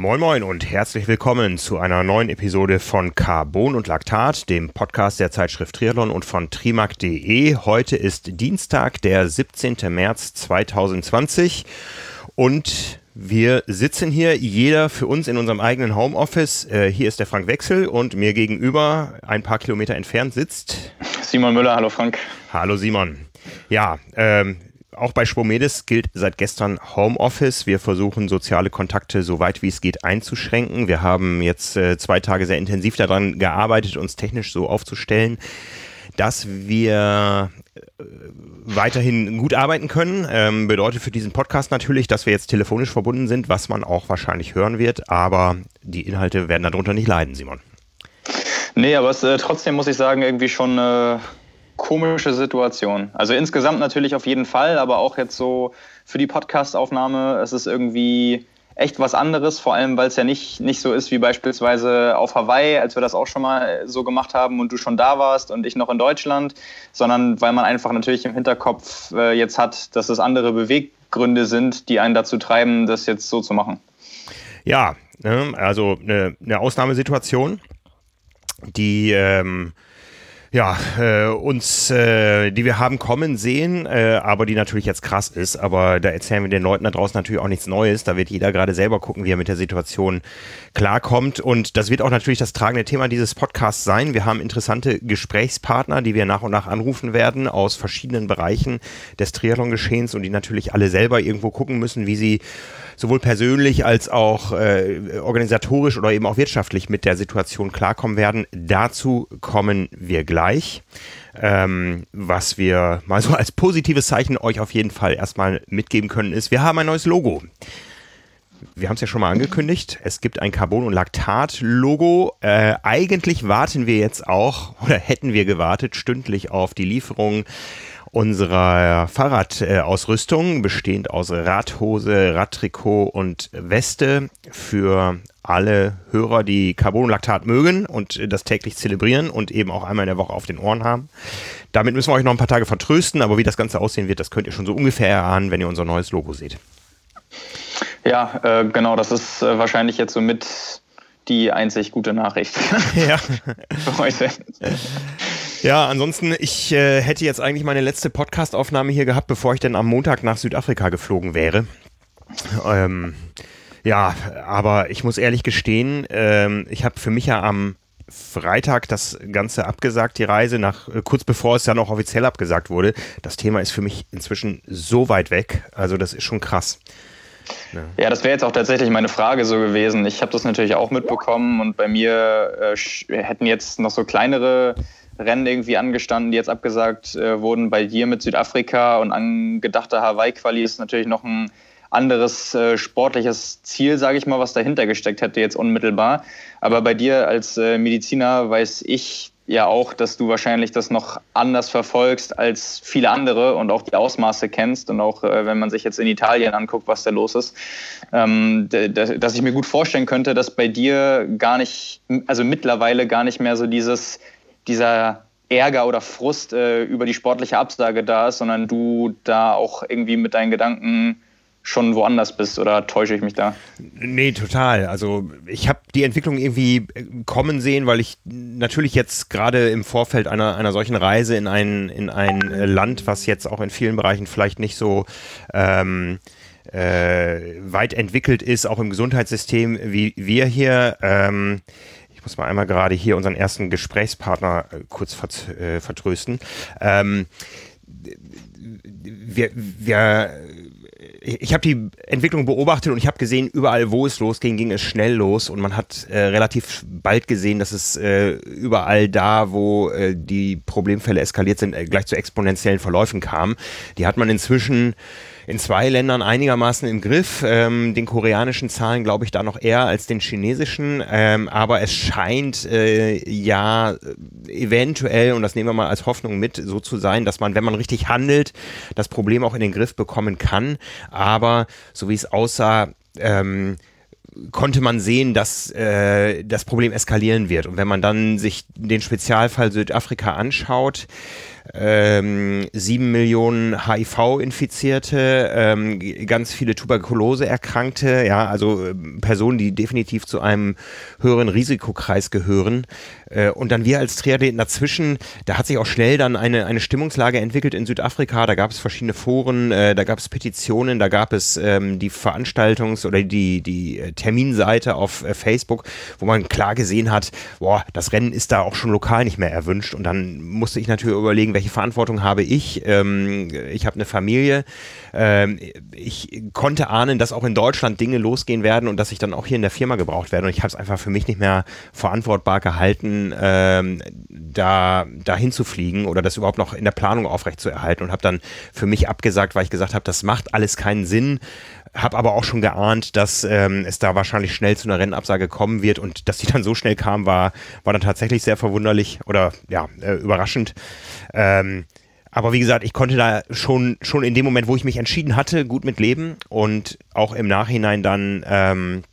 Moin Moin und herzlich willkommen zu einer neuen Episode von Carbon und Laktat, dem Podcast der Zeitschrift Triathlon und von trimark.de. Heute ist Dienstag, der 17. März 2020 und wir sitzen hier, jeder für uns in unserem eigenen Homeoffice. Hier ist der Frank Wechsel und mir gegenüber, ein paar Kilometer entfernt, sitzt Simon Müller. Hallo Frank. Hallo Simon. Ja, auch bei Spomedes gilt seit gestern Homeoffice. Wir versuchen, soziale Kontakte so weit wie es geht einzuschränken. Wir haben jetzt 2 Tage sehr intensiv daran gearbeitet, uns technisch so aufzustellen, dass wir weiterhin gut arbeiten können. Bedeutet für diesen Podcast natürlich, dass wir jetzt telefonisch verbunden sind, was man auch wahrscheinlich hören wird. Aber die Inhalte werden darunter nicht leiden, Simon. Nee, aber es trotzdem muss ich sagen, irgendwie schon eine komische Situation. Also insgesamt natürlich auf jeden Fall, aber auch jetzt so für die Podcast-Aufnahme, es ist irgendwie echt was anderes, vor allem, weil es ja nicht so ist wie beispielsweise auf Hawaii, als wir das auch schon mal so gemacht haben und du schon da warst und ich noch in Deutschland, sondern weil man einfach natürlich im Hinterkopf jetzt hat, dass es andere Beweggründe sind, die einen dazu treiben, das jetzt so zu machen. Ja, also eine Ausnahmesituation, die die wir haben kommen sehen, aber die natürlich jetzt krass ist. Aber da erzählen wir den Leuten da draußen natürlich auch nichts Neues. Da wird jeder gerade selber gucken, wie er mit der Situation klarkommt. Und das wird auch natürlich das tragende Thema dieses Podcasts sein. Wir haben interessante Gesprächspartner, die wir nach und nach anrufen werden aus verschiedenen Bereichen des Triathlon-Geschehens und die natürlich alle selber irgendwo gucken müssen, wie sie sowohl persönlich als auch organisatorisch oder eben auch wirtschaftlich mit der Situation klarkommen werden. Dazu kommen wir gleich. Was wir mal so als positives Zeichen euch auf jeden Fall erstmal mitgeben können, ist, wir haben ein neues Logo. Wir haben es ja schon mal angekündigt, es gibt ein Carbon- und Laktat-Logo. Eigentlich warten wir jetzt auch, oder hätten wir gewartet, stündlich auf die Lieferung unserer Fahrradausrüstung, bestehend aus Radhose, Radtrikot und Weste für alle Hörer, die Carbon und Laktat mögen und das täglich zelebrieren und eben auch einmal in der Woche auf den Ohren haben. Damit müssen wir euch noch ein paar Tage vertrösten, aber wie das Ganze aussehen wird, das könnt ihr schon so ungefähr erahnen, wenn ihr unser neues Logo seht. Ja, genau, das ist wahrscheinlich jetzt somit die einzig gute Nachricht ja. für heute. Ja, ansonsten, ich hätte jetzt eigentlich meine letzte Podcast-Aufnahme hier gehabt, bevor ich denn am Montag nach Südafrika geflogen wäre. Ja, aber ich muss ehrlich gestehen, ich habe für mich ja am Freitag das Ganze abgesagt, die Reise, kurz bevor es ja noch offiziell abgesagt wurde. Das Thema ist für mich inzwischen so weit weg, also das ist schon krass. Ja, das wäre jetzt auch tatsächlich meine Frage so gewesen. Ich habe das natürlich auch mitbekommen und bei mir hätten jetzt noch so kleinere Rennen irgendwie angestanden, die jetzt abgesagt wurden. Bei dir mit Südafrika und angedachter Hawaii-Quali ist natürlich noch ein anderes sportliches Ziel, sage ich mal, was dahinter gesteckt hätte jetzt unmittelbar. Aber bei dir als Mediziner weiß ich ja auch, dass du wahrscheinlich das noch anders verfolgst als viele andere und auch die Ausmaße kennst und auch wenn man sich jetzt in Italien anguckt, was da los ist, dass ich mir gut vorstellen könnte, dass bei dir gar nicht, also mittlerweile gar nicht mehr so dieser Ärger oder Frust über die sportliche Absage da ist, sondern du da auch irgendwie mit deinen Gedanken schon woanders bist, oder täusche ich mich da? Nee, total. Also ich habe die Entwicklung irgendwie kommen sehen, weil ich natürlich jetzt gerade im Vorfeld einer solchen Reise in ein Land, was jetzt auch in vielen Bereichen vielleicht nicht so weit entwickelt ist, auch im Gesundheitssystem wie wir hier. Ich muss mal einmal gerade hier unseren ersten Gesprächspartner kurz vertrösten. Ich habe die Entwicklung beobachtet und ich habe gesehen, überall, wo es losging, ging es schnell los und man hat relativ bald gesehen, dass es überall da, wo die Problemfälle eskaliert sind, gleich zu exponentiellen Verläufen kam. Die hat man inzwischen in 2 Ländern einigermaßen im Griff. Den koreanischen Zahlen glaube ich da noch eher als den chinesischen, aber es scheint ja eventuell, und das nehmen wir mal als Hoffnung mit, so zu sein, dass man, wenn man richtig handelt, das Problem auch in den Griff bekommen kann. Aber so wie es aussah, konnte man sehen, dass das Problem eskalieren wird. Und wenn man dann sich den Spezialfall Südafrika anschaut, 7 Millionen HIV-Infizierte, ganz viele Tuberkulose-Erkrankte, ja, also Personen, die definitiv zu einem höheren Risikokreis gehören. Und dann wir als Triathleten dazwischen, da hat sich auch schnell dann eine Stimmungslage entwickelt in Südafrika. Da gab es verschiedene Foren, da gab es Petitionen, da gab es die Veranstaltungs- oder die Terminseite auf Facebook, wo man klar gesehen hat, boah, das Rennen ist da auch schon lokal nicht mehr erwünscht. Und dann musste ich natürlich überlegen, welche Verantwortung habe ich? Ich habe eine Familie. Ich konnte ahnen, dass auch in Deutschland Dinge losgehen werden und dass ich dann auch hier in der Firma gebraucht werde. Und ich habe es einfach für mich nicht mehr verantwortbar gehalten, da hinzufliegen oder das überhaupt noch in der Planung aufrechtzuerhalten, und habe dann für mich abgesagt, weil ich gesagt habe, das macht alles keinen Sinn. Habe aber auch schon geahnt, dass es da wahrscheinlich schnell zu einer Rennabsage kommen wird, und dass die dann so schnell kam, war dann tatsächlich sehr verwunderlich oder ja, überraschend. Aber wie gesagt, ich konnte da schon in dem Moment, wo ich mich entschieden hatte, gut mit leben, und auch im Nachhinein dann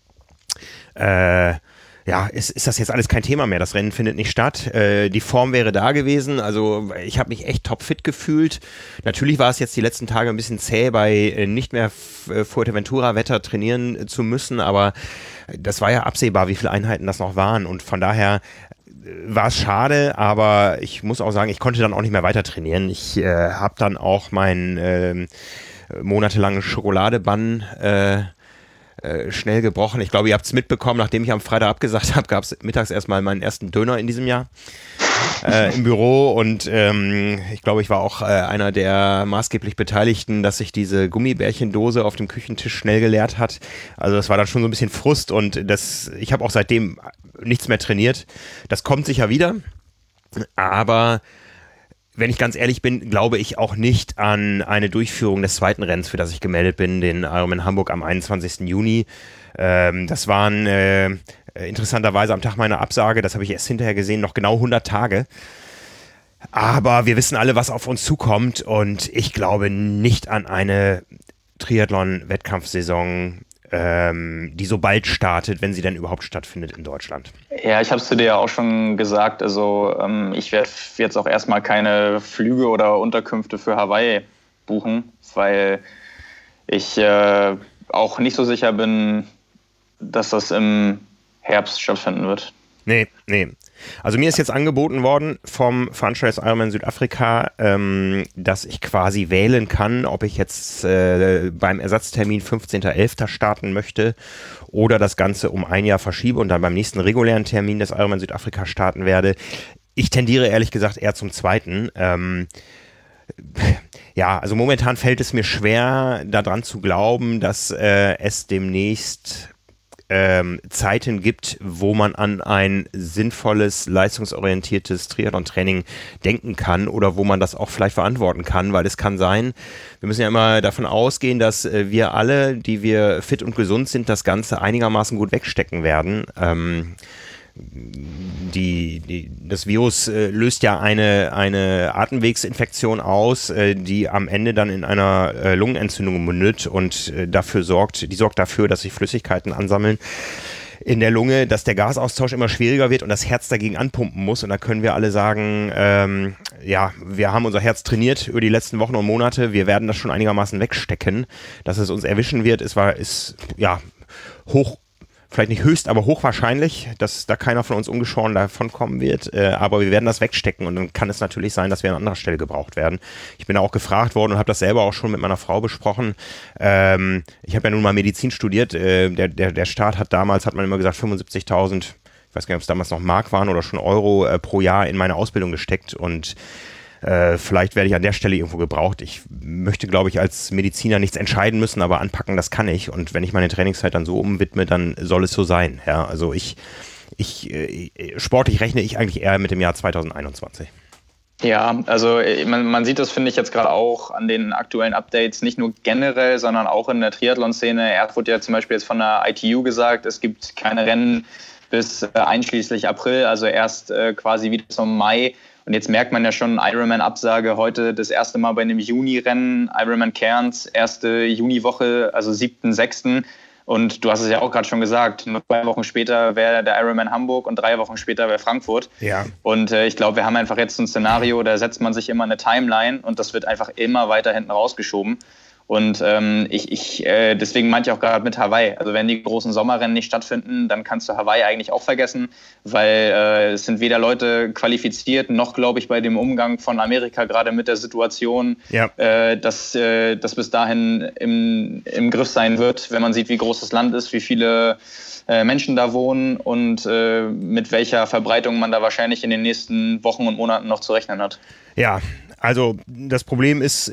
ja, ist das jetzt alles kein Thema mehr. Das Rennen findet nicht statt. Die Form wäre da gewesen. Also ich habe mich echt topfit gefühlt. Natürlich war es jetzt die letzten Tage ein bisschen zäh, bei nicht mehr Fuerteventura-Wetter trainieren zu müssen, aber das war ja absehbar, wie viele Einheiten das noch waren. Und von daher war es schade, aber ich muss auch sagen, ich konnte dann auch nicht mehr weiter trainieren. Ich habe dann auch meinen monatelangen Schokoladebann schnell gebrochen. Ich glaube, ihr habt es mitbekommen, nachdem ich am Freitag abgesagt habe, gab es mittags erstmal meinen ersten Döner in diesem Jahr im Büro, und ich glaube, ich war auch einer der maßgeblich Beteiligten, dass sich diese Gummibärchendose auf dem Küchentisch schnell geleert hat. Also das war dann schon so ein bisschen Frust, und ich habe auch seitdem nichts mehr trainiert. Das kommt sicher wieder, aber wenn ich ganz ehrlich bin, glaube ich auch nicht an eine Durchführung des zweiten Rennens, für das ich gemeldet bin, den Ironman Hamburg am 21. Juni. Das waren interessanterweise am Tag meiner Absage, das habe ich erst hinterher gesehen, noch genau 100 Tage. Aber wir wissen alle, was auf uns zukommt, und ich glaube nicht an eine Triathlon-Wettkampfsaison, die so bald startet, wenn sie denn überhaupt stattfindet in Deutschland. Ja, ich habe es zu dir ja auch schon gesagt, also ich werde jetzt auch erstmal keine Flüge oder Unterkünfte für Hawaii buchen, weil ich auch nicht so sicher bin, dass das im Herbst stattfinden wird. Nee. Also mir ist jetzt angeboten worden vom Veranstalter des Ironman Südafrika, dass ich quasi wählen kann, ob ich jetzt beim Ersatztermin 15.11. starten möchte oder das Ganze um ein Jahr verschiebe und dann beim nächsten regulären Termin des Ironman Südafrika starten werde. Ich tendiere ehrlich gesagt eher zum zweiten. Ja, also momentan fällt es mir schwer, daran zu glauben, dass es demnächst Zeiten gibt, wo man an ein sinnvolles, leistungsorientiertes Triathlon-Training denken kann oder wo man das auch vielleicht verantworten kann, weil es kann sein, wir müssen ja immer davon ausgehen, dass wir alle, die wir fit und gesund sind, das Ganze einigermaßen gut wegstecken werden. Das Virus löst ja eine Atemwegsinfektion aus, die am Ende dann in einer Lungenentzündung mündet und sorgt dafür, dass sich Flüssigkeiten ansammeln in der Lunge, dass der Gasaustausch immer schwieriger wird und das Herz dagegen anpumpen muss. Und da können wir alle sagen, ja, wir haben unser Herz trainiert über die letzten Wochen und Monate, wir werden das schon einigermaßen wegstecken. Dass es uns erwischen wird, ist ja vielleicht nicht höchst, aber hochwahrscheinlich, dass da keiner von uns ungeschoren davon kommen wird. Aber wir werden das wegstecken, und dann kann es natürlich sein, dass wir an anderer Stelle gebraucht werden. Ich bin auch gefragt worden und habe das selber auch schon mit meiner Frau besprochen. Ich habe ja nun mal Medizin studiert. Der Staat hat damals, hat man immer gesagt, 75.000, ich weiß gar nicht, ob es damals noch Mark waren oder schon Euro pro Jahr in meine Ausbildung gesteckt, und vielleicht werde ich an der Stelle irgendwo gebraucht. Ich möchte, glaube ich, als Mediziner nichts entscheiden müssen, aber anpacken, das kann ich. Und wenn ich meine Trainingszeit dann so umwidme, dann soll es so sein. Ja, also sportlich rechne ich eigentlich eher mit dem Jahr 2021. Ja, also man sieht das, finde ich, jetzt gerade auch an den aktuellen Updates, nicht nur generell, sondern auch in der Triathlon-Szene. Erst wurde ja zum Beispiel jetzt von der ITU gesagt, es gibt keine Rennen bis einschließlich April, also erst quasi wieder zum Mai. Und jetzt merkt man ja schon, Ironman-Absage heute das erste Mal bei einem Juni-Rennen, Ironman Cairns, erste Juniwoche, also 7.6. Und du hast es ja auch gerade schon gesagt, nur 2 Wochen später wäre der Ironman Hamburg und 3 Wochen später wäre Frankfurt. Ja. Und ich glaube, wir haben einfach jetzt ein Szenario, da setzt man sich immer eine Timeline und das wird einfach immer weiter hinten rausgeschoben. Und deswegen meinte ich auch gerade mit Hawaii. Also wenn die großen Sommerrennen nicht stattfinden, dann kannst du Hawaii eigentlich auch vergessen, weil es sind weder Leute qualifiziert, noch, glaube ich, bei dem Umgang von Amerika gerade mit der Situation, dass bis dahin im Griff sein wird, wenn man sieht, wie groß das Land ist, wie viele Menschen da wohnen und mit welcher Verbreitung man da wahrscheinlich in den nächsten Wochen und Monaten noch zu rechnen hat. Ja, also das Problem ist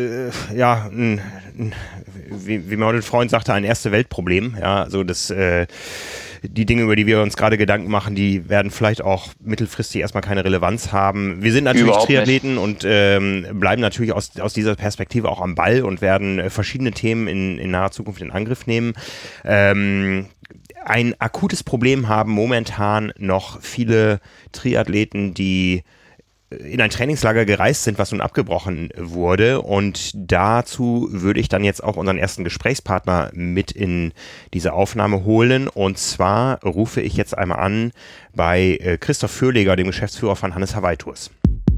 wie mein Freund sagte, ein Erste-Welt-Problem. Ja, also die Dinge, über die wir uns gerade Gedanken machen, die werden vielleicht auch mittelfristig erstmal keine Relevanz haben. Wir sind natürlich Überhaupt Triathleten und bleiben natürlich aus dieser Perspektive auch am Ball und werden verschiedene Themen in naher Zukunft in Angriff nehmen. Ein akutes Problem haben momentan noch viele Triathleten, die in ein Trainingslager gereist sind, was nun abgebrochen wurde, und dazu würde ich dann jetzt auch unseren ersten Gesprächspartner mit in diese Aufnahme holen, und zwar rufe ich jetzt einmal an bei Christoph Fürleger, dem Geschäftsführer von Hannes Hawaii Tours.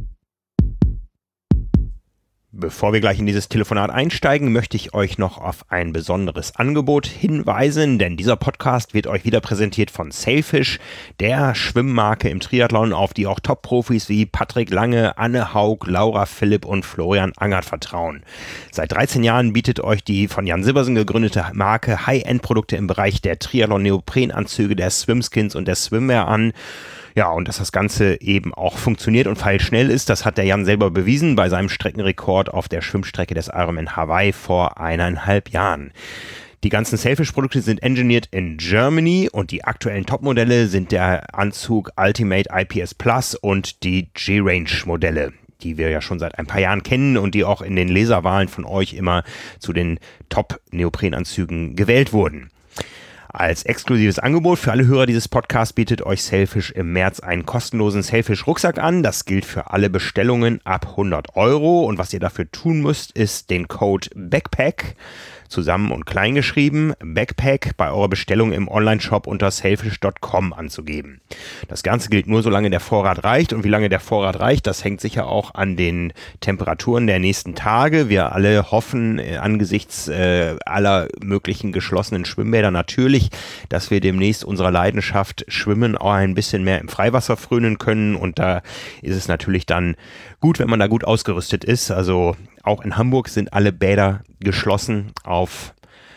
Bevor wir gleich in dieses Telefonat einsteigen, möchte ich euch noch auf ein besonderes Angebot hinweisen, denn dieser Podcast wird euch wieder präsentiert von Sailfish, der Schwimmmarke im Triathlon, auf die auch Top-Profis wie Patrick Lange, Anne Haug, Laura Philipp und Florian Angert vertrauen. Seit 13 Jahren bietet euch die von Jan Sibbersen gegründete Marke High-End-Produkte im Bereich der Triathlon-Neoprenanzüge, der Swimskins und der Swimwear an. Ja, und dass das Ganze eben auch funktioniert und pfeilschnell ist, das hat der Jan selber bewiesen bei seinem Streckenrekord auf der Schwimmstrecke des Ironman Hawaii vor 1,5 Jahren. Die ganzen Sailfish-Produkte sind engineered in Germany und die aktuellen Topmodelle sind der Anzug Ultimate IPS Plus und die G-Range-Modelle, die wir ja schon seit ein paar Jahren kennen und die auch in den Leserwahlen von euch immer zu den Top-Neoprenanzügen gewählt wurden. Als exklusives Angebot für alle Hörer dieses Podcasts bietet euch Sailfish im März einen kostenlosen Sailfish-Rucksack an. Das gilt für alle Bestellungen ab 100 €. Und was ihr dafür tun müsst, ist den Code BACKPACK, zusammen und klein geschrieben, BACKPACK, bei eurer Bestellung im Onlineshop unter sailfish.com anzugeben. Das Ganze gilt nur, solange der Vorrat reicht. Und wie lange der Vorrat reicht, das hängt sicher auch an den Temperaturen der nächsten Tage. Wir alle hoffen angesichts aller möglichen geschlossenen Schwimmbäder natürlich, dass wir demnächst unserer Leidenschaft Schwimmen auch ein bisschen mehr im Freiwasser frönen können. Und da ist es natürlich dann gut, wenn man da gut ausgerüstet ist. Also auch in Hamburg sind alle Bäder geschlossen auf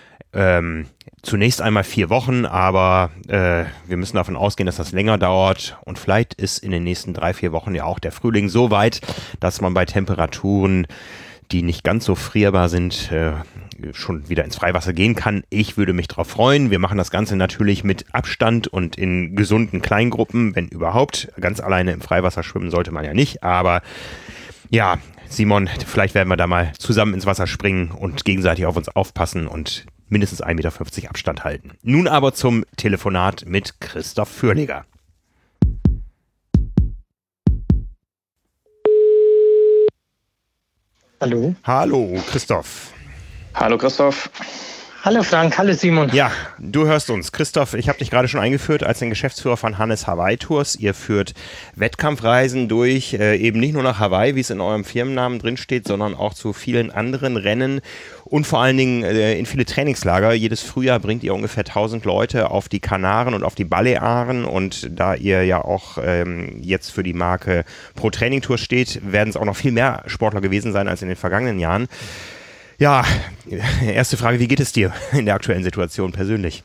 zunächst einmal 4 Wochen, aber wir müssen davon ausgehen, dass das länger dauert, und vielleicht ist in den nächsten 3-4 Wochen ja auch der Frühling so weit, dass man bei Temperaturen, die nicht ganz so frierbar sind, schon wieder ins Freiwasser gehen kann. Ich würde mich darauf freuen. Wir machen das Ganze natürlich mit Abstand und in gesunden Kleingruppen, wenn überhaupt. Ganz alleine im Freiwasser schwimmen sollte man ja nicht, aber ja, Simon, vielleicht werden wir da mal zusammen ins Wasser springen und gegenseitig auf uns aufpassen und mindestens 1,50 Meter Abstand halten. Nun aber zum Telefonat mit Christoph Fürleger. Hallo. Hallo, Christoph. Hallo Christoph. Hallo Frank, hallo Simon. Ja, du hörst uns. Christoph, ich habe dich gerade schon eingeführt als den Geschäftsführer von Hannes Hawaii Tours. Ihr führt Wettkampfreisen durch, eben nicht nur nach Hawaii, wie es in eurem Firmennamen drinsteht, sondern auch zu vielen anderen Rennen und vor allen Dingen in viele Trainingslager. Jedes Frühjahr bringt ihr ungefähr 1000 Leute auf die Kanaren und auf die Balearen, und da ihr ja auch jetzt für die Marke Pro Training Tour steht, werden es auch noch viel mehr Sportler gewesen sein als in den vergangenen Jahren. Ja, erste Frage, wie geht es dir in der aktuellen Situation persönlich?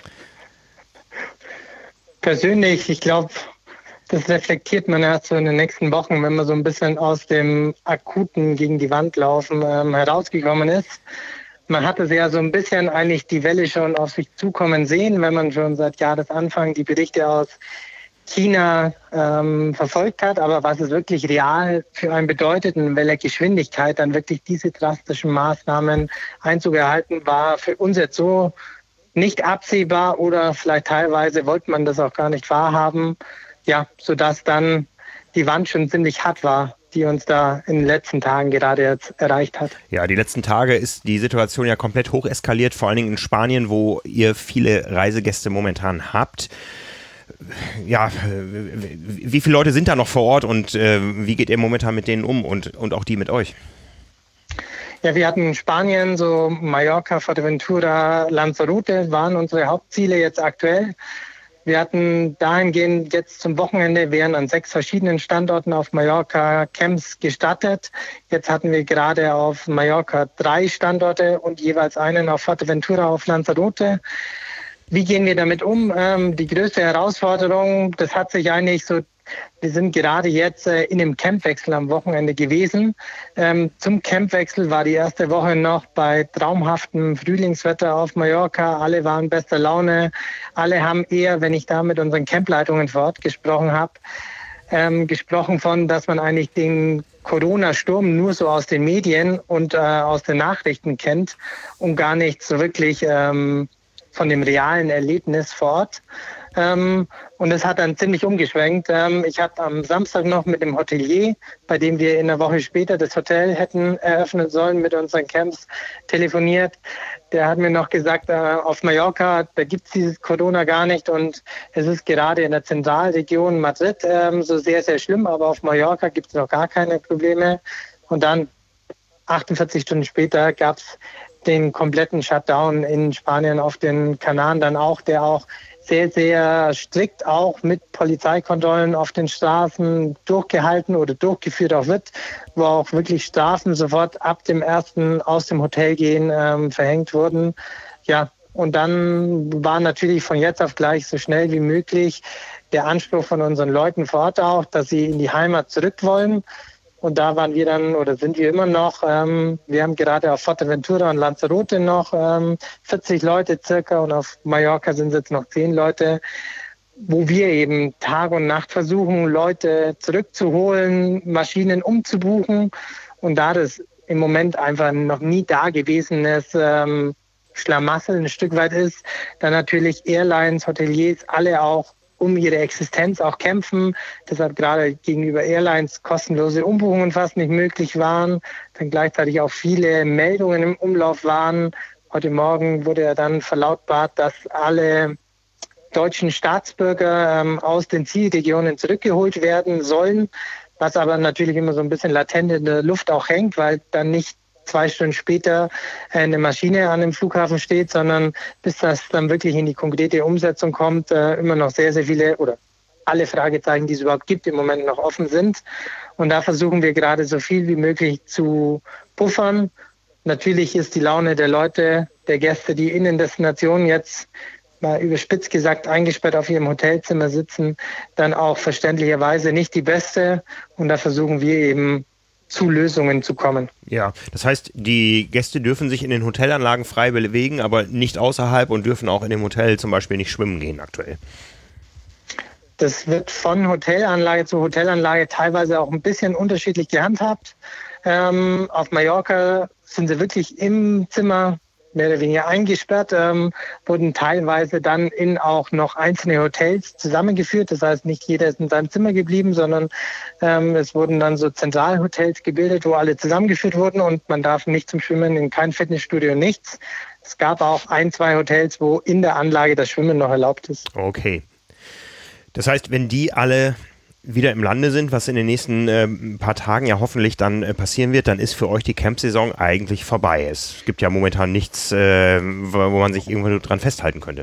Persönlich, ich glaube, das reflektiert man erst so in den nächsten Wochen, wenn man so ein bisschen aus dem akuten gegen die Wand laufen herausgekommen ist. Man hatte ja so ein bisschen eigentlich die Welle schon auf sich zukommen sehen, wenn man schon seit Jahresanfang die Berichte aus China verfolgt hat, aber was es wirklich real für einen bedeutet, in welcher Geschwindigkeit dann wirklich diese drastischen Maßnahmen Einzug erhalten, war für uns jetzt so nicht absehbar, oder vielleicht teilweise wollte man das auch gar nicht wahrhaben, ja, sodass dann die Wand schon ziemlich hart war die uns da in den letzten Tagen gerade jetzt erreicht hat. Ja, die letzten Tage ist die Situation ja komplett hoch eskaliert, vor allen Dingen in Spanien, wo ihr viele Reisegäste momentan habt. Ja, wie viele Leute sind da noch vor Ort und wie geht ihr momentan mit denen um und auch die mit euch? Ja, wir hatten in Spanien so Mallorca, Fuerteventura, Lanzarote waren unsere Hauptziele jetzt aktuell. Wir hatten dahingehend jetzt zum Wochenende, wären an 6 verschiedenen Standorten auf Mallorca Camps gestartet. Jetzt hatten wir gerade auf Mallorca 3 Standorte und jeweils einen auf Fuerteventura, auf Lanzarote. Wie gehen wir damit um? Die größte Herausforderung, das hat sich eigentlich so, wir sind gerade jetzt in dem Campwechsel am Wochenende gewesen. Zum Campwechsel war die erste Woche noch bei traumhaftem Frühlingswetter auf Mallorca. Alle waren bester Laune. Alle haben eher, wenn ich da mit unseren Campleitungen vor Ort gesprochen habe, gesprochen von, dass man eigentlich den Corona-Sturm nur so aus den Medien und aus den Nachrichten kennt und gar nicht so wirklich von dem realen Erlebnis vor Ort. Und es hat dann ziemlich umgeschwenkt. Ich habe am Samstag noch mit dem Hotelier, bei dem wir in einer Woche später das Hotel hätten eröffnen sollen, mit unseren Camps telefoniert. Der hat mir noch gesagt, auf Mallorca, da gibt es dieses Corona gar nicht und es ist gerade in der Zentralregion Madrid so sehr, sehr schlimm, aber auf Mallorca gibt es noch gar keine Probleme. Und dann 48 Stunden später gab es den kompletten Shutdown in Spanien auf den Kanaren dann auch, der auch sehr, sehr strikt auch mit Polizeikontrollen auf den Straßen durchgehalten oder durchgeführt auch wird, wo auch wirklich Strafen sofort ab dem ersten aus dem Hotel gehen verhängt wurden. Ja, und dann war natürlich von jetzt auf gleich so schnell wie möglich der Anspruch von unseren Leuten vor Ort auch, dass sie in die Heimat zurück wollen. Und da waren wir dann, oder sind wir immer noch, wir haben gerade auf Fuerteventura und Lanzarote noch 40 Leute circa und auf Mallorca sind es jetzt noch 10 Leute, wo wir eben Tag und Nacht versuchen, Leute zurückzuholen, Maschinen umzubuchen. Und da das im Moment einfach noch nie dagewesenes Schlamassel ein Stück weit ist, dann natürlich Airlines, Hoteliers, alle auch um ihre Existenz auch kämpfen. Deshalb gerade gegenüber Airlines kostenlose Umbuchungen fast nicht möglich waren. Dann gleichzeitig auch viele Meldungen im Umlauf waren. Heute Morgen wurde ja dann verlautbart, dass alle deutschen Staatsbürger aus den Zielregionen zurückgeholt werden sollen, was aber natürlich immer so ein bisschen latent in der Luft auch hängt, weil dann nicht 2 Stunden später eine Maschine an dem Flughafen steht, sondern bis das dann wirklich in die konkrete Umsetzung kommt, immer noch sehr, sehr viele oder alle Fragezeichen, die es überhaupt gibt, im Moment noch offen sind. Und da versuchen wir gerade so viel wie möglich zu puffern. Natürlich ist die Laune der Leute, der Gäste, die in den Destinationen jetzt mal überspitzt gesagt eingesperrt auf ihrem Hotelzimmer sitzen, dann auch verständlicherweise nicht die beste. Und da versuchen wir eben zu Lösungen zu kommen. Ja, das heißt, die Gäste dürfen sich in den Hotelanlagen frei bewegen, aber nicht außerhalb und dürfen auch in dem Hotel zum Beispiel nicht schwimmen gehen aktuell. Das wird von Hotelanlage zu Hotelanlage teilweise auch ein bisschen unterschiedlich gehandhabt. Auf Mallorca sind sie wirklich im Zimmer mehr oder weniger eingesperrt, wurden teilweise dann in auch noch einzelne Hotels zusammengeführt. Das heißt, nicht jeder ist in seinem Zimmer geblieben, sondern es wurden dann so Zentralhotels gebildet, wo alle zusammengeführt wurden und man darf nicht zum Schwimmen in kein Fitnessstudio, nichts. Es gab auch 1, 2 Hotels, wo in der Anlage das Schwimmen noch erlaubt ist. Okay. Das heißt, wenn die alle wieder im Lande sind, was in den nächsten paar Tagen ja hoffentlich dann passieren wird, dann ist für euch die Campsaison eigentlich vorbei. Es gibt ja momentan nichts, wo man sich irgendwo dran festhalten könnte.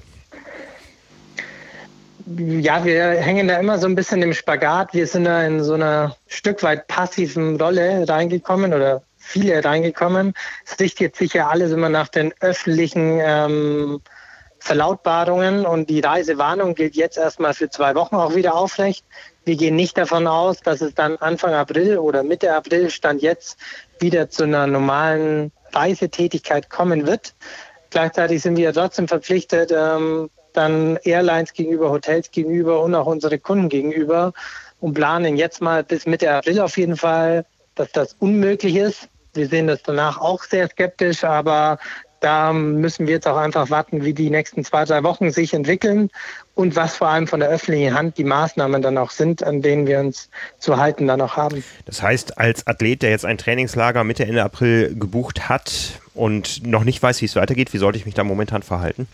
Ja, wir hängen da immer so ein bisschen im Spagat. Wir sind da in so einer Stück weit passiven Rolle reingekommen oder viele reingekommen. Es richtet sich ja alles immer nach den öffentlichen Verlautbarungen und die Reisewarnung gilt jetzt erstmal für 2 Wochen auch wieder aufrecht. Wir gehen nicht davon aus, dass es dann Anfang April oder Mitte April Stand jetzt wieder zu einer normalen Reisetätigkeit kommen wird. Gleichzeitig sind wir trotzdem verpflichtet, dann Airlines gegenüber, Hotels gegenüber und auch unsere Kunden gegenüber und planen jetzt mal bis Mitte April auf jeden Fall, dass das unmöglich ist. Wir sehen das danach auch sehr skeptisch, aber da müssen wir jetzt auch einfach warten, wie die nächsten 2, 3 Wochen sich entwickeln und was vor allem von der öffentlichen Hand die Maßnahmen dann auch sind, an denen wir uns zu halten dann auch haben. Das heißt, als Athlet, der jetzt ein Trainingslager Mitte, Ende April gebucht hat und noch nicht weiß, wie es weitergeht, wie sollte ich mich da momentan verhalten?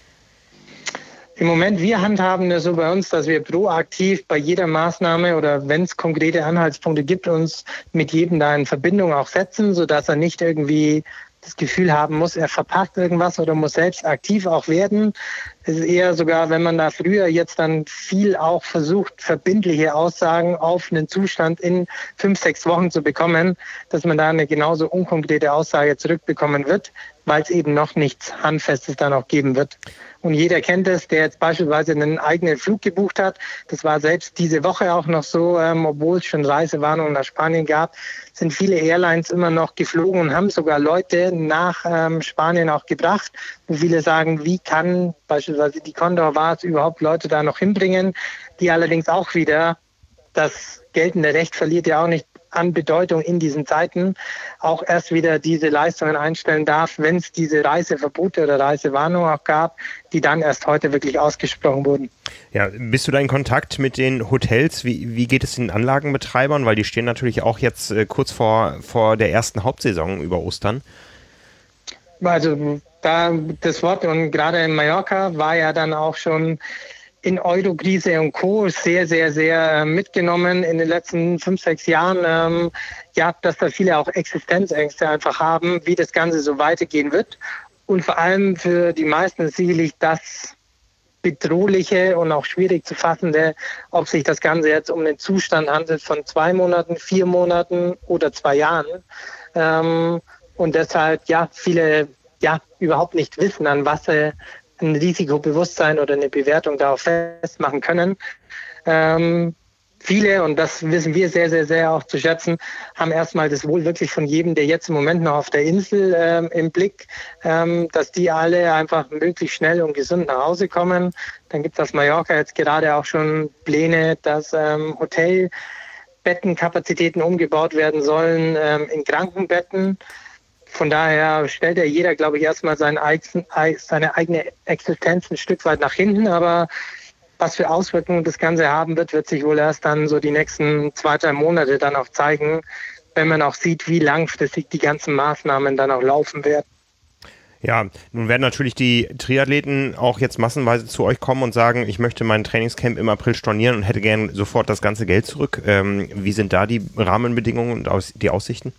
Im Moment, wir handhaben das so bei uns, dass wir proaktiv bei jeder Maßnahme oder wenn es konkrete Anhaltspunkte gibt, uns mit jedem da in Verbindung auch setzen, sodass er nicht irgendwie das Gefühl haben muss, er verpasst irgendwas oder muss selbst aktiv auch werden. Es ist eher sogar, wenn man da früher jetzt dann viel auch versucht, verbindliche Aussagen auf einen Zustand in 5-6 Wochen zu bekommen, dass man da eine genauso unkonkrete Aussage zurückbekommen wird, weil es eben noch nichts Handfestes dann auch geben wird. Und jeder kennt es, der jetzt beispielsweise einen eigenen Flug gebucht hat. Das war selbst diese Woche auch noch so, obwohl es schon Reisewarnungen nach Spanien gab, sind viele Airlines immer noch geflogen und haben sogar Leute nach Spanien auch gebracht, wo viele sagen, wie kann beispielsweise die Condor Vars überhaupt Leute da noch hinbringen, die allerdings auch wieder, das geltende Recht verliert ja auch nicht an Bedeutung in diesen Zeiten, auch erst wieder diese Leistungen einstellen darf, wenn es diese Reiseverbote oder Reisewarnungen auch gab, die dann erst heute wirklich ausgesprochen wurden. Ja, bist du da in Kontakt mit den Hotels? Wie geht es den Anlagenbetreibern? Weil die stehen natürlich auch jetzt kurz vor der ersten Hauptsaison über Ostern. Also da das Wort, und gerade in Mallorca war ja dann auch schon in Eurokrise und Co. sehr, sehr, sehr mitgenommen in den letzten 5-6 Jahren, dass da viele auch Existenzängste einfach haben, wie das Ganze so weitergehen wird. Und vor allem für die meisten ist sicherlich das Bedrohliche und auch schwierig zu fassende, ob sich das Ganze jetzt um einen Zustand handelt von 2 Monaten, 4 Monaten oder 2 Jahren. Und deshalb viele überhaupt nicht wissen, an was sie ein Risikobewusstsein oder eine Bewertung darauf festmachen können. Viele, und das wissen wir sehr, sehr, sehr auch zu schätzen, haben erstmal das Wohl wirklich von jedem, der jetzt im Moment noch auf der Insel im Blick, dass die alle einfach möglichst schnell und gesund nach Hause kommen. Dann gibt es auf Mallorca jetzt gerade auch schon Pläne, dass Hotelbettenkapazitäten umgebaut werden sollen in Krankenbetten. Von daher stellt ja jeder, glaube ich, erstmal seine eigene Existenz ein Stück weit nach hinten. Aber was für Auswirkungen das Ganze haben wird, wird sich wohl erst dann so die nächsten 2-3 Monate dann auch zeigen, wenn man auch sieht, wie langfristig die ganzen Maßnahmen dann auch laufen werden. Ja, nun werden natürlich die Triathleten auch jetzt massenweise zu euch kommen und sagen, ich möchte mein Trainingscamp im April stornieren und hätte gern sofort das ganze Geld zurück. Wie sind da die Rahmenbedingungen und die Aussichten?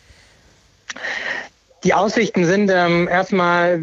Die Aussichten sind erstmal,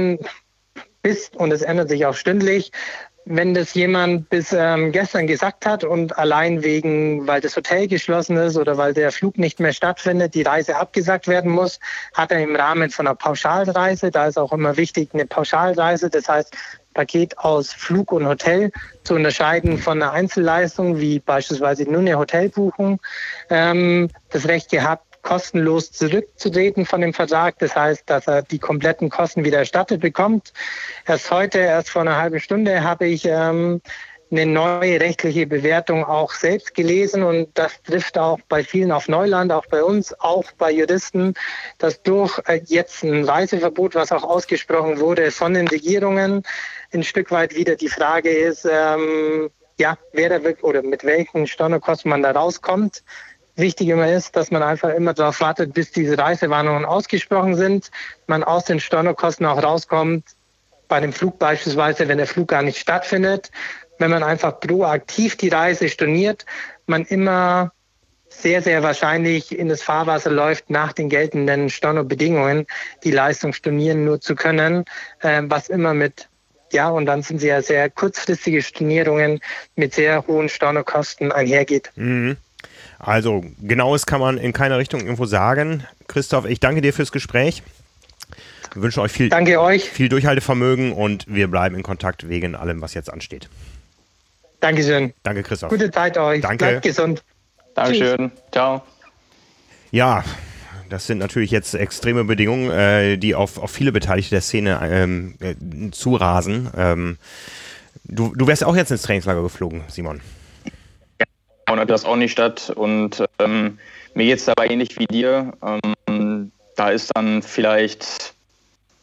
und es ändert sich auch stündlich, wenn das jemand bis gestern gesagt hat und allein weil das Hotel geschlossen ist oder weil der Flug nicht mehr stattfindet, die Reise abgesagt werden muss, hat er im Rahmen von einer Pauschalreise, da ist auch immer wichtig eine Pauschalreise, das heißt Paket aus Flug und Hotel zu unterscheiden von einer Einzelleistung, wie beispielsweise nur eine Hotelbuchung, das Recht gehabt, kostenlos zurückzutreten von dem Vertrag. Das heißt, dass er die kompletten Kosten wieder erstattet bekommt. Erst vor einer halben Stunde, habe ich eine neue rechtliche Bewertung auch selbst gelesen und das trifft auch bei vielen auf Neuland, auch bei uns, auch bei Juristen, dass durch jetzt ein Reiseverbot, was auch ausgesprochen wurde von den Regierungen, ein Stück weit wieder die Frage ist, wer da wirklich oder mit welchen Stornokosten man da rauskommt. Wichtig immer ist, dass man einfach immer darauf wartet, bis diese Reisewarnungen ausgesprochen sind, man aus den Stornokosten auch rauskommt, bei dem Flug beispielsweise, wenn der Flug gar nicht stattfindet, wenn man einfach proaktiv die Reise storniert, man immer sehr, sehr wahrscheinlich in das Fahrwasser läuft, nach den geltenden Stornobedingungen die Leistung stornieren nur zu können, was immer und dann sind sie ja sehr kurzfristige Stornierungen mit sehr hohen Stornokosten einhergeht. Mhm. Also, Genaues kann man in keiner Richtung irgendwo sagen. Christoph, ich danke dir fürs Gespräch. Wir wünschen euch viel Durchhaltevermögen und wir bleiben in Kontakt wegen allem, was jetzt ansteht. Dankeschön. Danke, Christoph. Gute Zeit euch. Danke. Bleibt gesund. Dankeschön. Tschüss. Ciao. Ja, das sind natürlich jetzt extreme Bedingungen, die auf viele Beteiligte der Szene zurasen. Du wärst auch jetzt ins Trainingslager geflogen, Simon. Und das auch nicht statt und mir geht es dabei ähnlich wie dir. Da ist dann vielleicht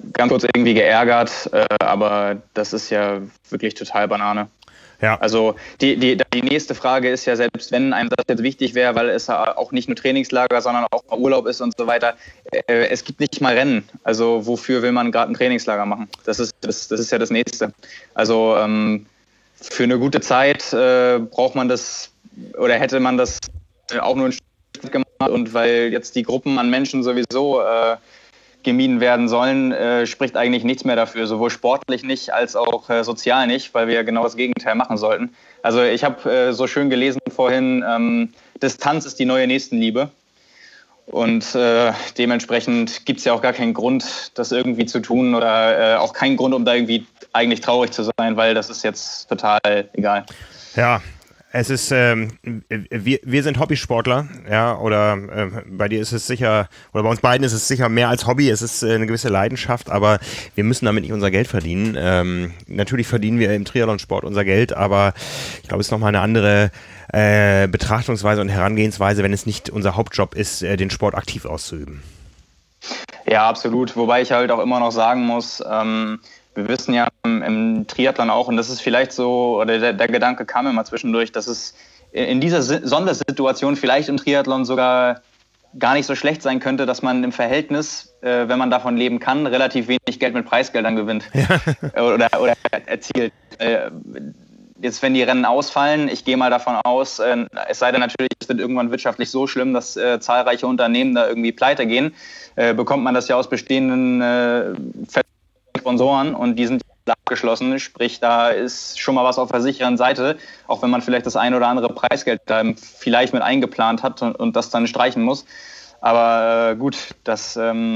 ganz kurz irgendwie geärgert, aber das ist ja wirklich total Banane. Ja. Also die nächste Frage ist ja, selbst wenn einem das jetzt wichtig wäre, weil es auch nicht nur Trainingslager, sondern auch mal Urlaub ist und so weiter, es gibt nicht mal Rennen. Also wofür will man gerade ein Trainingslager machen? Das ist ja das Nächste. Also für eine gute Zeit braucht man das oder hätte man das auch nur ein Stück gemacht, und weil jetzt die Gruppen an Menschen sowieso gemieden werden sollen, spricht eigentlich nichts mehr dafür, sowohl sportlich nicht als auch sozial nicht, weil wir genau das Gegenteil machen sollten. Also ich habe so schön gelesen vorhin, Distanz ist die neue Nächstenliebe, und dementsprechend gibt es ja auch gar keinen Grund, das irgendwie zu tun, oder auch keinen Grund, um da irgendwie eigentlich traurig zu sein, weil das ist jetzt total egal. Ja. Es ist, wir sind Hobbysportler, ja, oder bei dir ist es sicher, oder bei uns beiden ist es sicher mehr als Hobby, es ist eine gewisse Leidenschaft, aber wir müssen damit nicht unser Geld verdienen. Natürlich verdienen wir im Triathlonsport unser Geld, aber ich glaube, es ist nochmal eine andere Betrachtungsweise und Herangehensweise, wenn es nicht unser Hauptjob ist, den Sport aktiv auszuüben. Ja, absolut, wobei ich halt auch immer noch sagen muss, wir wissen ja im Triathlon auch, und das ist vielleicht so, oder der Gedanke kam immer zwischendurch, dass es in dieser Sondersituation vielleicht im Triathlon sogar gar nicht so schlecht sein könnte, dass man im Verhältnis, wenn man davon leben kann, relativ wenig Geld mit Preisgeldern gewinnt. Ja. oder erzielt. Jetzt, wenn die Rennen ausfallen, ich gehe mal davon aus, es sei denn natürlich, es wird irgendwann wirtschaftlich so schlimm, dass zahlreiche Unternehmen da irgendwie pleite gehen, bekommt man das ja aus bestehenden Sponsoren, und die sind abgeschlossen, sprich, da ist schon mal was auf der sicheren Seite, auch wenn man vielleicht das ein oder andere Preisgeld da vielleicht mit eingeplant hat und das dann streichen muss. Aber gut, das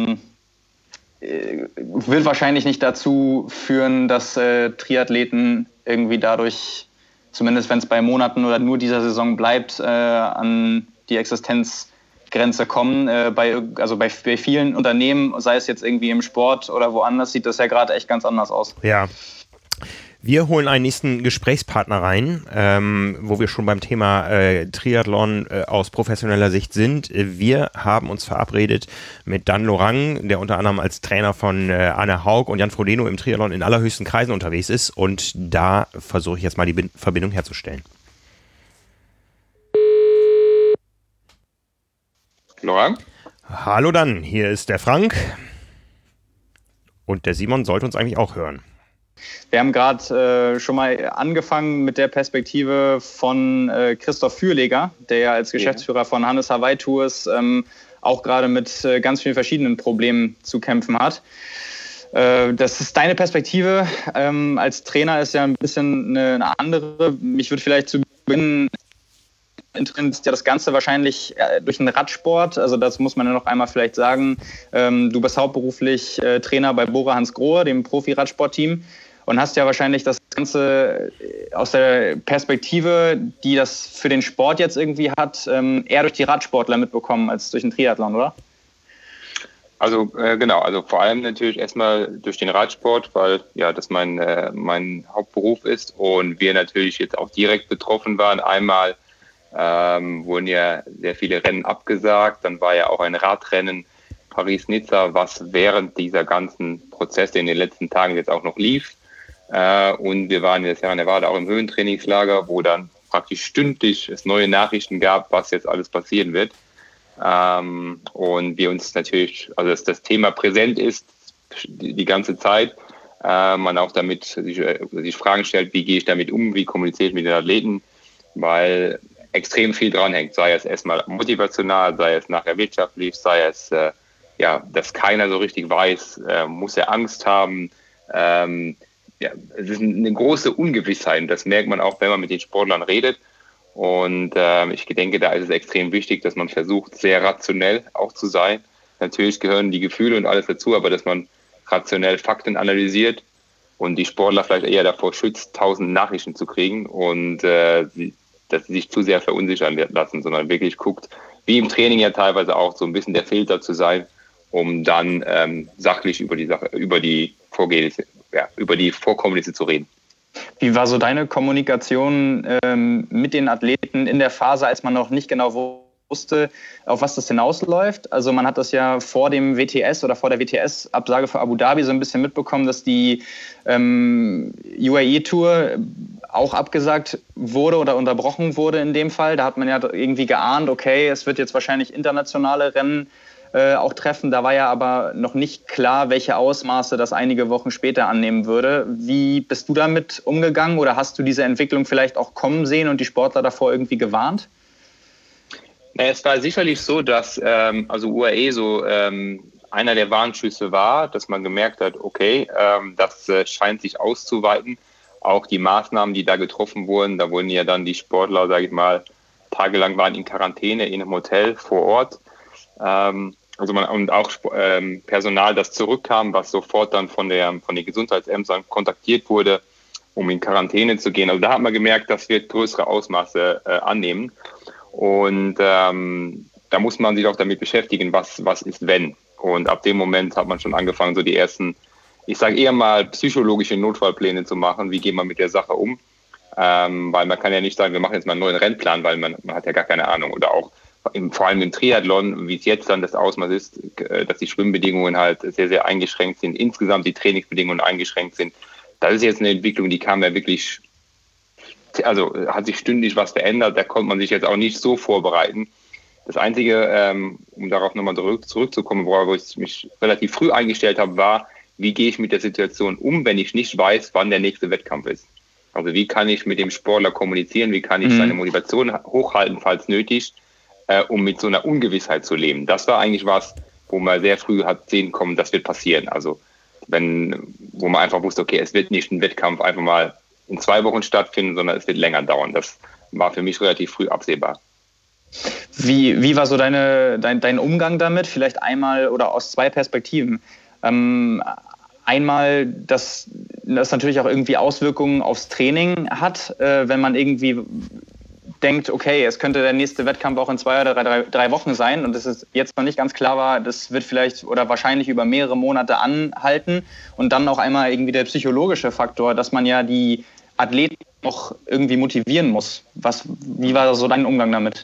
wird wahrscheinlich nicht dazu führen, dass Triathleten irgendwie dadurch, zumindest wenn es bei Monaten oder nur dieser Saison bleibt, an die Existenzgrenze kommen. Bei vielen Unternehmen, sei es jetzt irgendwie im Sport oder woanders, sieht das ja gerade echt ganz anders aus. Ja. Wir holen einen nächsten Gesprächspartner rein, wo wir schon beim Thema Triathlon aus professioneller Sicht sind. Wir haben uns verabredet mit Dan Lorang, der unter anderem als Trainer von Anne Haug und Jan Frodeno im Triathlon in allerhöchsten Kreisen unterwegs ist. Und da versuche ich jetzt mal die Verbindung herzustellen. Lorang? Hallo Dan, hier ist der Frank. Und der Simon sollte uns eigentlich auch hören. Wir haben gerade schon mal angefangen mit der Perspektive von Christoph Fürleger, der ja als Geschäftsführer von Hannes Hawaii Tours auch gerade mit ganz vielen verschiedenen Problemen zu kämpfen hat. Das ist deine Perspektive. Als Trainer ist ja ein bisschen eine andere. Mich würde vielleicht zu Beginn interessiert ja das Ganze wahrscheinlich durch den Radsport. Also das muss man ja noch einmal vielleicht sagen. Du bist hauptberuflich Trainer bei Bora Hansgrohe, dem Profi-Radsportteam. Und hast ja wahrscheinlich das Ganze aus der Perspektive, die das für den Sport jetzt irgendwie hat, eher durch die Radsportler mitbekommen als durch den Triathlon, oder? Also genau, also vor allem natürlich erstmal durch den Radsport, weil ja das mein Hauptberuf ist und wir natürlich jetzt auch direkt betroffen waren. Einmal wurden ja sehr viele Rennen abgesagt, dann war ja auch ein Radrennen Paris-Nizza, was während dieser ganzen Prozesse in den letzten Tagen jetzt auch noch lief. Und wir waren in der Sierra Nevada auch im Höhentrainingslager, wo dann praktisch stündlich es neue Nachrichten gab, was jetzt alles passieren wird. Und wir uns natürlich, also dass das Thema präsent ist die ganze Zeit, man auch damit sich Fragen stellt, wie gehe ich damit um, wie kommuniziere ich mit den Athleten, weil extrem viel dranhängt, sei es erstmal motivational, sei es nachher wirtschaftlich, sei es, dass keiner so richtig weiß, muss er Angst haben, es ist eine große Ungewissheit. Das merkt man auch, wenn man mit den Sportlern redet. Und ich denke, da ist es extrem wichtig, dass man versucht, sehr rationell auch zu sein. Natürlich gehören die Gefühle und alles dazu, aber dass man rationell Fakten analysiert und die Sportler vielleicht eher davor schützt, 1000 Nachrichten zu kriegen und dass sie sich zu sehr verunsichern lassen, sondern wirklich guckt, wie im Training ja teilweise auch so ein bisschen der Filter zu sein, um dann sachlich über die Vorkommnisse zu reden. Wie war so deine Kommunikation mit den Athleten in der Phase, als man noch nicht genau wusste, auf was das hinausläuft. Also man hat das ja vor dem WTS oder vor der WTS-Absage für Abu Dhabi so ein bisschen mitbekommen, dass die UAE-Tour auch abgesagt wurde oder unterbrochen wurde in dem Fall. Da hat man ja irgendwie geahnt, okay, es wird jetzt wahrscheinlich internationale Rennen auch treffen. Da war ja aber noch nicht klar, welche Ausmaße das einige Wochen später annehmen würde. Wie bist du damit umgegangen oder hast du diese Entwicklung vielleicht auch kommen sehen und die Sportler davor irgendwie gewarnt? Es war sicherlich so, dass UAE so einer der Warnschüsse war, dass man gemerkt hat, okay, das scheint sich auszuweiten. Auch die Maßnahmen, die da getroffen wurden, da wurden ja dann die Sportler, sage ich mal, tagelang waren in Quarantäne in einem Hotel vor Ort. Und auch Personal, das zurückkam, was sofort dann von den Gesundheitsämtern kontaktiert wurde, um in Quarantäne zu gehen. Also da hat man gemerkt, das wird größere Ausmaße annehmen. Und da muss man sich auch damit beschäftigen, was ist, wenn. Und ab dem Moment hat man schon angefangen, so die ersten, ich sage eher mal, psychologische Notfallpläne zu machen. Wie geht man mit der Sache um? Weil man kann ja nicht sagen, wir machen jetzt mal einen neuen Rennplan, weil man hat ja gar keine Ahnung. Oder auch vor allem im Triathlon, wie es jetzt dann das Ausmaß ist, dass die Schwimmbedingungen halt sehr, sehr eingeschränkt sind, insgesamt die Trainingsbedingungen eingeschränkt sind. Das ist jetzt eine Entwicklung, die kam ja wirklich, also hat sich stündlich was verändert, da konnte man sich jetzt auch nicht so vorbereiten. Das Einzige, um darauf nochmal zurückzukommen, worauf ich mich relativ früh eingestellt habe, war, wie gehe ich mit der Situation um, wenn ich nicht weiß, wann der nächste Wettkampf ist. Also wie kann ich mit dem Sportler kommunizieren, wie kann ich seine Motivation hochhalten, falls nötig, um mit so einer Ungewissheit zu leben. Das war eigentlich was, wo man sehr früh hat sehen können, das wird passieren. Also wo man einfach wusste, okay, es wird nicht ein Wettkampf einfach mal in 2 Wochen stattfinden, sondern es wird länger dauern. Das war für mich relativ früh absehbar. Wie war so dein Umgang damit? Vielleicht einmal oder aus 2 Perspektiven. Einmal, dass das natürlich auch irgendwie Auswirkungen aufs Training hat, wenn man irgendwie denkt, okay, es könnte der nächste Wettkampf auch in 2 oder 3 Wochen sein und es ist jetzt noch nicht ganz klar war, das wird vielleicht oder wahrscheinlich über mehrere Monate anhalten und dann auch einmal irgendwie der psychologische Faktor, dass man ja die Athleten auch irgendwie motivieren muss. Wie war so dein Umgang damit?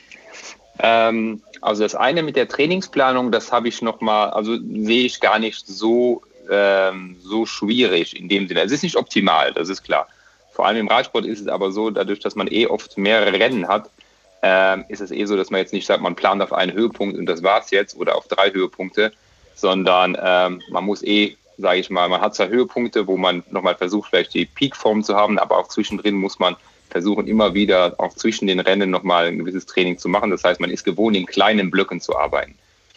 Also das eine mit der Trainingsplanung, das habe ich nochmal, also sehe ich gar nicht so schwierig in dem Sinne. Es ist nicht optimal, das ist klar. Vor allem im Radsport ist es aber so, dadurch, dass man oft mehrere Rennen hat, ist es so, dass man jetzt nicht sagt, man plant auf einen Höhepunkt und das war's jetzt oder auf 3 Höhepunkte, sondern man muss sage ich mal, man hat zwar Höhepunkte, wo man nochmal versucht, vielleicht die Peakform zu haben, aber auch zwischendrin muss man versuchen, immer wieder auch zwischen den Rennen nochmal ein gewisses Training zu machen. Das heißt, man ist gewohnt, in kleinen Blöcken zu arbeiten.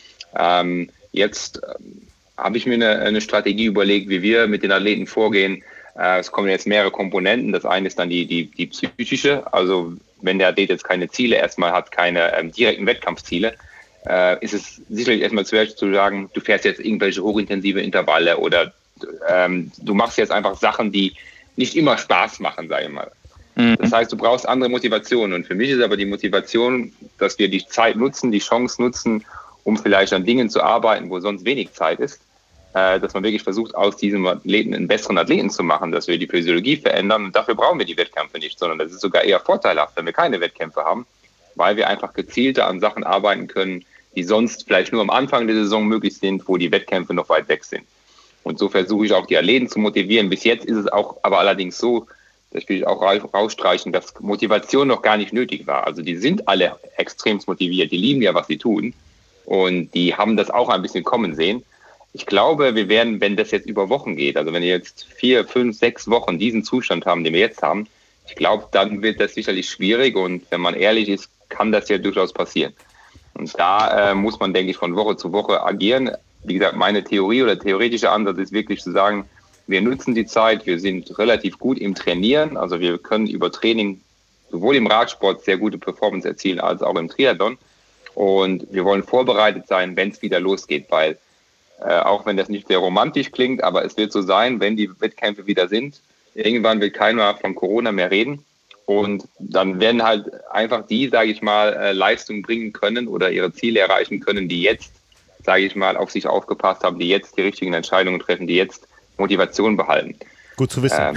Jetzt habe ich mir eine Strategie überlegt, wie wir mit den Athleten vorgehen. Es kommen jetzt mehrere Komponenten. Das eine ist dann die psychische. Also wenn der Athlet jetzt keine Ziele erstmal hat, keine direkten Wettkampfziele, ist es sicherlich erstmal zuerst zu sagen, du fährst jetzt irgendwelche hochintensive Intervalle oder du machst jetzt einfach Sachen, die nicht immer Spaß machen, sage ich mal. Das heißt, du brauchst andere Motivationen. Und für mich ist aber die Motivation, dass wir die Zeit nutzen, die Chance nutzen, um vielleicht an Dingen zu arbeiten, wo sonst wenig Zeit ist. Dass man wirklich versucht, aus diesem Athleten einen besseren Athleten zu machen, dass wir die Physiologie verändern. Und dafür brauchen wir die Wettkämpfe nicht, sondern das ist sogar eher vorteilhaft, wenn wir keine Wettkämpfe haben, weil wir einfach gezielter an Sachen arbeiten können, die sonst vielleicht nur am Anfang der Saison möglich sind, wo die Wettkämpfe noch weit weg sind. Und so versuche ich auch die Athleten zu motivieren. Bis jetzt ist es auch aber allerdings so, das will ich auch rausstreichen, dass Motivation noch gar nicht nötig war. Also die sind alle extremst motiviert, die lieben ja, was sie tun und die haben das auch ein bisschen kommen sehen. Ich glaube, wir werden, wenn das jetzt über Wochen geht, also wenn wir jetzt 4, 5, 6 Wochen diesen Zustand haben, den wir jetzt haben, ich glaube, dann wird das sicherlich schwierig und wenn man ehrlich ist, kann das ja durchaus passieren. Und da muss man, denke ich, von Woche zu Woche agieren. Wie gesagt, meine Theorie oder theoretische Ansatz ist wirklich zu sagen, wir nutzen die Zeit, wir sind relativ gut im Trainieren, also wir können über Training sowohl im Radsport sehr gute Performance erzielen als auch im Triathlon und wir wollen vorbereitet sein, wenn es wieder losgeht, weil auch wenn das nicht sehr romantisch klingt, aber es wird so sein, wenn die Wettkämpfe wieder sind, irgendwann wird keiner von Corona mehr reden und dann werden halt einfach die, sage ich mal, Leistung bringen können oder ihre Ziele erreichen können, die jetzt, sage ich mal, auf sich aufgepasst haben, die jetzt die richtigen Entscheidungen treffen, die jetzt Motivation behalten. Gut zu wissen.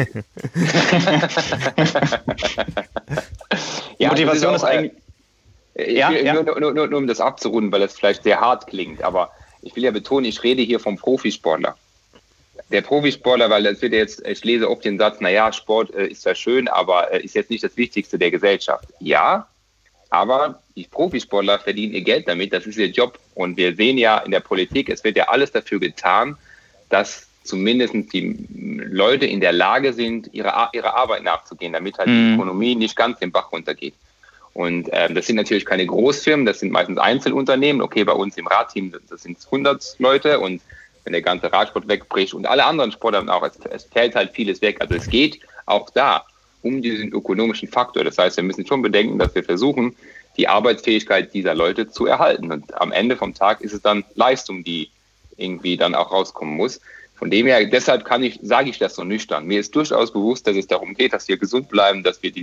Ja, Motivation ist eigentlich... Nur um das abzurunden, weil das vielleicht sehr hart klingt, aber ich will ja betonen, ich rede hier vom Profisportler. Der Profisportler, weil das wird jetzt, ich lese oft den Satz, naja, Sport ist ja schön, aber ist jetzt nicht das Wichtigste der Gesellschaft. Ja, aber die Profisportler verdienen ihr Geld damit, das ist ihr Job. Und wir sehen ja in der Politik, es wird ja alles dafür getan, dass zumindest die Leute in der Lage sind, ihrer Arbeit nachzugehen, damit halt die Ökonomie nicht ganz den Bach runtergeht. Und das sind natürlich keine Großfirmen, das sind meistens Einzelunternehmen. Okay, bei uns im Radteam, das sind 100 Leute und wenn der ganze Radsport wegbricht und alle anderen Sportarten auch, es fällt halt vieles weg. Also es geht auch da um diesen ökonomischen Faktor. Das heißt, wir müssen schon bedenken, dass wir versuchen, die Arbeitsfähigkeit dieser Leute zu erhalten. Und am Ende vom Tag ist es dann Leistung, die irgendwie dann auch rauskommen muss. Von dem her, deshalb sage ich das so nüchtern. Mir ist durchaus bewusst, dass es darum geht, dass wir gesund bleiben, dass wir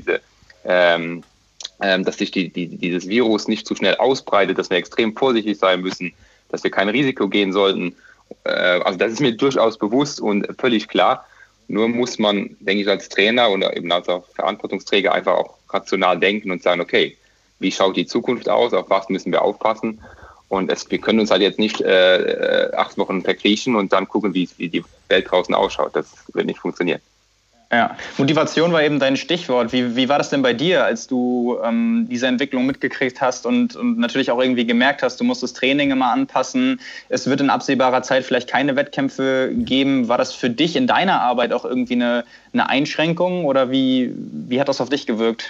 dass sich dieses Virus nicht zu schnell ausbreitet, dass wir extrem vorsichtig sein müssen, dass wir kein Risiko gehen sollten. Also das ist mir durchaus bewusst und völlig klar. Nur muss man, denke ich, als Trainer oder eben als Verantwortungsträger einfach auch rational denken und sagen, okay, wie schaut die Zukunft aus, auf was müssen wir aufpassen? Und wir können uns halt jetzt nicht 8 Wochen verkriechen und dann gucken, wie die Welt draußen ausschaut. Das wird nicht funktionieren. Ja, Motivation war eben dein Stichwort. Wie war das denn bei dir, als du diese Entwicklung mitgekriegt hast und natürlich auch irgendwie gemerkt hast, du musst das Training immer anpassen, es wird in absehbarer Zeit vielleicht keine Wettkämpfe geben. War das für dich in deiner Arbeit auch irgendwie eine Einschränkung oder wie hat das auf dich gewirkt?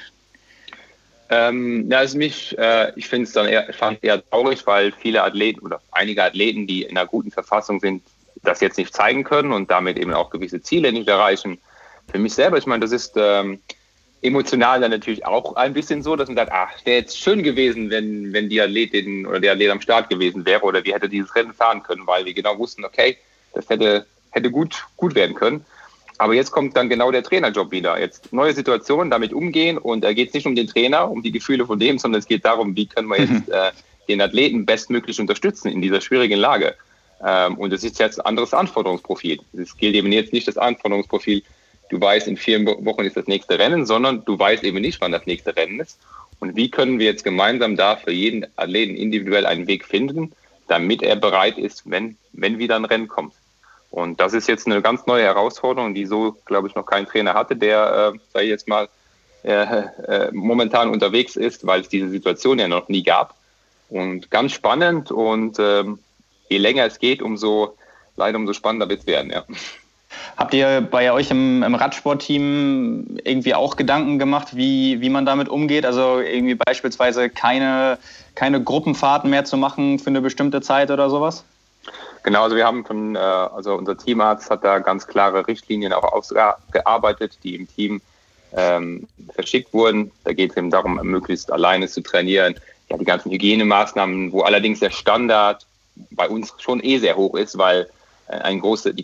Ich finde es dann eher traurig, weil viele Athleten oder einige Athleten, die in einer guten Verfassung sind, das jetzt nicht zeigen können und damit eben auch gewisse Ziele nicht erreichen. Für mich selber, ich meine, das ist emotional dann natürlich auch ein bisschen so, dass man sagt, wäre jetzt schön gewesen, wenn die Athletin oder der Athlet am Start gewesen wäre oder wir hätte dieses Rennen fahren können, weil wir genau wussten, okay, das hätte gut werden können. Aber jetzt kommt dann genau der Trainerjob wieder. Jetzt neue Situation, damit umgehen und da geht es nicht um den Trainer, um die Gefühle von dem, sondern es geht darum, wie können wir jetzt den Athleten bestmöglich unterstützen in dieser schwierigen Lage. Und es ist jetzt ein anderes Anforderungsprofil. Es gilt eben jetzt nicht das Anforderungsprofil, du weißt, in 4 Wochen ist das nächste Rennen, sondern du weißt eben nicht, wann das nächste Rennen ist. Und wie können wir jetzt gemeinsam da für jeden Athleten individuell einen Weg finden, damit er bereit ist, wenn wieder ein Rennen kommt. Und das ist jetzt eine ganz neue Herausforderung, die so, glaube ich, noch kein Trainer hatte, der, sage ich jetzt mal, momentan unterwegs ist, weil es diese Situation ja noch nie gab. Und ganz spannend und je länger es geht, umso spannender wird es werden, ja. Habt ihr bei euch im Radsportteam irgendwie auch Gedanken gemacht, wie man damit umgeht? Also irgendwie beispielsweise keine Gruppenfahrten mehr zu machen für eine bestimmte Zeit oder sowas? Genau, also wir haben unser Teamarzt hat da ganz klare Richtlinien auch ausgearbeitet, die im Team verschickt wurden. Da geht es eben darum, möglichst alleine zu trainieren. Ja, die ganzen Hygienemaßnahmen, wo allerdings der Standard bei uns schon sehr hoch ist, weil ein großes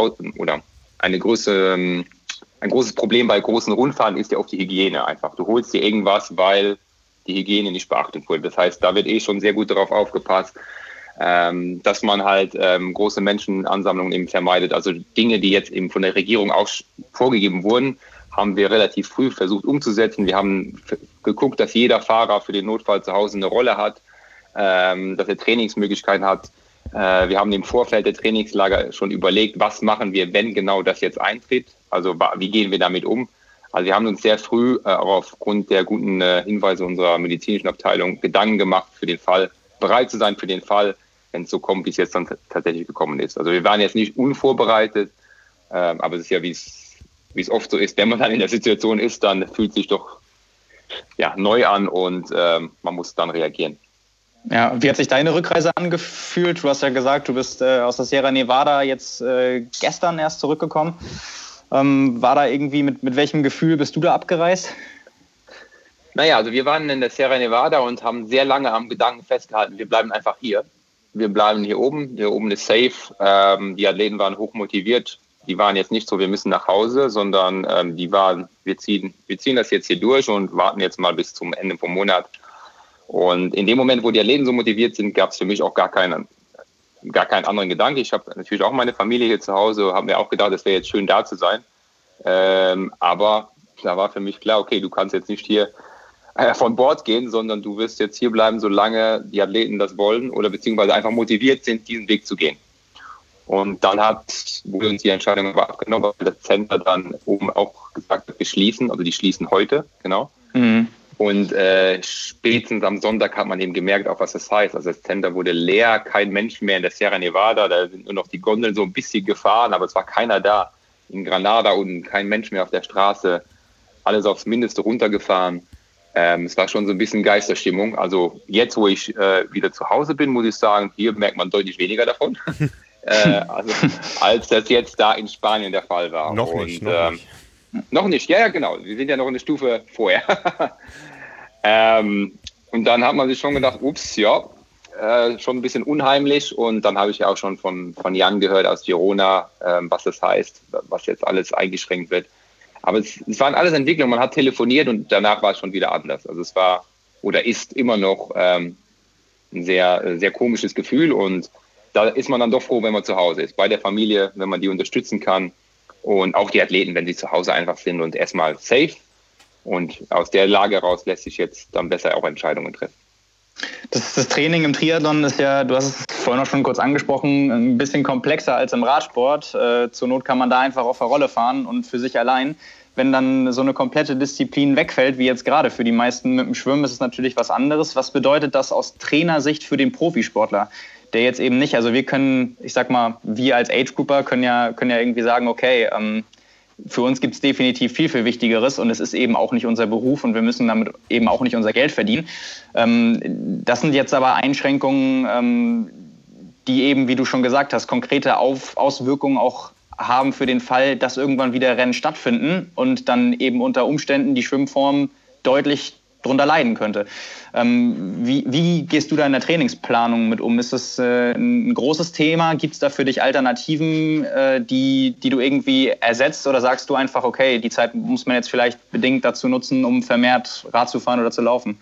Problem bei großen Rundfahrten ist ja auch die Hygiene einfach. Du holst dir irgendwas, weil die Hygiene nicht beachtet wurde. Das heißt, da wird schon sehr gut darauf aufgepasst, dass man halt große Menschenansammlungen eben vermeidet. Also Dinge, die jetzt eben von der Regierung auch vorgegeben wurden, haben wir relativ früh versucht umzusetzen. Wir haben geguckt, dass jeder Fahrer für den Notfall zu Hause eine Rolle hat, dass er Trainingsmöglichkeiten hat. Wir haben im Vorfeld der Trainingslager schon überlegt, was machen wir, wenn genau das jetzt eintritt. Also wie gehen wir damit um? Also wir haben uns sehr früh auch aufgrund der guten Hinweise unserer medizinischen Abteilung Gedanken gemacht für den Fall, bereit zu sein für den Fall, wenn es so kommt, wie es jetzt dann tatsächlich gekommen ist. Also wir waren jetzt nicht unvorbereitet, aber es ist ja, wie es oft so ist, wenn man dann in der Situation ist, dann fühlt es sich doch neu an und man muss dann reagieren. Ja, wie hat sich deine Rückreise angefühlt? Du hast ja gesagt, du bist aus der Sierra Nevada jetzt gestern erst zurückgekommen. War da irgendwie, mit welchem Gefühl bist du da abgereist? Naja, also wir waren in der Sierra Nevada und haben sehr lange am Gedanken festgehalten, wir bleiben einfach hier. Wir bleiben hier oben ist safe. Die Athleten waren hoch motiviert. Die waren jetzt nicht so, wir müssen nach Hause, sondern wir ziehen das jetzt hier durch und warten jetzt mal bis zum Ende vom Monat. Und in dem Moment, wo die Athleten so motiviert sind, gab es für mich auch gar keinen anderen Gedanke. Ich habe natürlich auch meine Familie hier zu Hause, habe mir auch gedacht, es wäre jetzt schön da zu sein. Aber da war für mich klar, okay, du kannst jetzt nicht hier von Bord gehen, sondern du wirst jetzt hier bleiben, solange die Athleten das wollen oder beziehungsweise einfach motiviert sind, diesen Weg zu gehen. Und dann wurde uns die Entscheidung aber abgenommen, weil das Center dann oben auch gesagt hat, wir schließen, also die schließen heute, genau. Mhm. Und spätestens am Sonntag hat man eben gemerkt, auch was das heißt. Also das Center wurde leer, kein Mensch mehr in der Sierra Nevada, da sind nur noch die Gondeln so ein bisschen gefahren, aber es war keiner da. In Granada unten kein Mensch mehr auf der Straße, alles aufs Mindeste runtergefahren. Es war schon so ein bisschen Geisterstimmung. Also jetzt, wo ich wieder zu Hause bin, muss ich sagen, hier merkt man deutlich weniger davon, als das jetzt da in Spanien der Fall war. Noch nicht. Noch nicht, ja, genau. Wir sind ja noch eine Stufe vorher. Und dann hat man sich schon gedacht, ups, ja, schon ein bisschen unheimlich. Und dann habe ich ja auch schon von Jan gehört aus Girona, was das heißt, was jetzt alles eingeschränkt wird. Aber es waren alles Entwicklungen. Man hat telefoniert und danach war es schon wieder anders. Also es war oder ist immer noch ein sehr, sehr komisches Gefühl. Und da ist man dann doch froh, wenn man zu Hause ist. Bei der Familie, wenn man die unterstützen kann. Und auch die Athleten, wenn sie zu Hause einfach sind und erstmal safe. Und aus der Lage heraus lässt sich jetzt dann besser auch Entscheidungen treffen. Das Training im Triathlon ist ja, du hast es vorhin auch schon kurz angesprochen, ein bisschen komplexer als im Radsport. Zur Not kann man da einfach auf der Rolle fahren und für sich allein. Wenn dann so eine komplette Disziplin wegfällt, wie jetzt gerade für die meisten mit dem Schwimmen, ist es natürlich was anderes. Was bedeutet das aus Trainersicht für den Profisportler, der jetzt eben nicht, also wir können, ich sag mal, wir als Age-Grouper können ja irgendwie sagen, okay, für uns gibt es definitiv viel, viel Wichtigeres und es ist eben auch nicht unser Beruf und wir müssen damit eben auch nicht unser Geld verdienen. Das sind jetzt aber Einschränkungen, die eben, wie du schon gesagt hast, konkrete Auswirkungen auch haben für den Fall, dass irgendwann wieder Rennen stattfinden und dann eben unter Umständen die Schwimmform deutlich drunter leiden könnte. Wie gehst du da in der Trainingsplanung mit um? Ist das ein großes Thema? Gibt es da für dich Alternativen, die du irgendwie ersetzt? Oder sagst du einfach, okay, die Zeit muss man jetzt vielleicht bedingt dazu nutzen, um vermehrt Rad zu fahren oder zu laufen?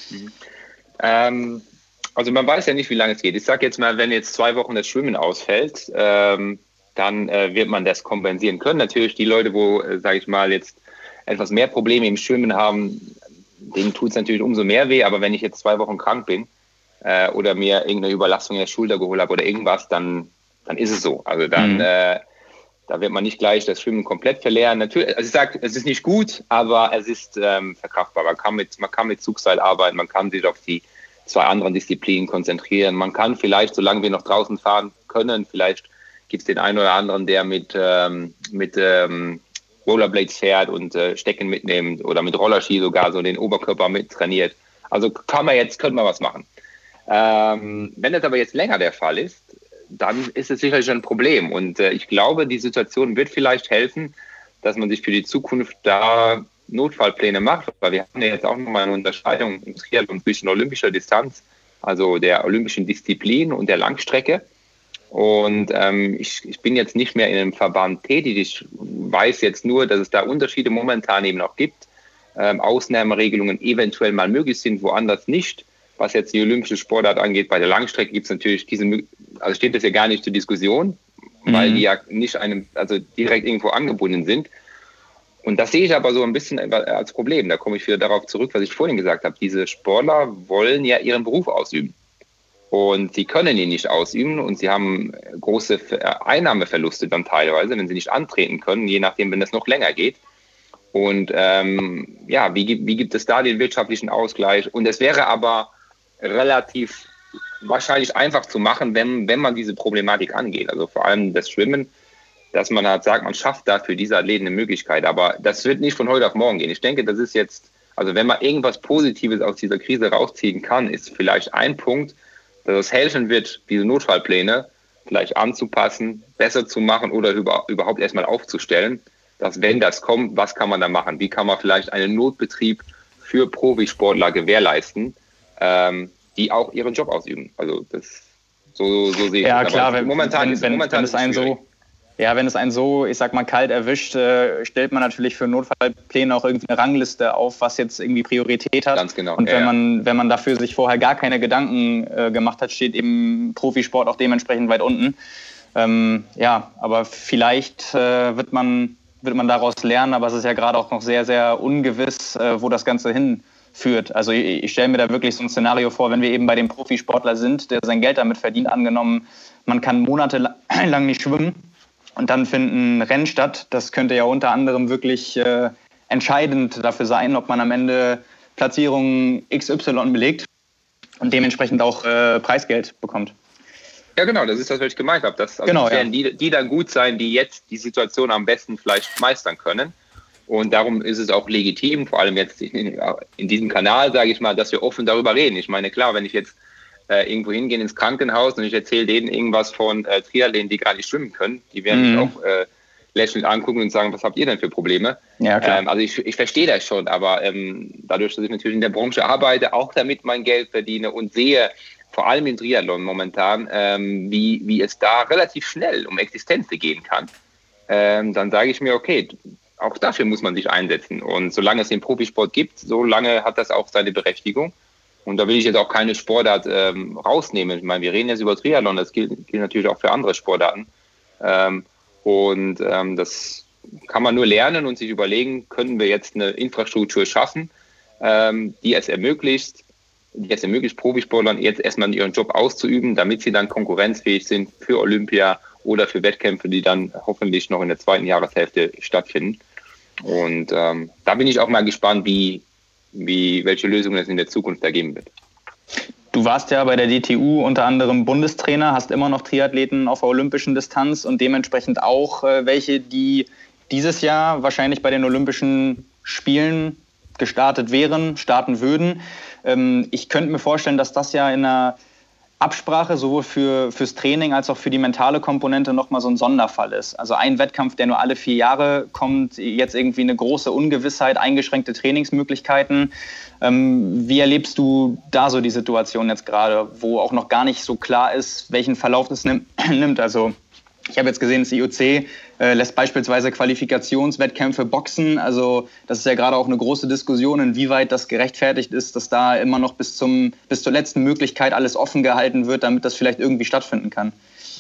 Also man weiß ja nicht, wie lange es geht. Ich sage jetzt mal, wenn jetzt 2 Wochen das Schwimmen ausfällt, dann wird man das kompensieren können. Natürlich die Leute, wo, sage ich mal, jetzt etwas mehr Probleme im Schwimmen haben, denen tut es natürlich umso mehr weh, aber wenn ich jetzt 2 Wochen krank bin oder mir irgendeine Überlastung in der Schulter geholt habe oder irgendwas, dann ist es so. Also dann da wird man nicht gleich das Schwimmen komplett verlieren. Natürlich, also ich sage, es ist nicht gut, aber es ist verkraftbar. Man kann mit Zugseil arbeiten, man kann sich auf die 2 anderen Disziplinen konzentrieren. Man kann vielleicht, solange wir noch draußen fahren können, vielleicht gibt es den einen oder anderen, der mit Rollerblades fährt und Stecken mitnimmt oder mit Rollerski sogar so den Oberkörper mit trainiert. Also könnte man was machen. Wenn das aber jetzt länger der Fall ist, dann ist es sicherlich ein Problem. Und ich glaube, die Situation wird vielleicht helfen, dass man sich für die Zukunft da Notfallpläne macht. Weil wir haben ja jetzt auch nochmal eine Unterscheidung im Triathlon zwischen olympischer Distanz, also der olympischen Disziplin und der Langstrecke. Und ich bin jetzt nicht mehr in einem Verband tätig. Ich weiß jetzt nur, dass es da Unterschiede momentan eben auch gibt. Ausnahmeregelungen eventuell mal möglich sind, woanders nicht. Was jetzt die olympische Sportart angeht, bei der Langstrecke gibt es natürlich also steht das ja gar nicht zur Diskussion, weil die ja nicht direkt irgendwo angebunden sind. Und das sehe ich aber so ein bisschen als Problem. Da komme ich wieder darauf zurück, was ich vorhin gesagt habe. Diese Sportler wollen ja ihren Beruf ausüben. Und sie können ihn nicht ausüben und sie haben große Einnahmeverluste dann teilweise, wenn sie nicht antreten können, je nachdem, wenn es noch länger geht. Und wie gibt es da den wirtschaftlichen Ausgleich? Und es wäre aber relativ wahrscheinlich einfach zu machen, wenn man diese Problematik angeht. Also vor allem das Schwimmen, dass man halt sagt, man schafft da für diese Athleten eine Möglichkeit. Aber das wird nicht von heute auf morgen gehen. Ich denke, das ist jetzt, also wenn man irgendwas Positives aus dieser Krise rausziehen kann, ist vielleicht ein Punkt, dass es helfen wird, diese Notfallpläne vielleicht anzupassen, besser zu machen oder überhaupt erstmal aufzustellen, dass wenn das kommt, was kann man da machen? Wie kann man vielleicht einen Notbetrieb für Profisportler gewährleisten, die auch ihren Job ausüben? Also das so sehe ich. Ja, klar, wenn es einen so, ich sag mal, kalt erwischt, stellt man natürlich für Notfallpläne auch irgendwie eine Rangliste auf, was jetzt irgendwie Priorität hat. Ganz genau. Und wenn man dafür sich vorher gar keine Gedanken gemacht hat, steht eben Profisport auch dementsprechend weit unten. Aber vielleicht wird man daraus lernen, aber es ist ja gerade auch noch sehr, sehr ungewiss, wo das Ganze führt. Also ich stelle mir da wirklich so ein Szenario vor, wenn wir eben bei dem Profisportler sind, der sein Geld damit verdient, angenommen, man kann monatelang nicht schwimmen und dann finden Rennen statt. Das könnte ja unter anderem wirklich entscheidend dafür sein, ob man am Ende Platzierungen XY belegt und dementsprechend auch Preisgeld bekommt. Ja, genau, das ist das, was ich gemeint habe. Werden die dann gut sein, die jetzt die Situation am besten vielleicht meistern können. Und darum ist es auch legitim, vor allem jetzt in diesem Kanal, sage ich mal, dass wir offen darüber reden. Ich meine, klar, wenn ich jetzt irgendwo hingehe ins Krankenhaus und ich erzähle denen irgendwas von Triathleten, die gar nicht schwimmen können, die werden mich auch lächelnd angucken und sagen, was habt ihr denn für Probleme? Ja, klar. Also ich verstehe das schon, aber dadurch, dass ich natürlich in der Branche arbeite, auch damit mein Geld verdiene und sehe, vor allem im Triathlon momentan, wie es da relativ schnell um Existenzen gehen kann, dann sage ich mir, okay, auch dafür muss man sich einsetzen. Und solange es den Profisport gibt, solange hat das auch seine Berechtigung. Und da will ich jetzt auch keine Sportart rausnehmen. Ich meine, wir reden jetzt über Triathlon, das gilt natürlich auch für andere Sportarten. Das kann man nur lernen und sich überlegen, können wir jetzt eine Infrastruktur schaffen, die es ermöglicht, Profisportlern jetzt erstmal ihren Job auszuüben, damit sie dann konkurrenzfähig sind für Olympia oder für Wettkämpfe, die dann hoffentlich noch in der zweiten Jahreshälfte stattfinden. Und da bin ich auch mal gespannt, welche Lösungen es in der Zukunft ergeben wird. Du warst ja bei der DTU unter anderem Bundestrainer, hast immer noch Triathleten auf der olympischen Distanz und dementsprechend auch welche, die dieses Jahr wahrscheinlich bei den Olympischen Spielen starten würden. Ich könnte mir vorstellen, dass das ja in einer Absprache sowohl fürs Training als auch für die mentale Komponente nochmal so ein Sonderfall ist. Also ein Wettkampf, der nur alle 4 Jahre kommt, jetzt irgendwie eine große Ungewissheit, eingeschränkte Trainingsmöglichkeiten. Wie erlebst du da so die Situation jetzt gerade, wo auch noch gar nicht so klar ist, welchen Verlauf das nimmt? Also ich habe jetzt gesehen, das IOC lässt beispielsweise Qualifikationswettkämpfe boxen. Also das ist ja gerade auch eine große Diskussion, inwieweit das gerechtfertigt ist, dass da immer noch bis zur letzten Möglichkeit alles offen gehalten wird, damit das vielleicht irgendwie stattfinden kann.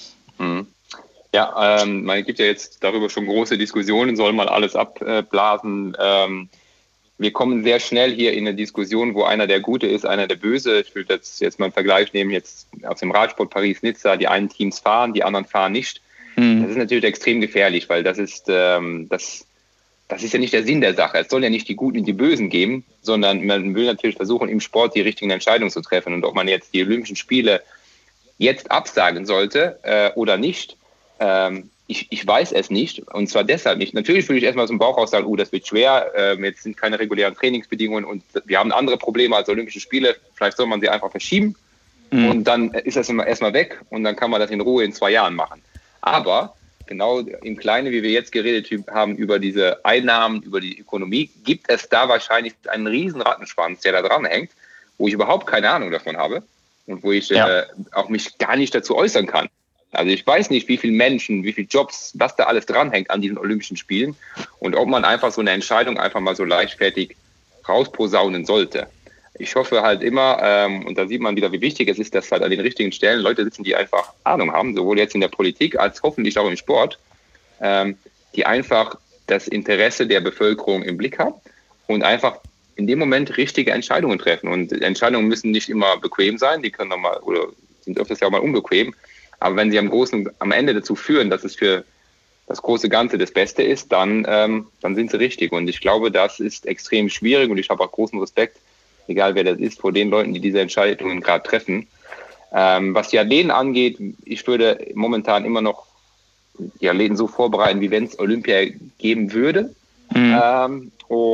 Ja, man gibt ja jetzt darüber schon große Diskussionen, soll man alles abblasen. Wir kommen sehr schnell hier in eine Diskussion, wo einer der Gute ist, einer der Böse. Ich will jetzt mal einen Vergleich nehmen, jetzt aus dem Radsport Paris-Nizza, die einen Teams fahren, die anderen fahren nicht. Das ist natürlich extrem gefährlich, weil das ist ja nicht der Sinn der Sache. Es soll ja nicht die Guten und die Bösen geben, sondern man will natürlich versuchen, im Sport die richtigen Entscheidungen zu treffen. Und ob man jetzt die Olympischen Spiele jetzt absagen sollte oder nicht, ich weiß es nicht. Und zwar deshalb nicht. Natürlich würde ich erstmal aus dem Bauch raus sagen, das wird schwer, jetzt sind keine regulären Trainingsbedingungen und wir haben andere Probleme als Olympische Spiele. Vielleicht soll man sie einfach verschieben und dann ist das erstmal weg und dann kann man das in Ruhe in 2 Jahren machen. Aber genau im Kleinen, wie wir jetzt geredet haben über diese Einnahmen, über die Ökonomie, gibt es da wahrscheinlich einen riesen Rattenschwanz, der da dran hängt, wo ich überhaupt keine Ahnung davon habe und wo ich auch mich gar nicht dazu äußern kann. Also ich weiß nicht, wie viele Menschen, wie viele Jobs, was da alles dranhängt an diesen Olympischen Spielen und ob man einfach so eine Entscheidung einfach mal so leichtfertig rausposaunen sollte. Ich hoffe halt immer, und da sieht man wieder, wie wichtig es ist, dass halt an den richtigen Stellen Leute sitzen, die einfach Ahnung haben, sowohl jetzt in der Politik als hoffentlich auch im Sport, die einfach das Interesse der Bevölkerung im Blick haben und einfach in dem Moment richtige Entscheidungen treffen. Und Entscheidungen müssen nicht immer bequem sein, die können mal oder sind öfters ja auch mal unbequem. Aber wenn sie am Ende dazu führen, dass es für das große Ganze das Beste ist, dann sind sie richtig. Und ich glaube, das ist extrem schwierig und ich habe auch großen Respekt, egal wer das ist, vor den Leuten, die diese Entscheidungen gerade treffen. Was die Athleten angeht, ich würde momentan immer noch die Athleten so vorbereiten, wie wenn es Olympia geben würde. Wenn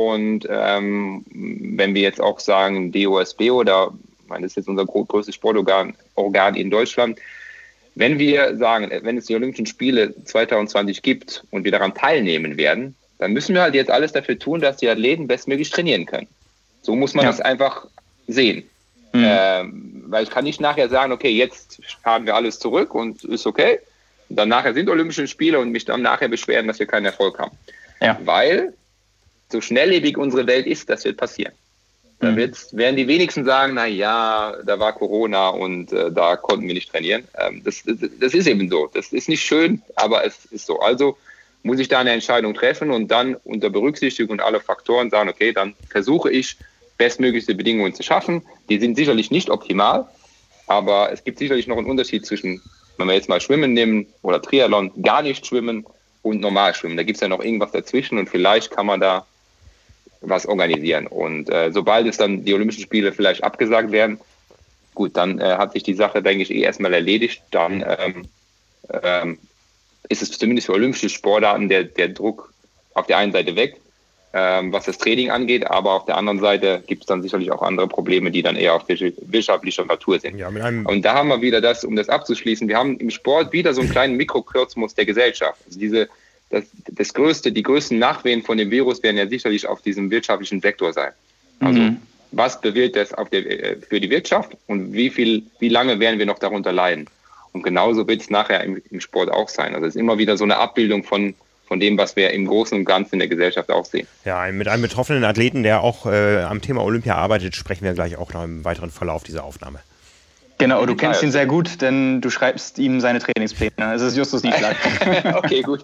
wir jetzt auch sagen DOSB oder, das ist jetzt unser größtes Sportorgan in Deutschland, wenn wir sagen, wenn es die Olympischen Spiele 2020 gibt und wir daran teilnehmen werden, dann müssen wir halt jetzt alles dafür tun, dass die Athleten bestmöglich trainieren können. So muss man das einfach sehen. Weil ich kann nicht nachher sagen, okay, jetzt fahren wir alles zurück und ist okay. Und dann nachher sind Olympische Spiele und mich dann nachher beschweren, dass wir keinen Erfolg haben. Ja. Weil so schnelllebig unsere Welt ist, das wird passieren. Da werden die wenigsten sagen, na ja, da war Corona und da konnten wir nicht trainieren. Das ist eben so. Das ist nicht schön, aber es ist so. Also muss ich da eine Entscheidung treffen und dann unter Berücksichtigung aller Faktoren sagen, okay, dann versuche ich bestmöglichste Bedingungen zu schaffen. Die sind sicherlich nicht optimal, aber es gibt sicherlich noch einen Unterschied zwischen, wenn wir jetzt mal Schwimmen nehmen oder Triathlon, gar nicht schwimmen und normal schwimmen. Da gibt es ja noch irgendwas dazwischen und vielleicht kann man da was organisieren. Und sobald es dann die Olympischen Spiele vielleicht abgesagt werden, gut, dann hat sich die Sache, denke ich, erstmal erledigt. Dann ist es zumindest für olympische Sportarten der Druck auf der einen Seite weg, was das Training angeht, aber auf der anderen Seite gibt es dann sicherlich auch andere Probleme, die dann eher auf wirtschaftlicher Natur sind. Ja, und da haben wir wieder das, um das abzuschließen, wir haben im Sport wieder so einen kleinen Mikrokosmos der Gesellschaft. Also die größten Nachwehen von dem Virus werden ja sicherlich auf diesem wirtschaftlichen Sektor sein. Also was bewirkt das für die Wirtschaft und wie lange werden wir noch darunter leiden? Und genauso wird es nachher im Sport auch sein. Also es ist immer wieder so eine Abbildung von dem, was wir im Großen und Ganzen in der Gesellschaft auch sehen. Ja, mit einem betroffenen Athleten, der auch am Thema Olympia arbeitet, sprechen wir gleich auch noch im weiteren Verlauf dieser Aufnahme. Genau, du kennst ihn sehr gut, denn du schreibst ihm seine Trainingspläne. Es ist Justus Nieschlag. Okay, gut.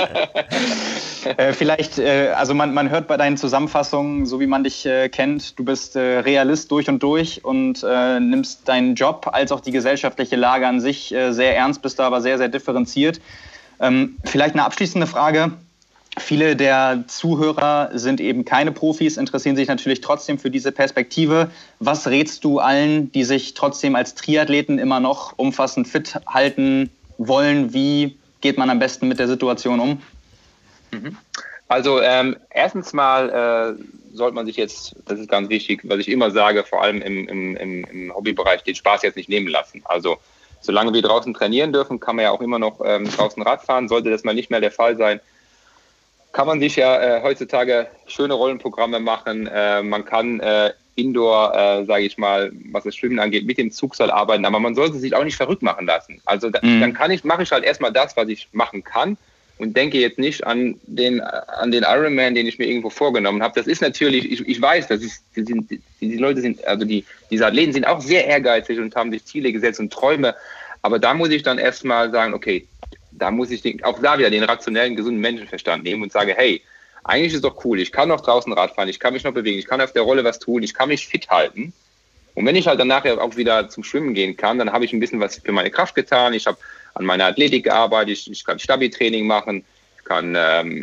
Vielleicht, also man hört bei deinen Zusammenfassungen, so wie man dich kennt, du bist Realist durch und durch und nimmst deinen Job als auch die gesellschaftliche Lage an sich sehr ernst, bist da aber sehr, sehr differenziert. Vielleicht eine abschließende Frage. Viele der Zuhörer sind eben keine Profis, interessieren sich natürlich trotzdem für diese Perspektive. Was rätst du allen, die sich trotzdem als Triathleten immer noch umfassend fit halten wollen? Wie geht man am besten mit der Situation um? Also erstens mal sollte man sich jetzt, das ist ganz wichtig, was ich immer sage, vor allem im Hobbybereich, den Spaß jetzt nicht nehmen lassen. Also solange wir draußen trainieren dürfen, kann man ja auch immer noch draußen Rad fahren. Sollte das mal nicht mehr der Fall sein, kann man sich ja heutzutage schöne Rollenprogramme machen. Man kann Indoor, sage ich mal, was das Schwimmen angeht, mit dem Zugseil arbeiten. Aber man sollte sich auch nicht verrückt machen lassen. Also dann mache ich halt erstmal das, was ich machen kann und denke jetzt nicht an den Ironman, den ich mir irgendwo vorgenommen habe. Das ist natürlich, ich weiß, die Leute sind, also diese Athleten sind auch sehr ehrgeizig und haben sich Ziele gesetzt und Träume. Aber da muss ich dann erstmal sagen, okay, da muss ich auch da wieder den rationellen, gesunden Menschenverstand nehmen und sage, hey, eigentlich ist doch cool, ich kann noch draußen Rad fahren, ich kann mich noch bewegen, ich kann auf der Rolle was tun, ich kann mich fit halten. Und wenn ich halt dann nachher auch wieder zum Schwimmen gehen kann, dann habe ich ein bisschen was für meine Kraft getan, ich habe an meiner Athletik gearbeitet, ich kann Stabi-Training machen, ich kann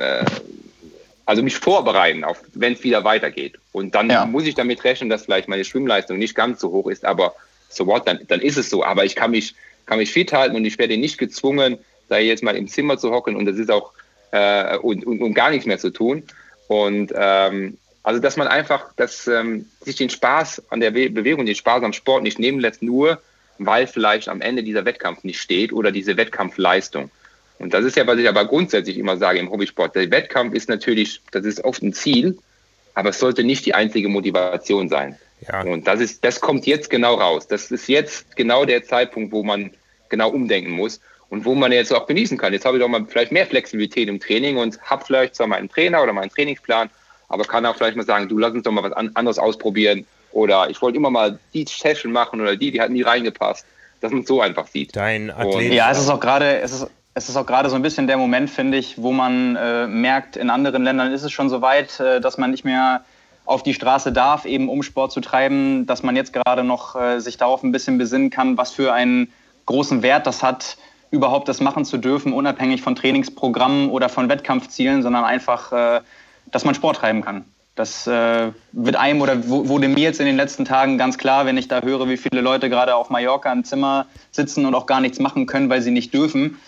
also mich vorbereiten, wenn es wieder weitergeht. Und dann muss ich damit rechnen, dass vielleicht meine Schwimmleistung nicht ganz so hoch ist, aber so what, dann ist es so. Aber ich kann mich fit halten und ich werde nicht gezwungen, da jetzt mal im Zimmer zu hocken und das ist auch und gar nichts mehr zu tun. Und also dass man einfach sich den Spaß an der Bewegung, den Spaß am Sport nicht nehmen lässt, nur weil vielleicht am Ende dieser Wettkampf nicht steht oder diese Wettkampfleistung. Und das ist ja, was ich aber grundsätzlich immer sage im Hobbysport. Der Wettkampf ist natürlich, das ist oft ein Ziel, aber es sollte nicht die einzige Motivation sein. Ja. Und das kommt jetzt genau raus. Das ist jetzt genau der Zeitpunkt, wo man genau umdenken muss. Und wo man jetzt auch genießen kann. Jetzt habe ich doch mal vielleicht mehr Flexibilität im Training und habe vielleicht zwar meinen Trainer oder meinen Trainingsplan, aber kann auch vielleicht mal sagen, du lass uns doch mal was anderes ausprobieren oder ich wollte immer mal die Session machen oder die hat nie reingepasst, dass man es so einfach sieht. Dein Athlet. Ja, es ist auch gerade so ein bisschen der Moment, finde ich, wo man merkt, in anderen Ländern ist es schon so weit, dass man nicht mehr auf die Straße darf, eben um Sport zu treiben, dass man jetzt gerade noch sich darauf ein bisschen besinnen kann, was für einen großen Wert das hat, überhaupt das machen zu dürfen, unabhängig von Trainingsprogrammen oder von Wettkampfzielen, sondern einfach, dass man Sport treiben kann. Das wird einem oder wurde mir jetzt in den letzten Tagen ganz klar, wenn ich da höre, wie viele Leute gerade auf Mallorca im Zimmer sitzen und auch gar nichts machen können, weil sie nicht dürfen.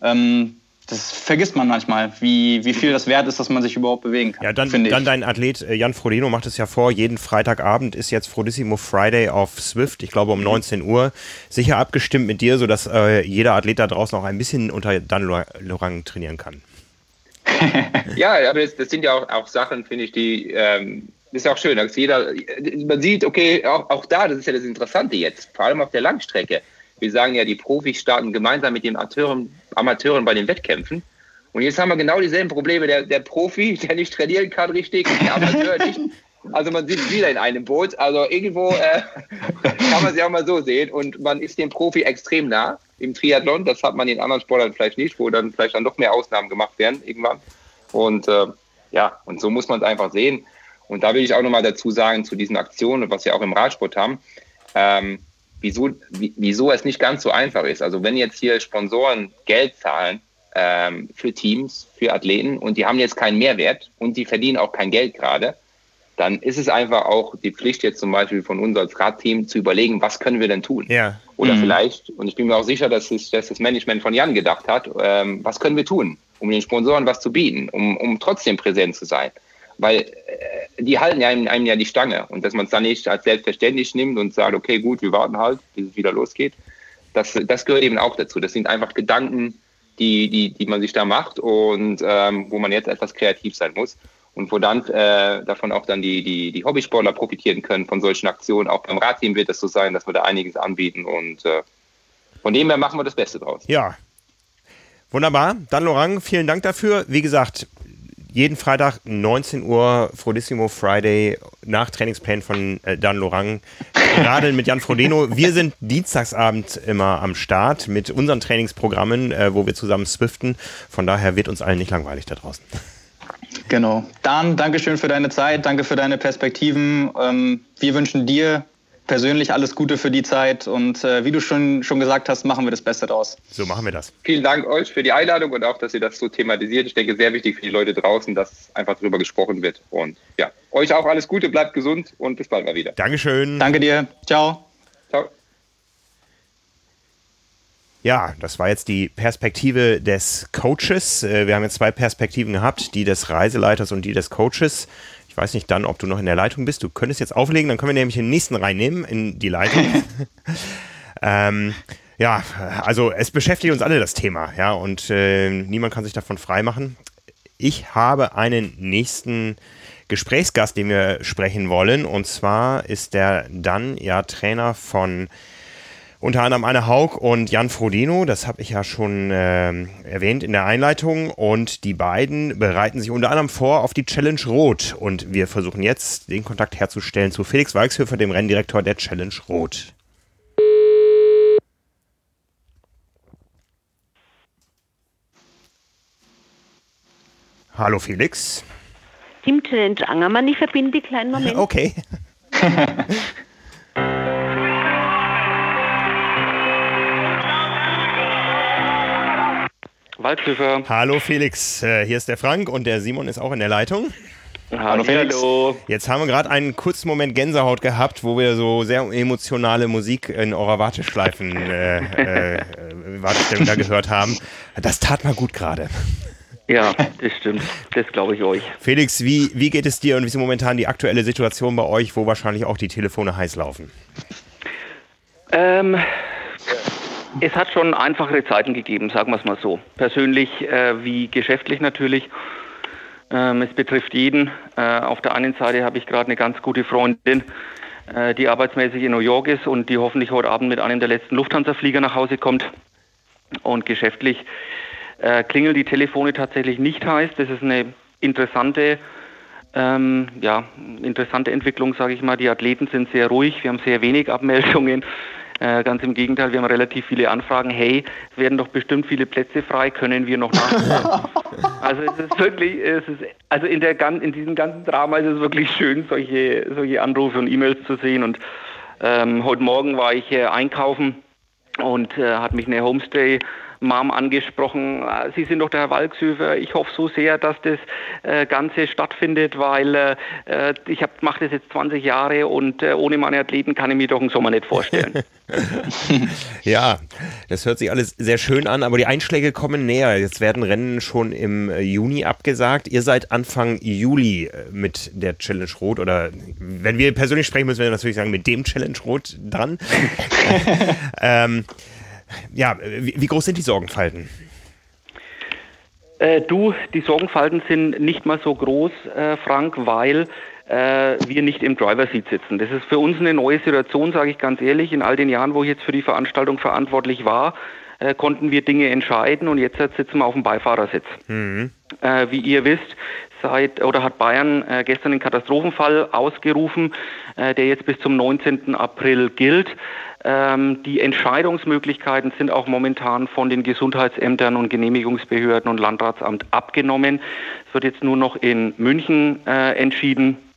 Das vergisst man manchmal, wie viel das wert ist, dass man sich überhaupt bewegen kann. Ja, dann dein Athlet Jan Frodeno macht es ja vor, jeden Freitagabend ist jetzt Frodissimo Friday auf Zwift, ich glaube um 19 Uhr, sicher abgestimmt mit dir, sodass jeder Athlet da draußen auch ein bisschen unter Dan Lorang trainieren kann. Ja, aber das sind ja auch Sachen, finde ich, die ist ja auch schön, dass man sieht, okay, auch da, das ist ja das Interessante jetzt, vor allem auf der Langstrecke. Wir sagen ja, die Profis starten gemeinsam mit den Amateuren bei den Wettkämpfen. Und jetzt haben wir genau dieselben Probleme. Der Profi, der nicht trainieren kann richtig, und der Amateur nicht. Also man sitzt wieder in einem Boot. Also irgendwo kann man sich auch mal so sehen. Und man ist dem Profi extrem nah im Triathlon. Das hat man in anderen Sportarten vielleicht nicht, wo dann noch mehr Ausnahmen gemacht werden irgendwann. Und und so muss man es einfach sehen. Und da will ich auch nochmal dazu sagen, zu diesen Aktionen, was wir auch im Radsport haben, wieso es nicht ganz so einfach ist. Also wenn jetzt hier Sponsoren Geld zahlen für Teams, für Athleten und die haben jetzt keinen Mehrwert und die verdienen auch kein Geld gerade, dann ist es einfach auch die Pflicht jetzt zum Beispiel von uns als Radteam zu überlegen, was können wir denn tun? Ja. Oder vielleicht, und ich bin mir auch sicher, dass das Management von Jan gedacht hat, was können wir tun, um den Sponsoren was zu bieten, um trotzdem präsent zu sein? Weil die halten einem ja die Stange und dass man es dann nicht als selbstverständlich nimmt und sagt, okay, gut, wir warten halt, bis es wieder losgeht, das gehört eben auch dazu. Das sind einfach Gedanken, die man sich da macht und wo man jetzt etwas kreativ sein muss. Und wo dann davon auch dann die Hobbysportler profitieren können von solchen Aktionen. Auch beim Radteam wird es so sein, dass wir da einiges anbieten. Und von dem her machen wir das Beste draus. Ja, wunderbar. Dan Lorang, vielen Dank dafür. Wie gesagt, jeden Freitag 19 Uhr Frodissimo Friday nach Trainingsplan von Dan Lorang. Radeln mit Jan Frodeno. Wir sind dienstagsabend immer am Start mit unseren Trainingsprogrammen, wo wir zusammen swiften. Von daher wird uns allen nicht langweilig da draußen. Genau. Dan, Dankeschön für deine Zeit, danke für deine Perspektiven. Wir wünschen dir persönlich alles Gute für die Zeit und wie du schon gesagt hast, machen wir das Beste draus. So machen wir das. Vielen Dank euch für die Einladung und auch, dass ihr das so thematisiert. Ich denke, sehr wichtig für die Leute draußen, dass einfach darüber gesprochen wird. Und ja, euch auch alles Gute, bleibt gesund und bis bald mal wieder. Dankeschön. Danke dir. Ciao. Ciao. Ja, das war jetzt die Perspektive des Coaches. Wir haben jetzt 2 Perspektiven gehabt, die des Reiseleiters und die des Coaches. Ich weiß nicht dann, ob du noch in der Leitung bist. Du könntest jetzt auflegen, dann können wir nämlich den nächsten reinnehmen in die Leitung. Ja, also es beschäftigt uns alle das Thema, ja, und niemand kann sich davon freimachen. Ich habe einen nächsten Gesprächsgast, den wir sprechen wollen, und zwar ist der dann ja Trainer von unter anderem Anne Haug und Jan Frodeno, das habe ich ja schon erwähnt in der Einleitung, und die beiden bereiten sich unter anderem vor auf die Challenge Rot und wir versuchen jetzt den Kontakt herzustellen zu Felix Walkshöfer, dem Renndirektor der Challenge Rot. Hallo Felix. Team Challenge Angermann, ich verbinde die kleinen Momente. Okay. Walkshöfer. Hallo Felix, hier ist der Frank und der Simon ist auch in der Leitung. Hallo Felix. Hallo. Jetzt haben wir gerade einen kurzen Moment Gänsehaut gehabt, wo wir so sehr emotionale Musik in eurer Warteschleifen Wartestellung da gehört haben. Das tat mal gut gerade. Ja, das stimmt. Das glaube ich euch. Felix, wie geht es dir und wie ist momentan die aktuelle Situation bei euch, wo wahrscheinlich auch die Telefone heiß laufen? Es hat schon einfachere Zeiten gegeben, sagen wir es mal so. Persönlich wie geschäftlich natürlich. Es betrifft jeden. Auf der einen Seite habe ich gerade eine ganz gute Freundin, die arbeitsmäßig in New York ist und die hoffentlich heute Abend mit einem der letzten Lufthansa-Flieger nach Hause kommt. Und geschäftlich klingeln die Telefone tatsächlich nicht heiß. Das ist eine interessante Entwicklung, sage ich mal. Die Athleten sind sehr ruhig, wir haben sehr wenig Abmeldungen. Ganz im Gegenteil, wir haben relativ viele Anfragen. Hey, es werden doch bestimmt viele Plätze frei, können wir noch nachholen? Also es ist wirklich, in diesem ganzen Drama ist es wirklich schön, solche Anrufe und E-Mails zu sehen. Und heute Morgen war ich einkaufen und hat mich eine Homestay-Mom angesprochen. Sie sind doch der Herr Walkshöfer. Ich hoffe so sehr, dass das Ganze stattfindet, weil ich mache das jetzt 20 Jahre und ohne meine Athleten kann ich mir doch einen Sommer nicht vorstellen. Ja, das hört sich alles sehr schön an, aber die Einschläge kommen näher. Jetzt werden Rennen schon im Juni abgesagt. Ihr seid Anfang Juli mit der Challenge Rot oder wenn wir persönlich sprechen, müssen wir natürlich sagen, mit dem Challenge Rot dran. Ja, wie groß sind die Sorgenfalten? Die Sorgenfalten sind nicht mal so groß, Frank, weil wir nicht im Driver-Seat sitzen. Das ist für uns eine neue Situation, sage ich ganz ehrlich. In all den Jahren, wo ich jetzt für die Veranstaltung verantwortlich war, konnten wir Dinge entscheiden und jetzt sitzen wir auf dem Beifahrersitz. Mhm. Wie ihr wisst, hat Bayern gestern den Katastrophenfall ausgerufen, der jetzt bis zum 19. April gilt. Die Entscheidungsmöglichkeiten sind auch momentan von den Gesundheitsämtern und Genehmigungsbehörden und Landratsamt abgenommen. Es wird jetzt nur noch in München entschieden.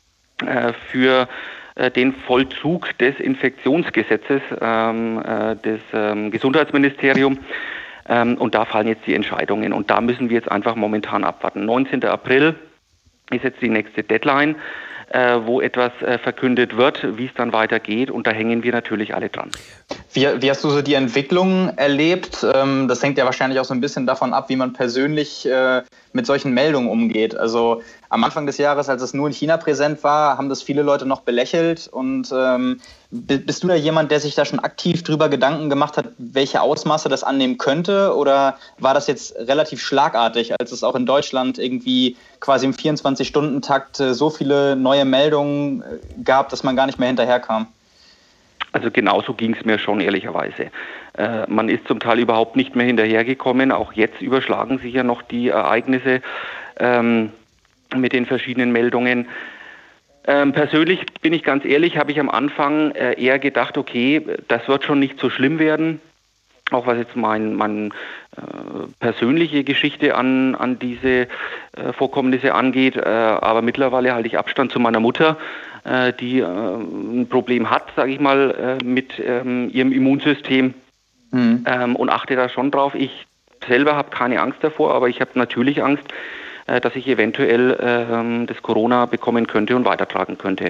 für den Vollzug des Infektionsgesetzes des Gesundheitsministeriums. Und da fallen jetzt die Entscheidungen. Und da müssen wir jetzt einfach momentan abwarten. 19. April ist jetzt die nächste Deadline, wo etwas verkündet wird, wie es dann weitergeht. Und da hängen wir natürlich alle dran. Wie hast du so die Entwicklung erlebt? Das hängt ja wahrscheinlich auch so ein bisschen davon ab, wie man persönlich mit solchen Meldungen umgeht. Also am Anfang des Jahres, als es nur in China präsent war, haben das viele Leute noch belächelt. Und bist du da jemand, der sich da schon aktiv drüber Gedanken gemacht hat, welche Ausmaße das annehmen könnte? Oder war das jetzt relativ schlagartig, als es auch in Deutschland irgendwie quasi im 24-Stunden-Takt so viele neue Meldungen gab, dass man gar nicht mehr hinterherkam? Also genauso ging es mir schon, ehrlicherweise. Man ist zum Teil überhaupt nicht mehr hinterhergekommen. Auch jetzt überschlagen sich ja noch die Ereignisse mit den verschiedenen Meldungen. Persönlich, bin ich ganz ehrlich, habe ich am Anfang eher gedacht, okay, das wird schon nicht so schlimm werden. Auch was jetzt meine persönliche Geschichte an diese Vorkommnisse angeht. Aber mittlerweile halte ich Abstand zu meiner Mutter, die ein Problem hat, sage ich mal, mit ihrem Immunsystem und achte da schon drauf. Ich selber habe keine Angst davor, aber ich habe natürlich Angst, dass ich eventuell das Corona bekommen könnte und weitertragen könnte.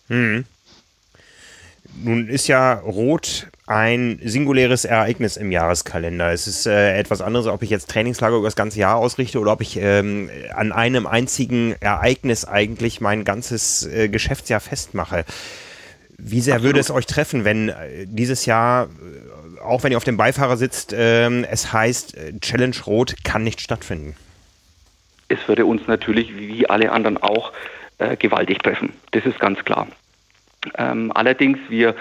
Nun ist ja Rot ein singuläres Ereignis im Jahreskalender. Es ist etwas anderes, ob ich jetzt Trainingslager über das ganze Jahr ausrichte oder ob ich an einem einzigen Ereignis eigentlich mein ganzes Geschäftsjahr festmache. Wie sehr würde es euch treffen, wenn dieses Jahr, auch wenn ihr auf dem Beifahrer sitzt, es heißt, Challenge Rot kann nicht stattfinden? Es würde uns natürlich, wie alle anderen auch, gewaltig treffen. Das ist ganz klar. Allerdings, wir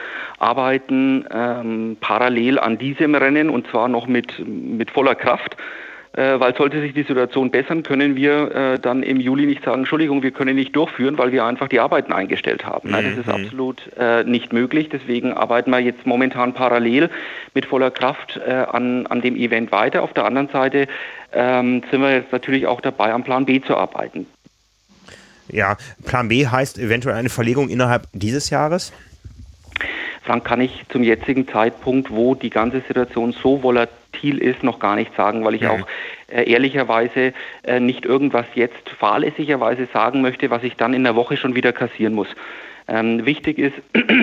arbeiten parallel an diesem Rennen und zwar noch mit voller Kraft, weil sollte sich die Situation bessern, können wir dann im Juli nicht sagen, Entschuldigung, wir können nicht durchführen, weil wir einfach die Arbeiten eingestellt haben. Das ist absolut nicht möglich, deswegen arbeiten wir jetzt momentan parallel mit voller Kraft an dem Event weiter. Auf der anderen Seite sind wir jetzt natürlich auch dabei, am Plan B zu arbeiten. Ja, Plan B heißt eventuell eine Verlegung innerhalb dieses Jahres? Frank, kann ich zum jetzigen Zeitpunkt, wo die ganze Situation so volatil ist, noch gar nicht sagen, weil ich auch ehrlicherweise nicht irgendwas jetzt fahrlässigerweise sagen möchte, was ich dann in der Woche schon wieder kassieren muss. Wichtig ist,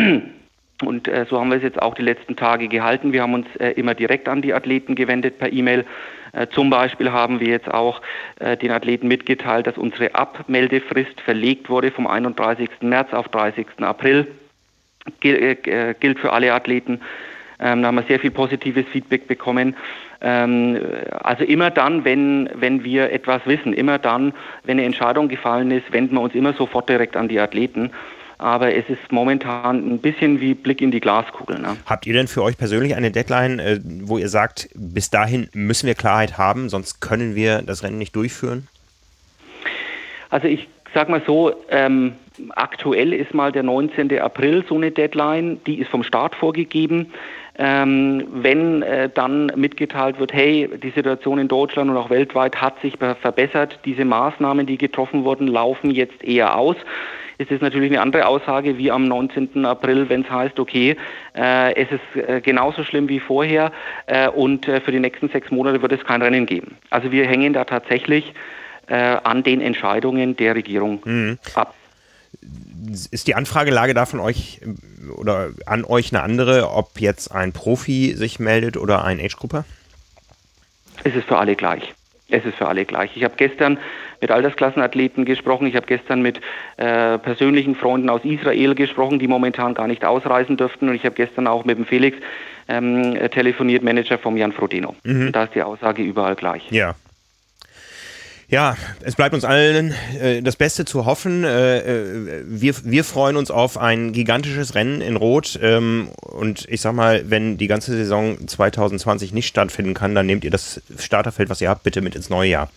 und so haben wir es jetzt auch die letzten Tage gehalten, wir haben uns immer direkt an die Athleten gewendet per E-Mail. Zum Beispiel haben wir jetzt auch den Athleten mitgeteilt, dass unsere Abmeldefrist verlegt wurde vom 31. März auf 30. April. Gilt für alle Athleten. Da haben wir sehr viel positives Feedback bekommen. Also immer dann, wenn wir etwas wissen, immer dann, wenn eine Entscheidung gefallen ist, wenden wir uns immer sofort direkt an die Athleten. Aber es ist momentan ein bisschen wie Blick in die Glaskugel. Ne? Habt ihr denn für euch persönlich eine Deadline, wo ihr sagt, bis dahin müssen wir Klarheit haben, sonst können wir das Rennen nicht durchführen? Also ich sag mal so, aktuell ist mal der 19. April so eine Deadline, die ist vom Start vorgegeben. Wenn dann mitgeteilt wird, hey, die Situation in Deutschland und auch weltweit hat sich verbessert, diese Maßnahmen, die getroffen wurden, laufen jetzt eher aus. Es ist natürlich eine andere Aussage wie am 19. April, wenn es heißt, okay, es ist genauso schlimm wie vorher und für die nächsten 6 Monate wird es kein Rennen geben. Also wir hängen da tatsächlich an den Entscheidungen der Regierung ab. Ist die Anfragelage da von euch oder an euch eine andere, ob jetzt ein Profi sich meldet oder ein Age-Grupper? Es ist für alle gleich. Es ist für alle gleich. Ich habe gestern mit Altersklassenathleten gesprochen. Ich habe gestern mit persönlichen Freunden aus Israel gesprochen, die momentan gar nicht ausreisen dürften. Und ich habe gestern auch mit dem Felix telefoniert, Manager vom Jan Frodeno. Da ist die Aussage überall gleich. Ja. Ja, es bleibt uns allen das Beste zu hoffen. Wir freuen uns auf ein gigantisches Rennen in Rot. Und ich sag mal, wenn die ganze Saison 2020 nicht stattfinden kann, dann nehmt ihr das Starterfeld, was ihr habt, bitte mit ins neue Jahr.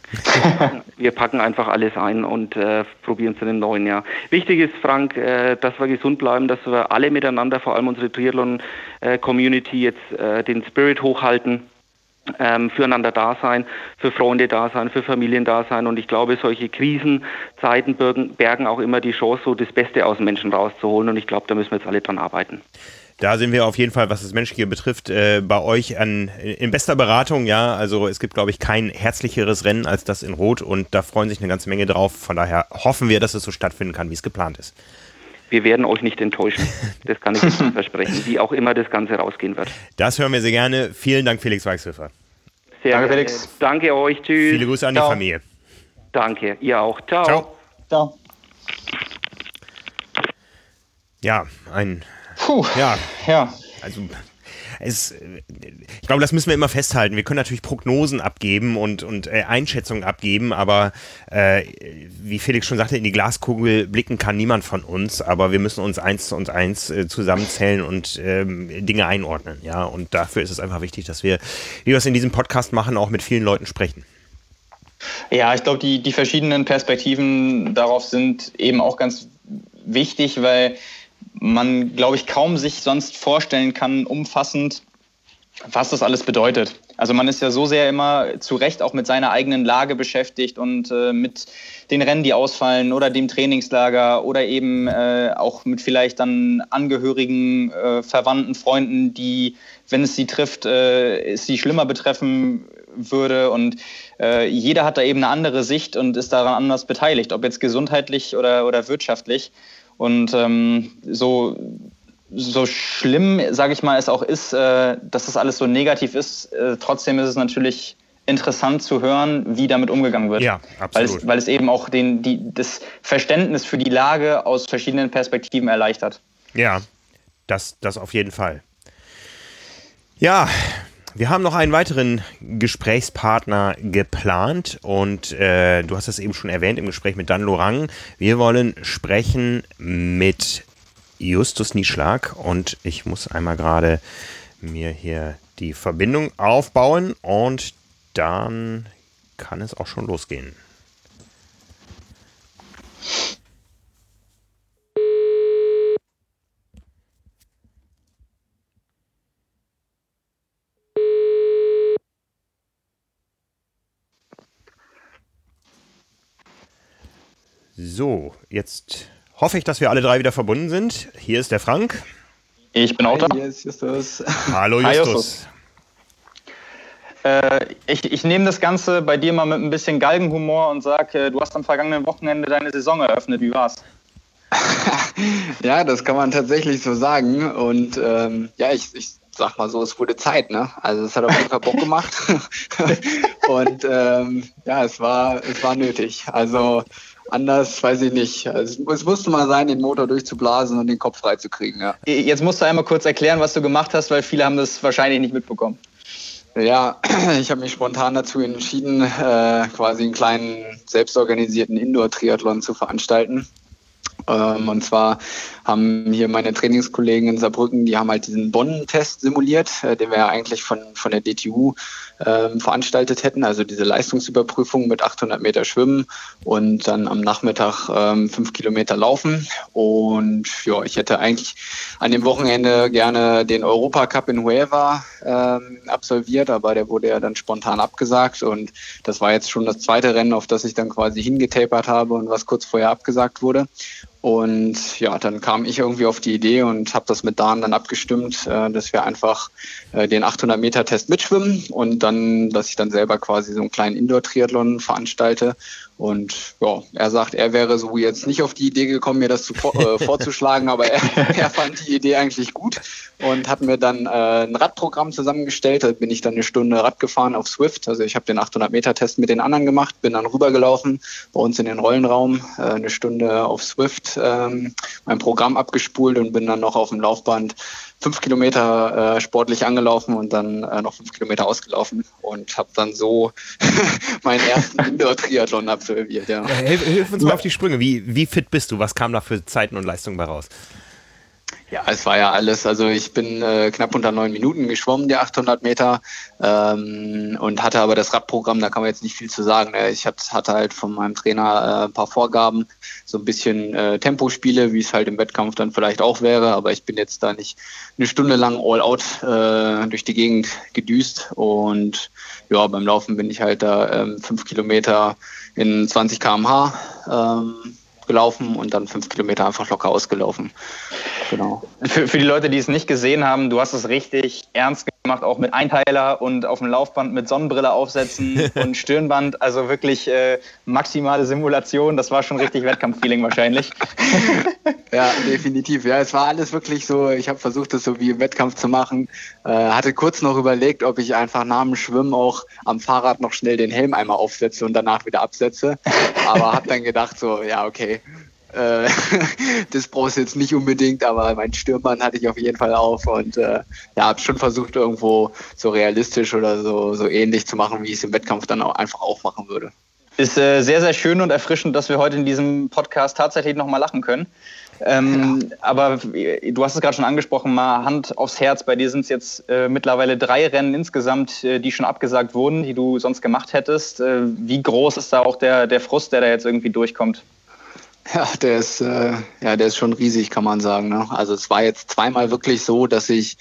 Wir packen einfach alles ein und probieren es in den neuen Jahr. Wichtig ist, Frank, dass wir gesund bleiben, dass wir alle miteinander, vor allem unsere Triathlon-Community, jetzt den Spirit hochhalten. füreinander da sein, für Freunde da sein, für Familien da sein. Und ich glaube, solche Krisenzeiten bergen auch immer die Chance, so das Beste aus Menschen rauszuholen. Und ich glaube, da müssen wir jetzt alle dran arbeiten. Da sind wir auf jeden Fall, was das Menschliche betrifft, bei euch in bester Beratung. Ja, also es gibt, glaube ich, kein herzlicheres Rennen als das in Rot. Und da freuen sich eine ganze Menge drauf. Von daher hoffen wir, dass es so stattfinden kann, wie es geplant ist. Wir werden euch nicht enttäuschen. Das kann ich Ihnen versprechen, wie auch immer das Ganze rausgehen wird. Das hören wir sehr gerne. Vielen Dank, Felix Weichshöfer. Danke, Felix. Danke euch. Tschüss. Viele Grüße an die Familie. Danke. Ihr auch. Ciao. Ciao. Ciao. Ja, also ich glaube, das müssen wir immer festhalten. Wir können natürlich Prognosen abgeben und Einschätzungen abgeben, aber wie Felix schon sagte, in die Glaskugel blicken kann niemand von uns, aber wir müssen uns 1 und 1 zusammenzählen und Dinge einordnen. Ja? Und dafür ist es einfach wichtig, dass wir, wie wir es in diesem Podcast machen, auch mit vielen Leuten sprechen. Ja, ich glaube, die verschiedenen Perspektiven darauf sind eben auch ganz wichtig, weil man, glaube ich, kaum sich sonst vorstellen kann, umfassend, was das alles bedeutet. Also man ist ja so sehr immer zu Recht auch mit seiner eigenen Lage beschäftigt und mit den Rennen, die ausfallen oder dem Trainingslager oder eben auch mit vielleicht dann Angehörigen, Verwandten, Freunden, die, wenn es sie trifft, es sie schlimmer betreffen würde. Und jeder hat da eben eine andere Sicht und ist daran anders beteiligt, ob jetzt gesundheitlich oder wirtschaftlich. Und so schlimm, sage ich mal, es auch ist, dass das alles so negativ ist, trotzdem ist es natürlich interessant zu hören, wie damit umgegangen wird. Ja, absolut. Weil es eben auch das Verständnis für die Lage aus verschiedenen Perspektiven erleichtert. Ja, das auf jeden Fall. Ja, wir haben noch einen weiteren Gesprächspartner geplant und du hast es eben schon erwähnt im Gespräch mit Dan Lorang. Wir wollen sprechen mit Justus Nieschlag und ich muss einmal gerade mir hier die Verbindung aufbauen und dann kann es auch schon losgehen. So, jetzt hoffe ich, dass wir alle drei wieder verbunden sind. Hier ist der Frank. Ich bin auch da. Hier ist Justus. Hallo Justus. Ich nehme das Ganze bei dir mal mit ein bisschen Galgenhumor und sage, du hast am vergangenen Wochenende deine Saison eröffnet. Wie war's? Ja, das kann man tatsächlich so sagen. Und ich sag mal so, es wurde Zeit, ne? Also es hat auf jeden Fall Bock gemacht. Und es war nötig. Also anders weiß ich nicht. Also, es musste mal sein, den Motor durchzublasen und den Kopf freizukriegen. Ja. Jetzt musst du einmal kurz erklären, was du gemacht hast, weil viele haben das wahrscheinlich nicht mitbekommen. Ja, ich habe mich spontan dazu entschieden, quasi einen kleinen selbstorganisierten Indoor-Triathlon zu veranstalten. Und zwar haben hier meine Trainingskollegen in Saarbrücken, die haben halt diesen Bonn-Test simuliert, den wir ja eigentlich von der DTU veranstaltet hätten, also diese Leistungsüberprüfung mit 800 Meter Schwimmen und dann am Nachmittag 5 Kilometer Laufen. Und ja, ich hätte eigentlich an dem Wochenende gerne den Europacup in Huelva absolviert, aber der wurde ja dann spontan abgesagt und das war jetzt schon das zweite Rennen, auf das ich dann quasi hingetapert habe und was kurz vorher abgesagt wurde. Und ja, dann kam ich irgendwie auf die Idee und habe das mit Dan dann abgestimmt, dass wir einfach den 800-Meter-Test mitschwimmen und dann, dass ich dann selber quasi so einen kleinen Indoor-Triathlon veranstalte. Und ja, er sagt, er wäre so jetzt nicht auf die Idee gekommen, mir das vorzuschlagen, aber er fand die Idee eigentlich gut und hat mir dann ein Radprogramm zusammengestellt. Da bin ich dann eine Stunde Rad gefahren auf Swift. Also ich habe den 800-Meter-Test mit den anderen gemacht, bin dann rübergelaufen bei uns in den Rollenraum, eine Stunde auf Swift, mein Programm abgespult und bin dann noch auf dem Laufband 5 Kilometer sportlich angelaufen und dann noch 5 Kilometer ausgelaufen und habe dann so meinen ersten Indoor-Triathlon absolviert. Ja. Hilf uns mal auf die Sprünge. Wie fit bist du? Was kam da für Zeiten und Leistungen bei raus? Ja, es war ja alles. Also ich bin knapp unter 9 Minuten geschwommen, die 800 Meter, und hatte aber das Radprogramm, da kann man jetzt nicht viel zu sagen. Ich hatte halt von meinem Trainer ein paar Vorgaben, so ein bisschen Tempospiele, wie es halt im Wettkampf dann vielleicht auch wäre, aber ich bin jetzt da nicht eine Stunde lang all out durch die Gegend gedüst, und ja, beim Laufen bin ich halt da 5 Kilometer in 20 km/h gelaufen und dann 5 Kilometer einfach locker ausgelaufen. Genau. Für die Leute, die es nicht gesehen haben, du hast es richtig ernst gemacht, auch mit Einteiler und auf dem Laufband mit Sonnenbrille aufsetzen und Stirnband, also wirklich maximale Simulation, das war schon richtig Wettkampffeeling wahrscheinlich. Ja, definitiv. Ja, es war alles wirklich so, ich habe versucht, das so wie im Wettkampf zu machen. Hatte kurz noch überlegt, ob ich einfach nach dem Schwimmen auch am Fahrrad noch schnell den Helm einmal aufsetze und danach wieder absetze. Aber habe dann gedacht so, ja, okay, das brauchst du jetzt nicht unbedingt, aber mein Stirnband hatte ich auf jeden Fall auf, und ja, habe schon versucht, irgendwo so realistisch oder so ähnlich zu machen, wie ich es im Wettkampf dann auch einfach auch machen würde. Ist sehr, sehr schön und erfrischend, dass wir heute in diesem Podcast tatsächlich nochmal lachen können. Aber du hast es gerade schon angesprochen, mal Hand aufs Herz, bei dir sind es jetzt mittlerweile 3 Rennen insgesamt, die schon abgesagt wurden, die du sonst gemacht hättest. Wie groß ist da auch der Frust, der da jetzt irgendwie durchkommt? Ja, der ist schon riesig, kann man sagen. Ne? Also es war jetzt zweimal wirklich so, dass ich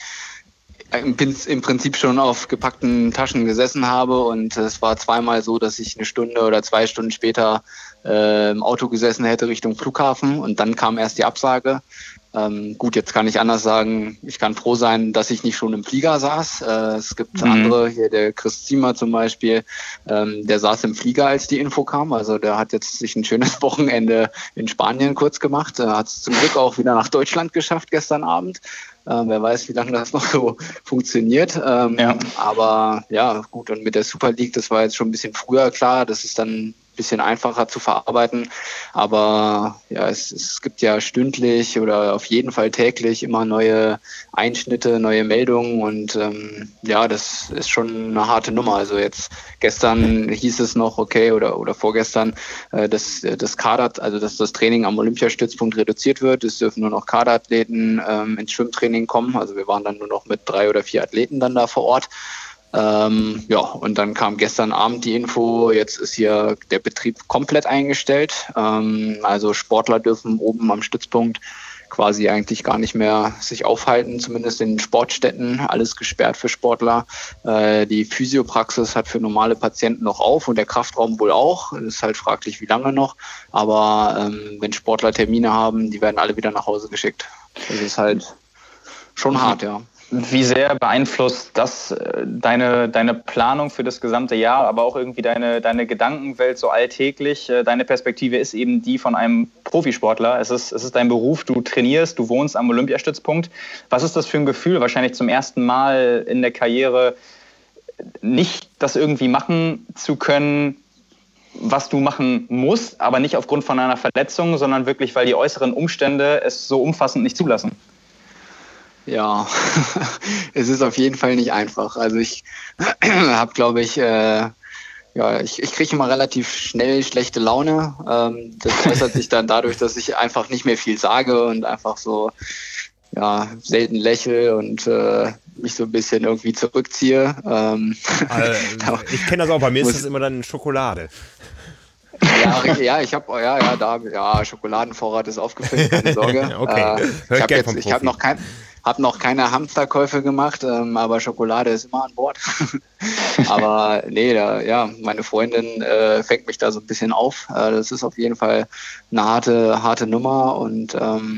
im Prinzip schon auf gepackten Taschen gesessen habe, und es war zweimal so, dass ich 1 Stunde oder 2 Stunden später im Auto gesessen hätte Richtung Flughafen, und dann kam erst die Absage. Gut, jetzt kann ich anders sagen, ich kann froh sein, dass ich nicht schon im Flieger saß. Es gibt andere, hier der Chris Ziemer zum Beispiel, der saß im Flieger, als die Info kam. Also der hat jetzt sich ein schönes Wochenende in Spanien kurz gemacht. Er hat es zum Glück auch wieder nach Deutschland geschafft gestern Abend. Wer weiß, wie lange das noch so funktioniert. Ja. Aber ja, gut, und mit der Super League, das war jetzt schon ein bisschen früher klar, das ist dann bisschen einfacher zu verarbeiten, aber ja, es gibt ja stündlich oder auf jeden Fall täglich immer neue Einschnitte, neue Meldungen, und ja, das ist schon eine harte Nummer. Also jetzt gestern hieß es noch, okay, oder vorgestern, dass das Training am Olympiastützpunkt reduziert wird. Es dürfen nur noch Kaderathleten ins Schwimmtraining kommen. Also wir waren dann nur noch mit 3 oder 4 Athleten dann da vor Ort. Ja, und dann kam gestern Abend die Info, jetzt ist hier der Betrieb komplett eingestellt. Also Sportler dürfen oben am Stützpunkt quasi eigentlich gar nicht mehr sich aufhalten, zumindest in den Sportstätten, alles gesperrt für Sportler. Die Physiopraxis hat für normale Patienten noch auf und der Kraftraum wohl auch. Es ist halt fraglich, wie lange noch. Aber wenn Sportler Termine haben, die werden alle wieder nach Hause geschickt. Das ist halt schon hart, ja. Wie sehr beeinflusst das deine Planung für das gesamte Jahr, aber auch irgendwie deine Gedankenwelt so alltäglich? Deine Perspektive ist eben die von einem Profisportler. Es ist dein Beruf, du trainierst, du wohnst am Olympiastützpunkt. Was ist das für ein Gefühl, wahrscheinlich zum ersten Mal in der Karriere nicht das irgendwie machen zu können, was du machen musst, aber nicht aufgrund von einer Verletzung, sondern wirklich, weil die äußeren Umstände es so umfassend nicht zulassen? Ja, es ist auf jeden Fall nicht einfach. Also ich habe, glaube ich, ich kriege immer relativ schnell schlechte Laune. Das äußert sich dann dadurch, dass ich einfach nicht mehr viel sage und einfach so selten lächle und mich so ein bisschen irgendwie zurückziehe. Ich kenne das auch, bei mir ist das immer dann Schokolade. Ich habe Schokoladenvorrat ist aufgefüllt, keine Sorge. Okay. Ich habe noch keine Hamsterkäufe gemacht, aber Schokolade ist immer an Bord. Aber meine Freundin fängt mich da so ein bisschen auf. Das ist auf jeden Fall eine harte Nummer, und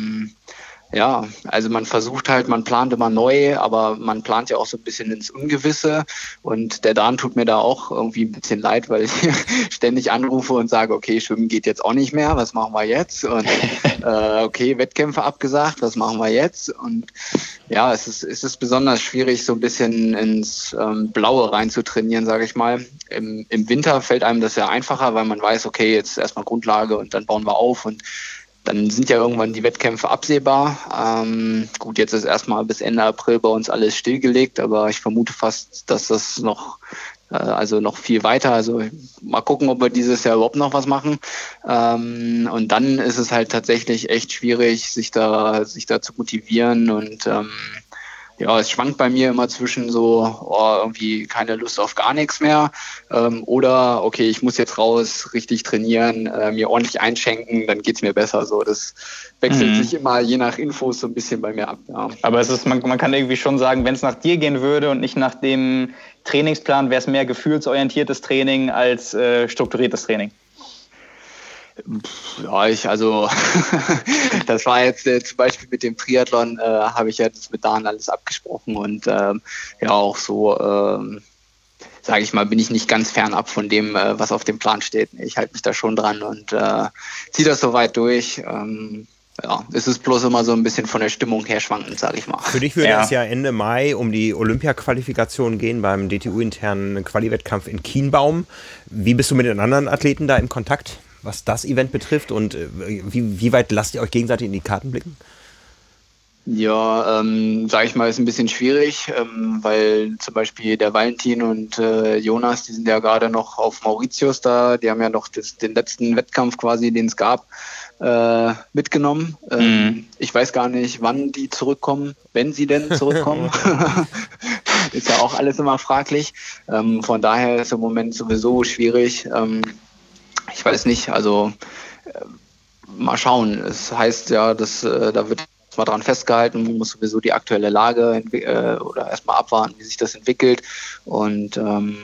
also man versucht halt, man plant immer neu, aber man plant ja auch so ein bisschen ins Ungewisse, und der Dan tut mir da auch irgendwie ein bisschen leid, weil ich ständig anrufe und sage, okay, Schwimmen geht jetzt auch nicht mehr, was machen wir jetzt? Und okay, Wettkämpfe abgesagt, was machen wir jetzt? Und ja, es ist besonders schwierig, so ein bisschen ins Blaue rein zu trainieren, sage ich mal. Im Winter fällt einem das ja einfacher, weil man weiß, okay, jetzt erstmal Grundlage und dann bauen wir auf, und dann sind ja irgendwann die Wettkämpfe absehbar. Gut, jetzt ist erstmal bis Ende April bei uns alles stillgelegt, aber ich vermute fast, dass das noch also noch viel weiter. Also mal gucken, ob wir dieses Jahr überhaupt noch was machen. Und dann ist es halt tatsächlich echt schwierig, sich da zu motivieren. Und es schwankt bei mir immer zwischen so, irgendwie keine Lust auf gar nichts mehr, oder okay, ich muss jetzt raus, richtig trainieren, mir ordentlich einschenken, dann geht's mir besser. So, das wechselt sich immer je nach Infos so ein bisschen bei mir ab. Ja. Aber es ist, man kann irgendwie schon sagen, wenn es nach dir gehen würde und nicht nach dem Trainingsplan, wäre es mehr gefühlsorientiertes Training als strukturiertes Training. Ja, das war jetzt zum Beispiel mit dem Triathlon, habe ich jetzt mit Dan alles abgesprochen und auch so, sage ich mal, bin ich nicht ganz fernab von dem, was auf dem Plan steht. Ich halte mich da schon dran und ziehe das so weit durch. Es ist bloß immer so ein bisschen von der Stimmung her schwankend, sage ich mal. Für dich würde es ja Ende Mai um die Olympia-Qualifikation gehen beim DTU-internen Quali-Wettkampf in Kienbaum. Wie bist du mit den anderen Athleten da im Kontakt, was das Event betrifft, und wie weit lasst ihr euch gegenseitig in die Karten blicken? Ja, sage ich mal, ist ein bisschen schwierig, weil zum Beispiel der Valentin und Jonas, die sind ja gerade noch auf Mauritius da, die haben ja noch den letzten Wettkampf quasi, den es gab, mitgenommen. Ich weiß gar nicht, wann die zurückkommen, wenn sie denn zurückkommen. Ist ja auch alles immer fraglich. Von daher ist im Moment sowieso schwierig. Ich weiß nicht, also mal schauen. Es heißt ja, dass da wird mal dran festgehalten, man muss sowieso die aktuelle Lage oder erstmal abwarten, wie sich das entwickelt. Und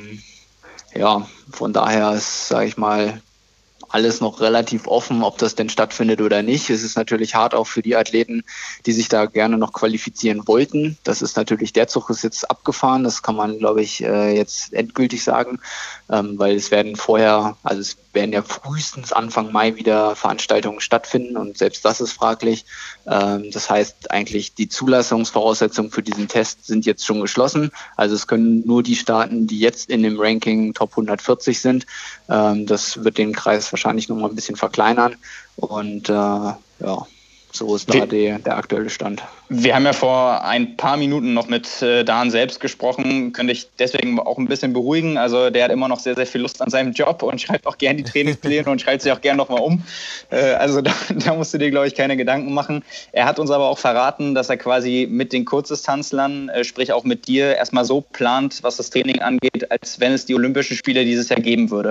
von daher ist, sage ich mal, alles noch relativ offen, ob das denn stattfindet oder nicht. Es ist natürlich hart auch für die Athleten, die sich da gerne noch qualifizieren wollten. Das ist natürlich, der Zug ist jetzt abgefahren. Das kann man, glaube ich, jetzt endgültig sagen, weil es werden ja frühestens Anfang Mai wieder Veranstaltungen stattfinden und selbst das ist fraglich. Das heißt eigentlich, die Zulassungsvoraussetzungen für diesen Test sind jetzt schon geschlossen. Also es können nur die starten, die jetzt in dem Ranking Top 140 sind. Das wird den Kreis wahrscheinlich noch mal ein bisschen verkleinern und so ist da der aktuelle Stand. Wir haben ja vor ein paar Minuten noch mit Dan selbst gesprochen, könnte ich deswegen auch ein bisschen beruhigen. Also der hat immer noch sehr, sehr viel Lust an seinem Job und schreibt auch gerne die Trainingspläne und schreibt sie auch gerne nochmal um. Also da musst du dir, glaube ich, keine Gedanken machen. Er hat uns aber auch verraten, dass er quasi mit den Kurzdistanzlern, sprich auch mit dir, erstmal so plant, was das Training angeht, als wenn es die Olympischen Spiele dieses Jahr geben würde.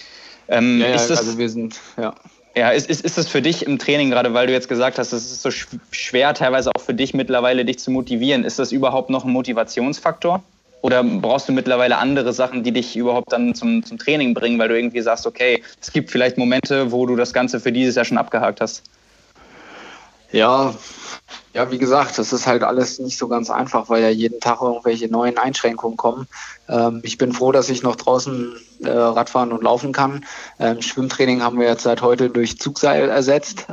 Ist das für dich im Training, gerade weil du jetzt gesagt hast, es ist so schwer teilweise auch für dich mittlerweile, dich zu motivieren, ist das überhaupt noch ein Motivationsfaktor? Oder brauchst du mittlerweile andere Sachen, die dich überhaupt dann zum Training bringen, weil du irgendwie sagst, okay, es gibt vielleicht Momente, wo du das Ganze für dieses Jahr schon abgehakt hast? Ja, wie gesagt, das ist halt alles nicht so ganz einfach, weil ja jeden Tag irgendwelche neuen Einschränkungen kommen. Ich bin froh, dass ich noch draußen Radfahren und laufen kann. Schwimmtraining haben wir jetzt seit heute durch Zugseil ersetzt.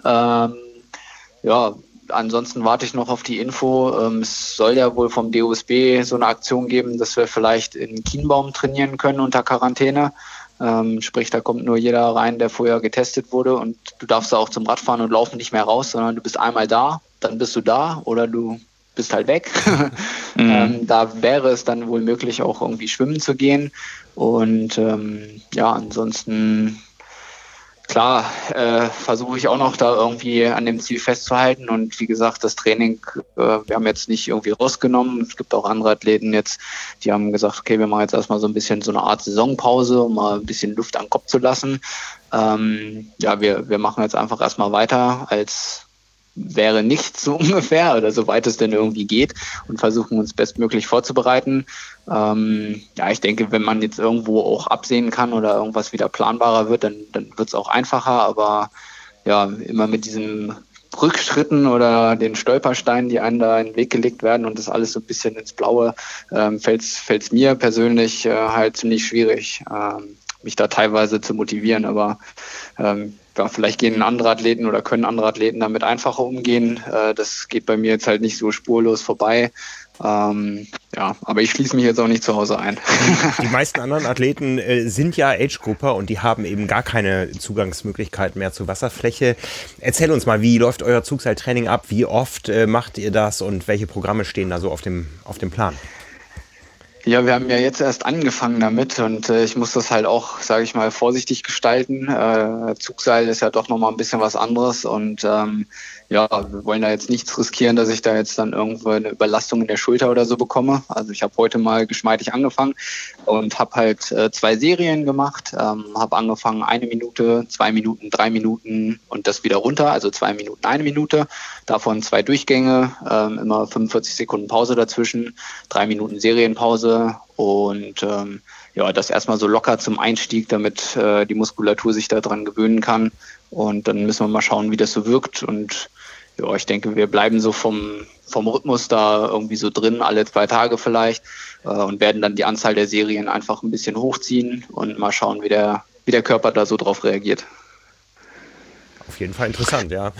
Ansonsten warte ich noch auf die Info. Es soll ja wohl vom DOSB so eine Aktion geben, dass wir vielleicht in Kienbaum trainieren können unter Quarantäne. Sprich, da kommt nur jeder rein, der vorher getestet wurde und du darfst da auch zum Radfahren und Laufen nicht mehr raus, sondern du bist einmal da, dann bist du da oder du bist halt weg. Da wäre es dann wohl möglich, auch irgendwie schwimmen zu gehen und ansonsten klar, versuche ich auch noch da irgendwie an dem Ziel festzuhalten und wie gesagt, das Training, wir haben jetzt nicht irgendwie rausgenommen. Es gibt auch andere Athleten jetzt, die haben gesagt, okay, wir machen jetzt erstmal so ein bisschen so eine Art Saisonpause, um mal ein bisschen Luft an den Kopf zu lassen. Wir machen jetzt einfach erstmal weiter, als wäre nichts so ungefähr oder soweit es denn irgendwie geht und versuchen uns bestmöglich vorzubereiten. Ich denke, wenn man jetzt irgendwo auch absehen kann oder irgendwas wieder planbarer wird, dann wird es auch einfacher, aber ja, immer mit diesen Rückschritten oder den Stolpersteinen, die einem da in den Weg gelegt werden und das alles so ein bisschen ins Blaue, fällt's mir persönlich halt ziemlich schwierig, mich da teilweise zu motivieren, aber vielleicht gehen andere Athleten oder können andere Athleten damit einfacher umgehen. Das geht bei mir jetzt halt nicht so spurlos vorbei. Aber ich schließe mich jetzt auch nicht zu Hause ein. Die meisten anderen Athleten sind ja Age-Grupper und die haben eben gar keine Zugangsmöglichkeiten mehr zur Wasserfläche. Erzähl uns mal, wie läuft euer Zugseiltraining ab? Wie oft macht ihr das und welche Programme stehen da so auf dem Plan? Ja, wir haben ja jetzt erst angefangen damit und ich muss das halt auch, sage ich mal, vorsichtig gestalten. Zugseil ist ja doch nochmal ein bisschen was anderes und ja, wir wollen da jetzt nichts riskieren, dass ich da jetzt dann irgendwo eine Überlastung in der Schulter oder so bekomme. Also ich habe heute mal geschmeidig angefangen und habe halt 2 Serien gemacht, habe angefangen 1 Minute, 2 Minuten, 3 Minuten und das wieder runter, also 2 Minuten, 1 Minute, davon 2 Durchgänge, immer 45 Sekunden Pause dazwischen, 3 Minuten Serienpause und ja, das erstmal so locker zum Einstieg, damit die Muskulatur sich daran gewöhnen kann und dann müssen wir mal schauen, wie das so wirkt und ja, ich denke, wir bleiben so vom Rhythmus da irgendwie so drin, alle 2 Tage vielleicht und werden dann die Anzahl der Serien einfach ein bisschen hochziehen und mal schauen, wie der Körper da so drauf reagiert. Auf jeden Fall interessant, ja.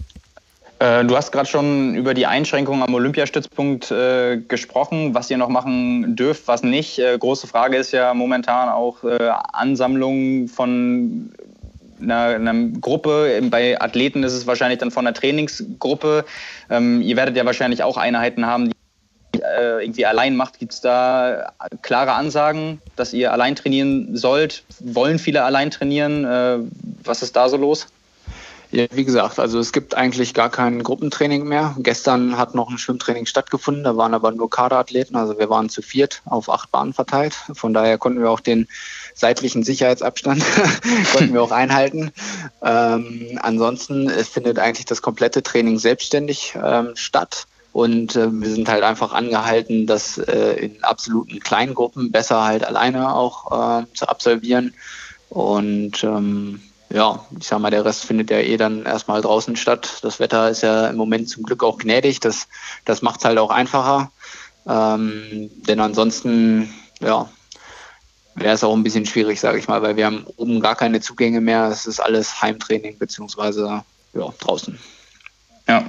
Du hast gerade schon über die Einschränkungen am Olympiastützpunkt gesprochen, was ihr noch machen dürft, was nicht. Große Frage ist ja momentan auch Ansammlung von einer Gruppe. Bei Athleten ist es wahrscheinlich dann von einer Trainingsgruppe. Ihr werdet ja wahrscheinlich auch Einheiten haben, die irgendwie allein macht. Gibt es da klare Ansagen, dass ihr allein trainieren sollt? Wollen viele allein trainieren? Was ist da so los? Ja, wie gesagt, also es gibt eigentlich gar kein Gruppentraining mehr. Gestern hat noch ein Schwimmtraining stattgefunden, da waren aber nur Kaderathleten, also wir waren zu 4 auf 8 Bahnen verteilt. Von daher konnten wir auch den seitlichen Sicherheitsabstand konnten wir auch einhalten. Ansonsten findet eigentlich das komplette Training selbstständig statt. Und wir sind halt einfach angehalten, das in absoluten kleinen Gruppen besser halt alleine auch zu absolvieren. Und ja, ich sag mal, der Rest findet ja dann erstmal draußen statt. Das Wetter ist ja im Moment zum Glück auch gnädig. Das macht es halt auch einfacher. Denn ansonsten, ja, wäre es auch ein bisschen schwierig, sage ich mal, weil wir haben oben gar keine Zugänge mehr. Es ist alles Heimtraining beziehungsweise ja, draußen. Ja.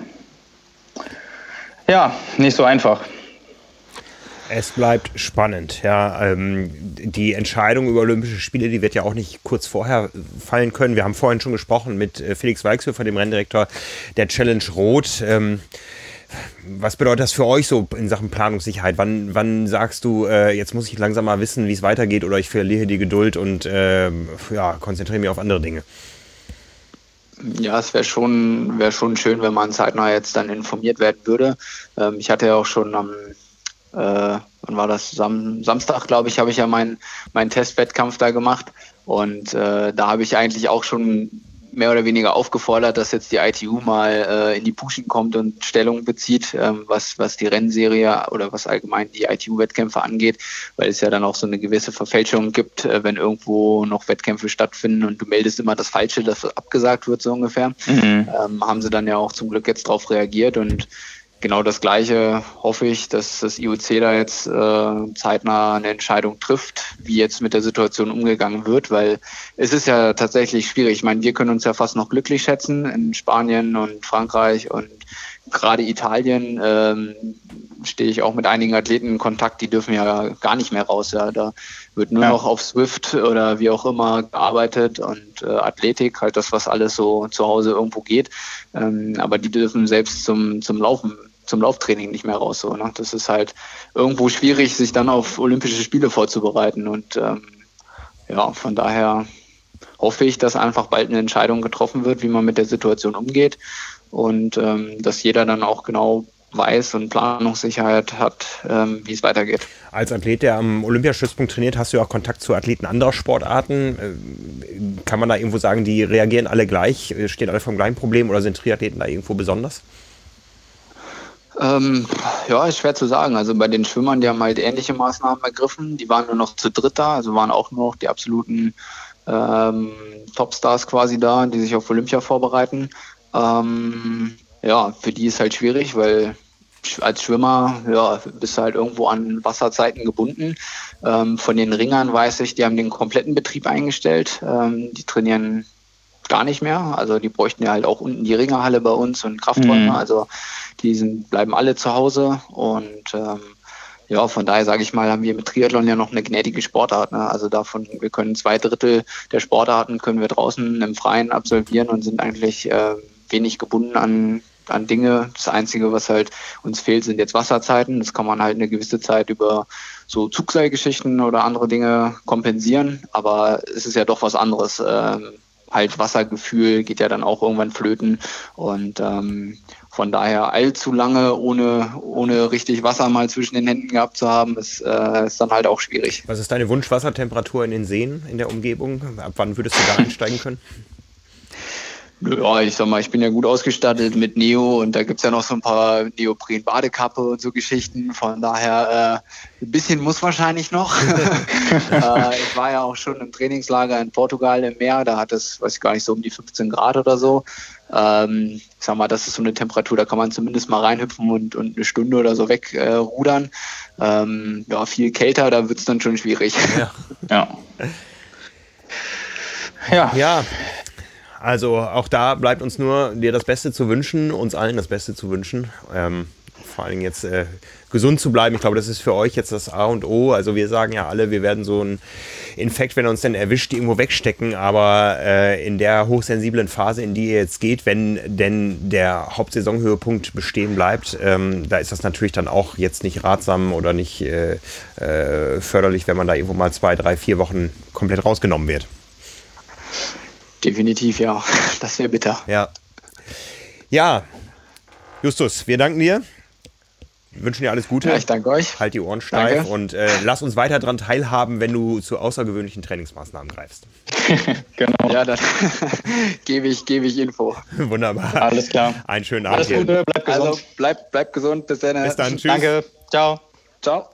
Ja, nicht so einfach. Es bleibt spannend. Ja, die Entscheidung über Olympische Spiele, die wird ja auch nicht kurz vorher fallen können. Wir haben vorhin schon gesprochen mit Felix Weixhöfer, dem Renndirektor der Challenge Rot. Was bedeutet das für euch so in Sachen Planungssicherheit? Wann sagst du, jetzt muss ich langsam mal wissen, wie es weitergeht oder ich verliere die Geduld und ja, konzentriere mich auf andere Dinge? Ja, es wäre schon schön, wenn man zeitnah jetzt dann informiert werden würde. Ich hatte ja auch schon wann war das? Samstag, glaube ich, habe ich ja meinen Testwettkampf da gemacht. Und da habe ich eigentlich auch schon mehr oder weniger aufgefordert, dass jetzt die ITU mal in die Puschen kommt und Stellung bezieht, was die Rennserie oder was allgemein die ITU-Wettkämpfe angeht, weil es ja dann auch so eine gewisse Verfälschung gibt, wenn irgendwo noch Wettkämpfe stattfinden und du meldest immer das Falsche, das abgesagt wird, so ungefähr. Haben sie dann ja auch zum Glück jetzt drauf reagiert und genau das Gleiche hoffe ich, dass das IOC da jetzt zeitnah eine Entscheidung trifft, wie jetzt mit der Situation umgegangen wird, weil es ist ja tatsächlich schwierig. Ich meine, wir können uns ja fast noch glücklich schätzen in Spanien und Frankreich und gerade Italien stehe ich auch mit einigen Athleten in Kontakt, die dürfen ja gar nicht mehr raus. Ja. Da wird nur noch auf Swift oder wie auch immer gearbeitet und Athletik, halt das, was alles so zu Hause irgendwo geht. Aber die dürfen selbst zum Lauftraining nicht mehr raus. So, ne? Das ist halt irgendwo schwierig, sich dann auf Olympische Spiele vorzubereiten. Und ja, von daher hoffe ich, dass einfach bald eine Entscheidung getroffen wird, wie man mit der Situation umgeht und dass jeder dann auch genau weiß und Planungssicherheit hat, wie es weitergeht. Als Athlet, der am Olympiastützpunkt trainiert, hast du ja auch Kontakt zu Athleten anderer Sportarten. Kann man da irgendwo sagen, die reagieren alle gleich, stehen alle vor dem gleichen Problem oder sind Triathleten da irgendwo besonders? Ja, ist schwer zu sagen. Also bei den Schwimmern, die haben halt ähnliche Maßnahmen ergriffen. Die waren nur noch zu dritt da, also waren auch nur noch die absoluten Topstars quasi da, die sich auf Olympia vorbereiten. Ja, für die ist halt schwierig, weil als Schwimmer ja, bist du halt irgendwo an Wasserzeiten gebunden. Von den Ringern weiß ich, die haben den kompletten Betrieb eingestellt. Die trainieren gar nicht mehr. Also die bräuchten ja halt auch unten die Ringerhalle bei uns und Krafträume. Also die bleiben alle zu Hause und ja, von daher sage ich mal, haben wir mit Triathlon ja noch eine gnädige Sportart. Ne? Also wir können 2/3 der Sportarten können wir draußen im Freien absolvieren und sind eigentlich wenig gebunden Dinge. Das Einzige, was halt uns fehlt, sind jetzt Wasserzeiten. Das kann man halt eine gewisse Zeit über so Zugseilgeschichten oder andere Dinge kompensieren. Aber es ist ja doch was anderes. Halt Wassergefühl geht ja dann auch irgendwann flöten. Und von daher allzu lange ohne richtig Wasser mal zwischen den Händen gehabt zu haben, ist dann halt auch schwierig. Was ist deine Wunschwassertemperatur in den Seen in der Umgebung? Ab wann würdest du da einsteigen können? Ja, ich sag mal, ich bin ja gut ausgestattet mit Neo und da gibt's ja noch so ein paar Neopren-Badekappe und so Geschichten. Von daher, ein bisschen muss wahrscheinlich noch. Ich war ja auch schon im Trainingslager in Portugal im Meer, da hat es, weiß ich gar nicht, so um die 15 Grad oder so. Ich sag mal, das ist so eine Temperatur, da kann man zumindest mal reinhüpfen und eine Stunde oder so wegrudern. Ja, viel kälter, da wird's dann schon schwierig. Ja. Also auch da bleibt uns nur dir das Beste zu wünschen, uns allen das Beste zu wünschen. Vor allen Dingen jetzt gesund zu bleiben. Ich glaube, das ist für euch jetzt das A und O. Also wir sagen ja alle, wir werden so einen Infekt, wenn er uns denn erwischt, irgendwo wegstecken. Aber in der hochsensiblen Phase, in die ihr jetzt geht, wenn denn der Hauptsaisonhöhepunkt bestehen bleibt, da ist das natürlich dann auch jetzt nicht ratsam oder nicht förderlich, wenn man da irgendwo mal 2, 3, 4 Wochen komplett rausgenommen wird. Definitiv, ja. Das wäre bitter. Ja, Justus, wir danken dir. Wir wünschen dir alles Gute. Ja, ich danke euch. Halt die Ohren steif. Danke. Und lass uns weiter daran teilhaben, wenn du zu außergewöhnlichen Trainingsmaßnahmen greifst. Genau. Ja, dann gebe ich Info. Wunderbar. Alles klar. Einen schönen Abend. Alles Gute, bleib gesund. Also bleib gesund. Bis dann. Bis dann. Tschüss. Danke. Ciao. Ciao.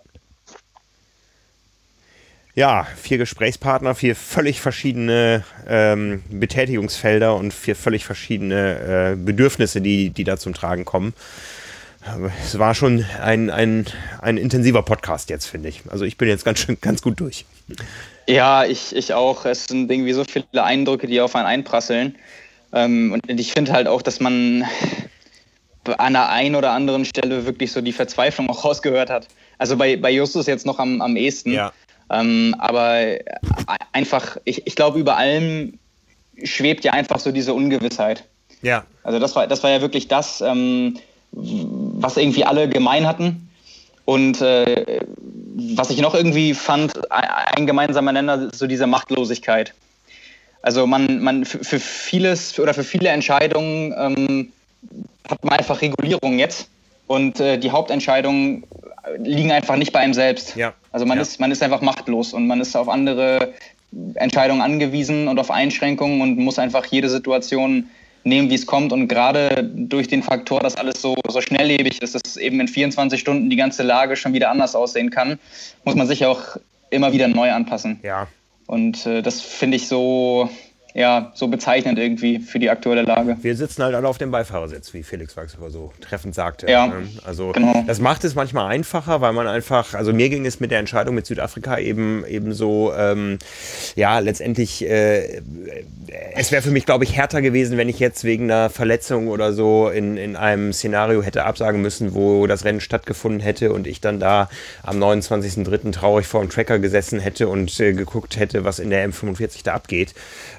Ja, 4 Gesprächspartner, 4 völlig verschiedene Betätigungsfelder und 4 völlig verschiedene Bedürfnisse, die da zum Tragen kommen. Es war schon ein intensiver Podcast jetzt, finde ich. Also ich bin jetzt ganz gut durch. Ja, ich auch. Es sind irgendwie so viele Eindrücke, die auf einen einprasseln. Und ich finde halt auch, dass man an der einen oder anderen Stelle wirklich so die Verzweiflung auch rausgehört hat. Also bei Justus jetzt noch am ehesten. Ja. Aber einfach, ich glaube, über allem schwebt ja einfach so diese Ungewissheit. Ja. Also das war ja wirklich das, was irgendwie alle gemein hatten. Und was ich noch irgendwie fand, ein gemeinsamer Nenner ist so diese Machtlosigkeit. Also man für vieles oder für viele Entscheidungen hat man einfach Regulierung jetzt. Und die Hauptentscheidungen liegen einfach nicht bei einem selbst. Ja. Also man ist einfach machtlos und man ist auf andere Entscheidungen angewiesen und auf Einschränkungen und muss einfach jede Situation nehmen, wie es kommt. Und gerade durch den Faktor, dass alles so schnelllebig ist, dass eben in 24 Stunden die ganze Lage schon wieder anders aussehen kann, muss man sich auch immer wieder neu anpassen. Ja. Und das finde ich so bezeichnend irgendwie für die aktuelle Lage. Wir sitzen halt alle auf dem Beifahrersitz, wie Felix Wachshofer so treffend sagte. Ja, also genau. Das macht es manchmal einfacher, weil man einfach, also mir ging es mit der Entscheidung mit Südafrika eben so, letztendlich, es wäre für mich, glaube ich, härter gewesen, wenn ich jetzt wegen einer Verletzung oder so in einem Szenario hätte absagen müssen, wo das Rennen stattgefunden hätte und ich dann da am 29.03. traurig vor dem Tracker gesessen hätte und geguckt hätte, was in der M45 da abgeht.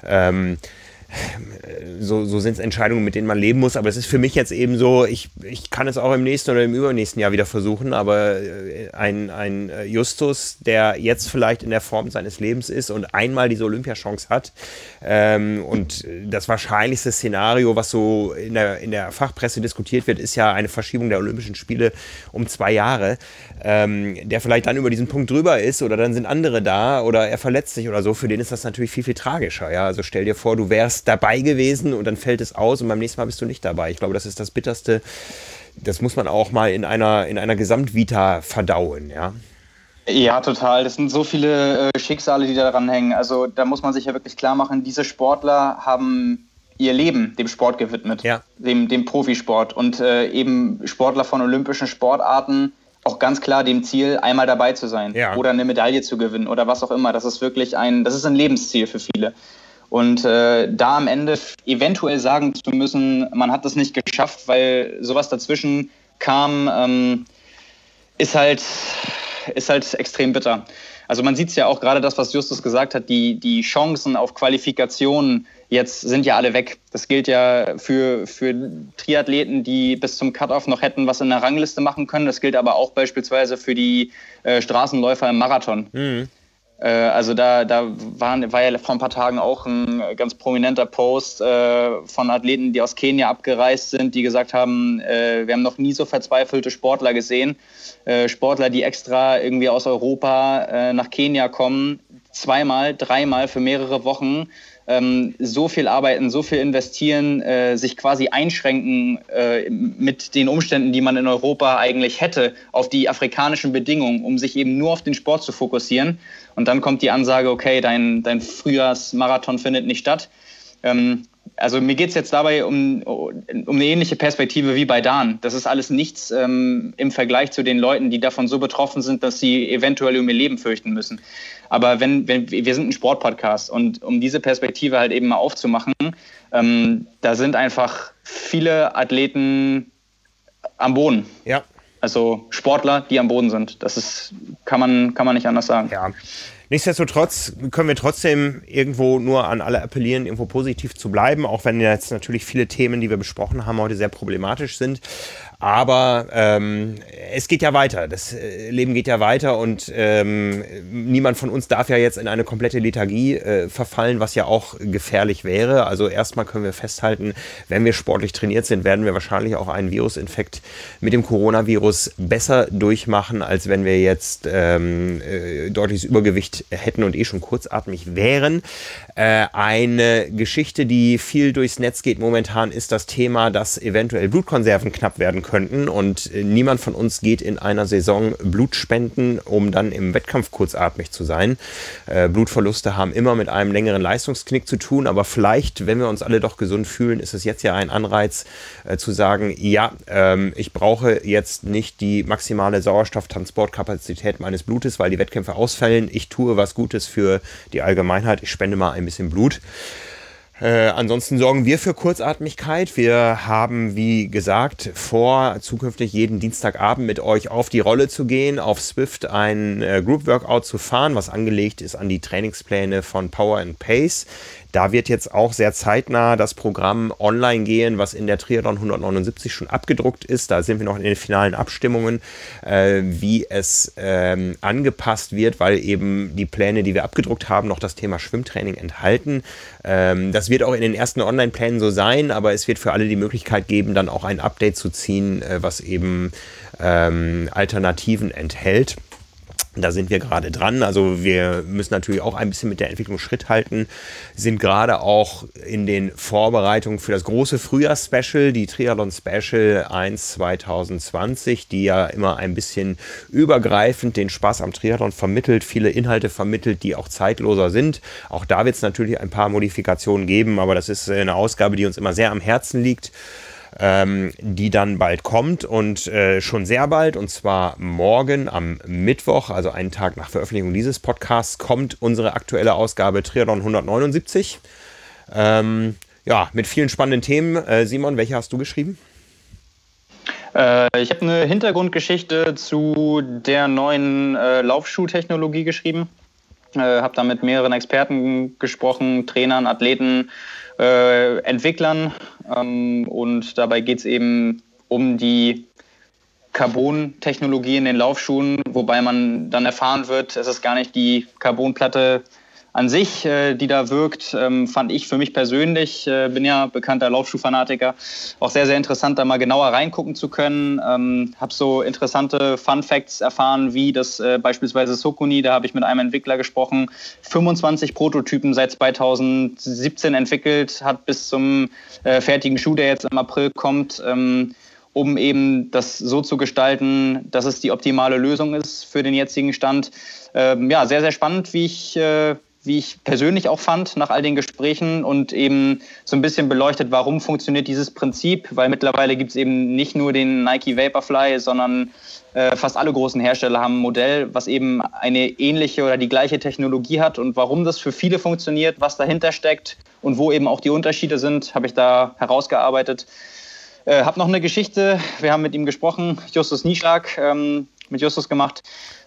So sind es Entscheidungen, mit denen man leben muss, aber es ist für mich jetzt eben so, ich kann es auch im nächsten oder im übernächsten Jahr wieder versuchen, aber ein Justus, der jetzt vielleicht in der Form seines Lebens ist und einmal diese Olympiachance hat und das wahrscheinlichste Szenario, was so in der Fachpresse diskutiert wird, ist ja eine Verschiebung der Olympischen Spiele um 2 Jahre, der vielleicht dann über diesen Punkt drüber ist oder dann sind andere da oder er verletzt sich oder so, für den ist das natürlich viel, viel tragischer. Ja? Also stell dir vor, du wärst dabei gewesen und dann fällt es aus und beim nächsten Mal bist du nicht dabei. Ich glaube, das ist das Bitterste. Das muss man auch mal in einer Gesamtvita verdauen, ja. Ja, total. Das sind so viele Schicksale, die daran hängen. Also da muss man sich ja wirklich klar machen, diese Sportler haben ihr Leben dem Sport gewidmet, ja. dem Profisport und eben Sportler von olympischen Sportarten auch ganz klar dem Ziel, einmal dabei zu sein, ja, oder eine Medaille zu gewinnen oder was auch immer. Das ist wirklich ein Lebensziel für viele. Und da am Ende eventuell sagen zu müssen, man hat das nicht geschafft, weil sowas dazwischen kam, ist halt ist halt extrem bitter. Also man sieht es ja auch gerade das, was Justus gesagt hat, die Chancen auf Qualifikationen jetzt sind ja alle weg. Das gilt ja für Triathleten, die bis zum Cut-Off noch hätten was in der Rangliste machen können. Das gilt aber auch beispielsweise für die Straßenläufer im Marathon. Mhm. Also da war ja vor ein paar Tagen auch ein ganz prominenter Post von Athleten, die aus Kenia abgereist sind, die gesagt haben, wir haben noch nie so verzweifelte Sportler gesehen. Sportler, die extra irgendwie aus Europa nach Kenia kommen, 2-mal, 3-mal für mehrere Wochen, so viel arbeiten, so viel investieren, sich quasi einschränken mit den Umständen, die man in Europa eigentlich hätte, auf die afrikanischen Bedingungen, um sich eben nur auf den Sport zu fokussieren. Und dann kommt die Ansage, okay, dein Frühjahrsmarathon findet nicht statt. Also mir geht es jetzt dabei um eine ähnliche Perspektive wie bei Dan. Das ist alles nichts im Vergleich zu den Leuten, die davon so betroffen sind, dass sie eventuell um ihr Leben fürchten müssen. Aber wenn wir sind ein Sportpodcast und um diese Perspektive halt eben mal aufzumachen, da sind einfach viele Athleten am Boden. Ja. Also Sportler, die am Boden sind. Das kann man nicht anders sagen. Ja. Nichtsdestotrotz können wir trotzdem irgendwo nur an alle appellieren, irgendwo positiv zu bleiben, auch wenn jetzt natürlich viele Themen, die wir besprochen haben, heute sehr problematisch sind. Aber es geht ja weiter, das Leben geht ja weiter und niemand von uns darf ja jetzt in eine komplette Lethargie verfallen, was ja auch gefährlich wäre. Also erstmal können wir festhalten, wenn wir sportlich trainiert sind, werden wir wahrscheinlich auch einen Virusinfekt mit dem Coronavirus besser durchmachen, als wenn wir jetzt deutliches Übergewicht hätten und schon kurzatmig wären. Eine Geschichte, die viel durchs Netz geht momentan, ist das Thema, dass eventuell Blutkonserven knapp werden könnten und niemand von uns geht in einer Saison Blut spenden, um dann im Wettkampf kurzatmig zu sein. Blutverluste haben immer mit einem längeren Leistungsknick zu tun, aber vielleicht, wenn wir uns alle doch gesund fühlen, ist es jetzt ja ein Anreiz zu sagen, ja, ich brauche jetzt nicht die maximale Sauerstofftransportkapazität meines Blutes, weil die Wettkämpfe ausfallen. Ich tue was Gutes für die Allgemeinheit. Ich spende mal ein bisschen Blut. Ansonsten sorgen wir für Kurzatmigkeit. Wir haben, wie gesagt, vor, zukünftig jeden Dienstagabend mit euch auf die Rolle zu gehen, auf Zwift ein Group Workout zu fahren, was angelegt ist an die Trainingspläne von Power and Pace. Da wird jetzt auch sehr zeitnah das Programm online gehen, was in der Triathlon 179 schon abgedruckt ist. Da sind wir noch in den finalen Abstimmungen, wie es angepasst wird, weil eben die Pläne, die wir abgedruckt haben, noch das Thema Schwimmtraining enthalten. Das wird auch in den ersten Online-Plänen so sein, aber es wird für alle die Möglichkeit geben, dann auch ein Update zu ziehen, was eben Alternativen enthält. Da sind wir gerade dran. Also wir müssen natürlich auch ein bisschen mit der Entwicklung Schritt halten, sind gerade auch in den Vorbereitungen für das große Frühjahrs-Special, die Triathlon Special 1 2020, die ja immer ein bisschen übergreifend den Spaß am Triathlon vermittelt, viele Inhalte vermittelt, die auch zeitloser sind. Auch da wird es natürlich ein paar Modifikationen geben, aber das ist eine Ausgabe, die uns immer sehr am Herzen liegt. Die dann bald kommt und schon sehr bald, und zwar morgen am Mittwoch, also einen Tag nach Veröffentlichung dieses Podcasts, kommt unsere aktuelle Ausgabe Triathlon 179. Ja, mit vielen spannenden Themen. Simon, welche hast du geschrieben? Ich habe eine Hintergrundgeschichte zu der neuen Laufschuhtechnologie geschrieben. Habe da mit mehreren Experten gesprochen, Trainern, Athleten, Entwicklern, und dabei geht es eben um die Carbon-Technologie in den Laufschuhen, wobei man dann erfahren wird, es ist gar nicht die Carbonplatte an sich, die da wirkt, fand ich für mich persönlich, bin ja bekannter Laufschuhfanatiker, auch sehr, sehr interessant, da mal genauer reingucken zu können. Habe so interessante Fun-Facts erfahren, wie das beispielsweise Saucony, da habe ich mit einem Entwickler gesprochen, 25 Prototypen seit 2017 entwickelt, hat bis zum fertigen Schuh, der jetzt im April kommt, um eben das so zu gestalten, dass es die optimale Lösung ist für den jetzigen Stand. Ja, sehr, sehr spannend, wie ich persönlich auch fand, nach all den Gesprächen, und eben so ein bisschen beleuchtet, warum funktioniert dieses Prinzip, weil mittlerweile gibt es eben nicht nur den Nike Vaporfly, sondern fast alle großen Hersteller haben ein Modell, was eben eine ähnliche oder die gleiche Technologie hat, und warum das für viele funktioniert, was dahinter steckt und wo eben auch die Unterschiede sind, habe ich da herausgearbeitet. Habe noch eine Geschichte, wir haben mit ihm gesprochen, Justus Nieschlag, mit Justus gemacht.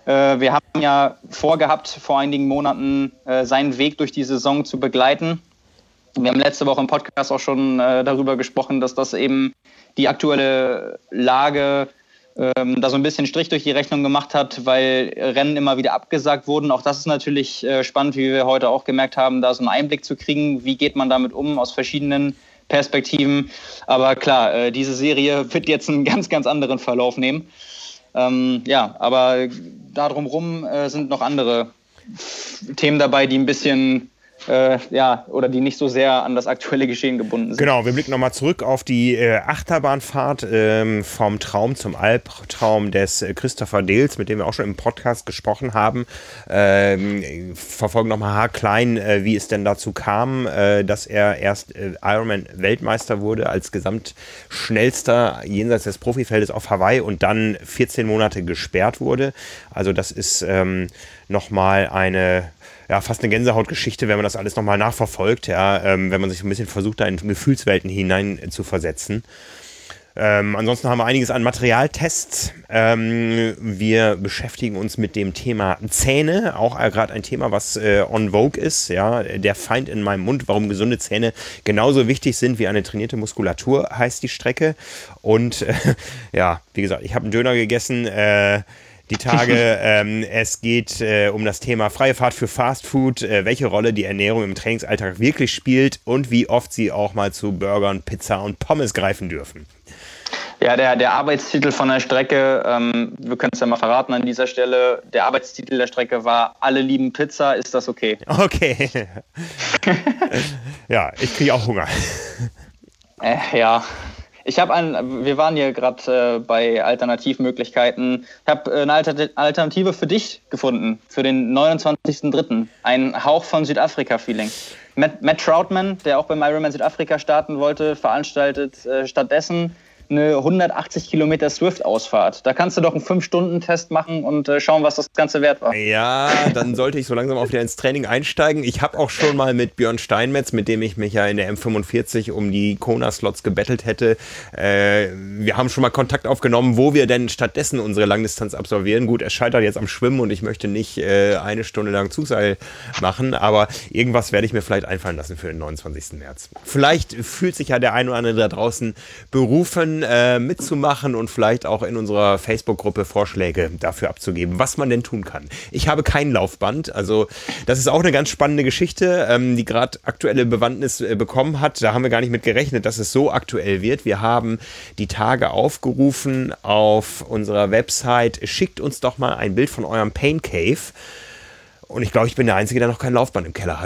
Wir haben ja vorgehabt, vor einigen Monaten seinen Weg durch die Saison zu begleiten. Wir haben letzte Woche im Podcast auch schon darüber gesprochen, dass das eben die aktuelle Lage da so ein bisschen Strich durch die Rechnung gemacht hat, weil Rennen immer wieder abgesagt wurden. Auch das ist natürlich spannend, wie wir heute auch gemerkt haben, da so einen Einblick zu kriegen. Wie geht man damit um aus verschiedenen Perspektiven? Aber klar, diese Serie wird jetzt einen ganz, ganz anderen Verlauf nehmen. Aber da drumherum sind noch andere Themen dabei, die ein bisschen oder die nicht so sehr an das aktuelle Geschehen gebunden sind. Genau, wir blicken nochmal zurück auf die Achterbahnfahrt vom Traum zum Albtraum des Christopher Dehls, mit dem wir auch schon im Podcast gesprochen haben. Verfolgen nochmal haarklein, wie es denn dazu kam, dass er erst Ironman-Weltmeister wurde als gesamtschnellster jenseits des Profifeldes auf Hawaii und dann 14 Monate gesperrt wurde. Also das ist nochmal fast eine Gänsehautgeschichte, wenn man das alles nochmal nachverfolgt, wenn man sich ein bisschen versucht, da in Gefühlswelten hinein zu versetzen. Ansonsten haben wir einiges an Materialtests. Wir beschäftigen uns mit dem Thema Zähne, auch gerade ein Thema, was on vogue ist. Ja, der Feind in meinem Mund, warum gesunde Zähne genauso wichtig sind wie eine trainierte Muskulatur, heißt die Strecke. Und wie gesagt, ich habe einen Döner gegessen, die Tage. Es geht um das Thema freie Fahrt für Fast Food, welche Rolle die Ernährung im Trainingsalltag wirklich spielt und wie oft sie auch mal zu Burgern, Pizza und Pommes greifen dürfen. Ja, der Arbeitstitel von der Strecke, wir können es ja mal verraten an dieser Stelle, der Arbeitstitel der Strecke war "Alle lieben Pizza, ist das okay?" Okay. Ja, ich kriege auch Hunger. Wir waren hier gerade bei Alternativmöglichkeiten. Ich habe eine Alternative für dich gefunden, für den 29.03. Ein Hauch von Südafrika-Feeling. Matt Troutman, der auch beim Ironman Südafrika starten wollte, veranstaltet stattdessen eine 180 Kilometer Swift-Ausfahrt. Da kannst du doch einen 5-Stunden-Test machen und schauen, was das Ganze wert war. Ja, dann sollte ich so langsam auch wieder ins Training einsteigen. Ich habe auch schon mal mit Björn Steinmetz, mit dem ich mich ja in der M45 um die Kona-Slots gebettelt hätte, wir haben schon mal Kontakt aufgenommen, wo wir denn stattdessen unsere Langdistanz absolvieren. Gut, er scheitert jetzt am Schwimmen und ich möchte nicht eine Stunde lang Zugseil machen, aber irgendwas werde ich mir vielleicht einfallen lassen für den 29. März. Vielleicht fühlt sich ja der ein oder andere da draußen berufen, mitzumachen und vielleicht auch in unserer Facebook-Gruppe Vorschläge dafür abzugeben, was man denn tun kann. Ich habe kein Laufband, also das ist auch eine ganz spannende Geschichte, die gerade aktuelle Bewandtnis bekommen hat. Da haben wir gar nicht mit gerechnet, dass es so aktuell wird. Wir haben die Tage aufgerufen auf unserer Website, schickt uns doch mal ein Bild von eurem Pain Cave. Und ich glaube, ich bin der Einzige, der noch kein Laufband im Keller hat.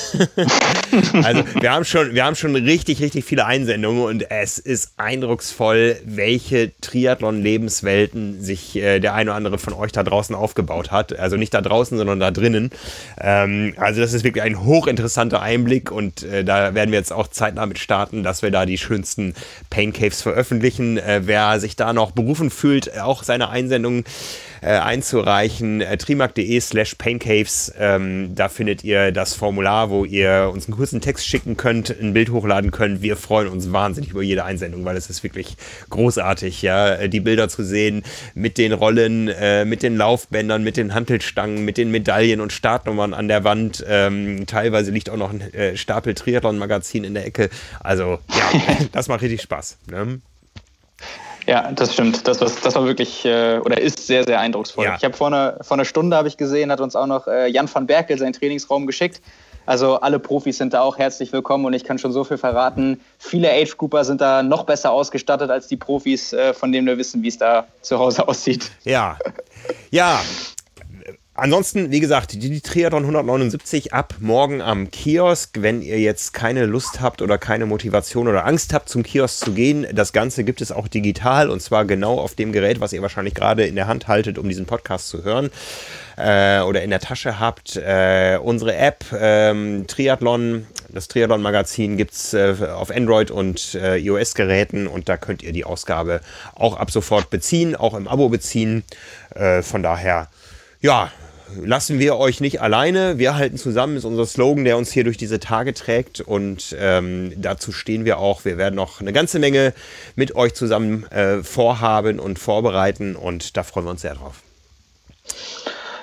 Also wir haben schon richtig, richtig viele Einsendungen und es ist eindrucksvoll, welche Triathlon-Lebenswelten sich der eine oder andere von euch da draußen aufgebaut hat. Also nicht da draußen, sondern da drinnen. Also das ist wirklich ein hochinteressanter Einblick und da werden wir jetzt auch zeitnah mit starten, dass wir da die schönsten Pain Caves veröffentlichen. Wer sich da noch berufen fühlt, auch seine Einsendungen einzureichen, trimark.de/paincaves, da findet ihr das Formular, wo ihr uns einen kurzen Text schicken könnt, ein Bild hochladen könnt. Wir freuen uns wahnsinnig über jede Einsendung, weil es ist wirklich großartig, ja, die Bilder zu sehen mit den Rollen, mit den Laufbändern, mit den Hantelstangen, mit den Medaillen und Startnummern an der Wand. Teilweise liegt auch noch ein Stapel Triathlon-Magazin in der Ecke. Also ja, das macht richtig Spaß, ne? Ja, das stimmt. Das war wirklich oder ist sehr, sehr eindrucksvoll. Ja. Ich habe vor einer Stunde habe ich gesehen, hat uns auch noch Jan van Berkel seinen Trainingsraum geschickt. Also alle Profis sind da auch herzlich willkommen und ich kann schon so viel verraten. Viele Age-Grouper sind da noch besser ausgestattet als die Profis, von denen wir wissen, wie es da zu Hause aussieht. Ja, ja. Ansonsten, wie gesagt, die Triathlon 179 ab morgen am Kiosk. Wenn ihr jetzt keine Lust habt oder keine Motivation oder Angst habt, zum Kiosk zu gehen, das Ganze gibt es auch digital und zwar genau auf dem Gerät, was ihr wahrscheinlich gerade in der Hand haltet, um diesen Podcast zu hören oder in der Tasche habt. Unsere App Triathlon, das Triathlon-Magazin gibt es auf Android und iOS-Geräten und da könnt ihr die Ausgabe auch ab sofort beziehen, auch im Abo beziehen. Von daher, ja, lassen wir euch nicht alleine. Wir halten zusammen, ist unser Slogan, der uns hier durch diese Tage trägt. Und dazu stehen wir auch. Wir werden noch eine ganze Menge mit euch zusammen vorhaben und vorbereiten. Und da freuen wir uns sehr drauf.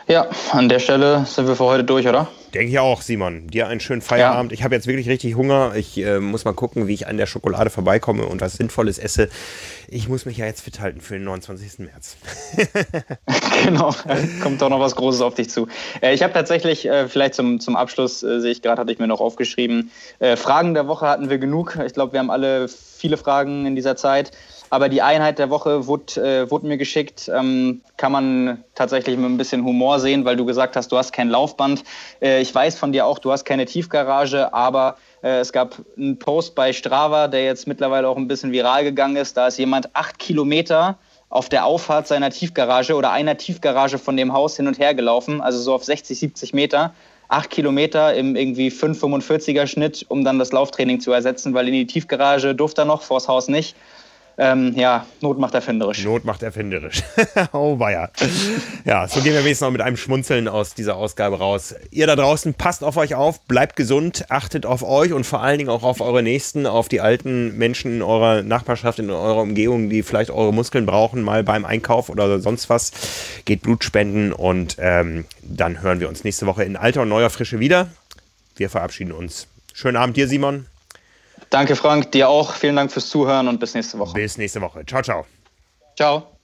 Ja, an der Stelle sind wir für heute durch, oder? Denke ich auch, Simon. Dir einen schönen Feierabend. Ja. Ich habe jetzt wirklich richtig Hunger. Ich muss mal gucken, wie ich an der Schokolade vorbeikomme und was Sinnvolles esse. Ich muss mich ja jetzt fit halten für den 29. März. Genau, kommt doch noch was Großes auf dich zu. Ich habe tatsächlich, vielleicht zum Abschluss, sehe ich gerade, hatte ich mir noch aufgeschrieben, Fragen der Woche hatten wir genug. Ich glaube, wir haben alle viele Fragen in dieser Zeit. Aber die Einheit der Woche wurde mir geschickt, kann man tatsächlich mit ein bisschen Humor sehen, weil du gesagt hast, du hast kein Laufband. Ich weiß von dir auch, du hast keine Tiefgarage, aber es gab einen Post bei Strava, der jetzt mittlerweile auch ein bisschen viral gegangen ist. Da ist jemand 8 Kilometer auf der Auffahrt seiner Tiefgarage oder einer Tiefgarage von dem Haus hin und her gelaufen, also so auf 60, 70 Meter. 8 Kilometer im irgendwie 5,45er Schnitt, um dann das Lauftraining zu ersetzen, weil in die Tiefgarage durfte er noch, vors Haus nicht. Not macht erfinderisch. Not macht erfinderisch. Oh weia. Ja, so gehen wir wenigstens noch mit einem Schmunzeln aus dieser Ausgabe raus. Ihr da draußen, passt auf euch auf, bleibt gesund, achtet auf euch und vor allen Dingen auch auf eure Nächsten, auf die alten Menschen in eurer Nachbarschaft, in eurer Umgebung, die vielleicht eure Muskeln brauchen, mal beim Einkauf oder sonst was. Geht Blut spenden und dann hören wir uns nächste Woche in alter und neuer Frische wieder. Wir verabschieden uns. Schönen Abend dir, Simon. Danke, Frank. Dir auch. Vielen Dank fürs Zuhören und bis nächste Woche. Bis nächste Woche. Ciao, ciao. Ciao.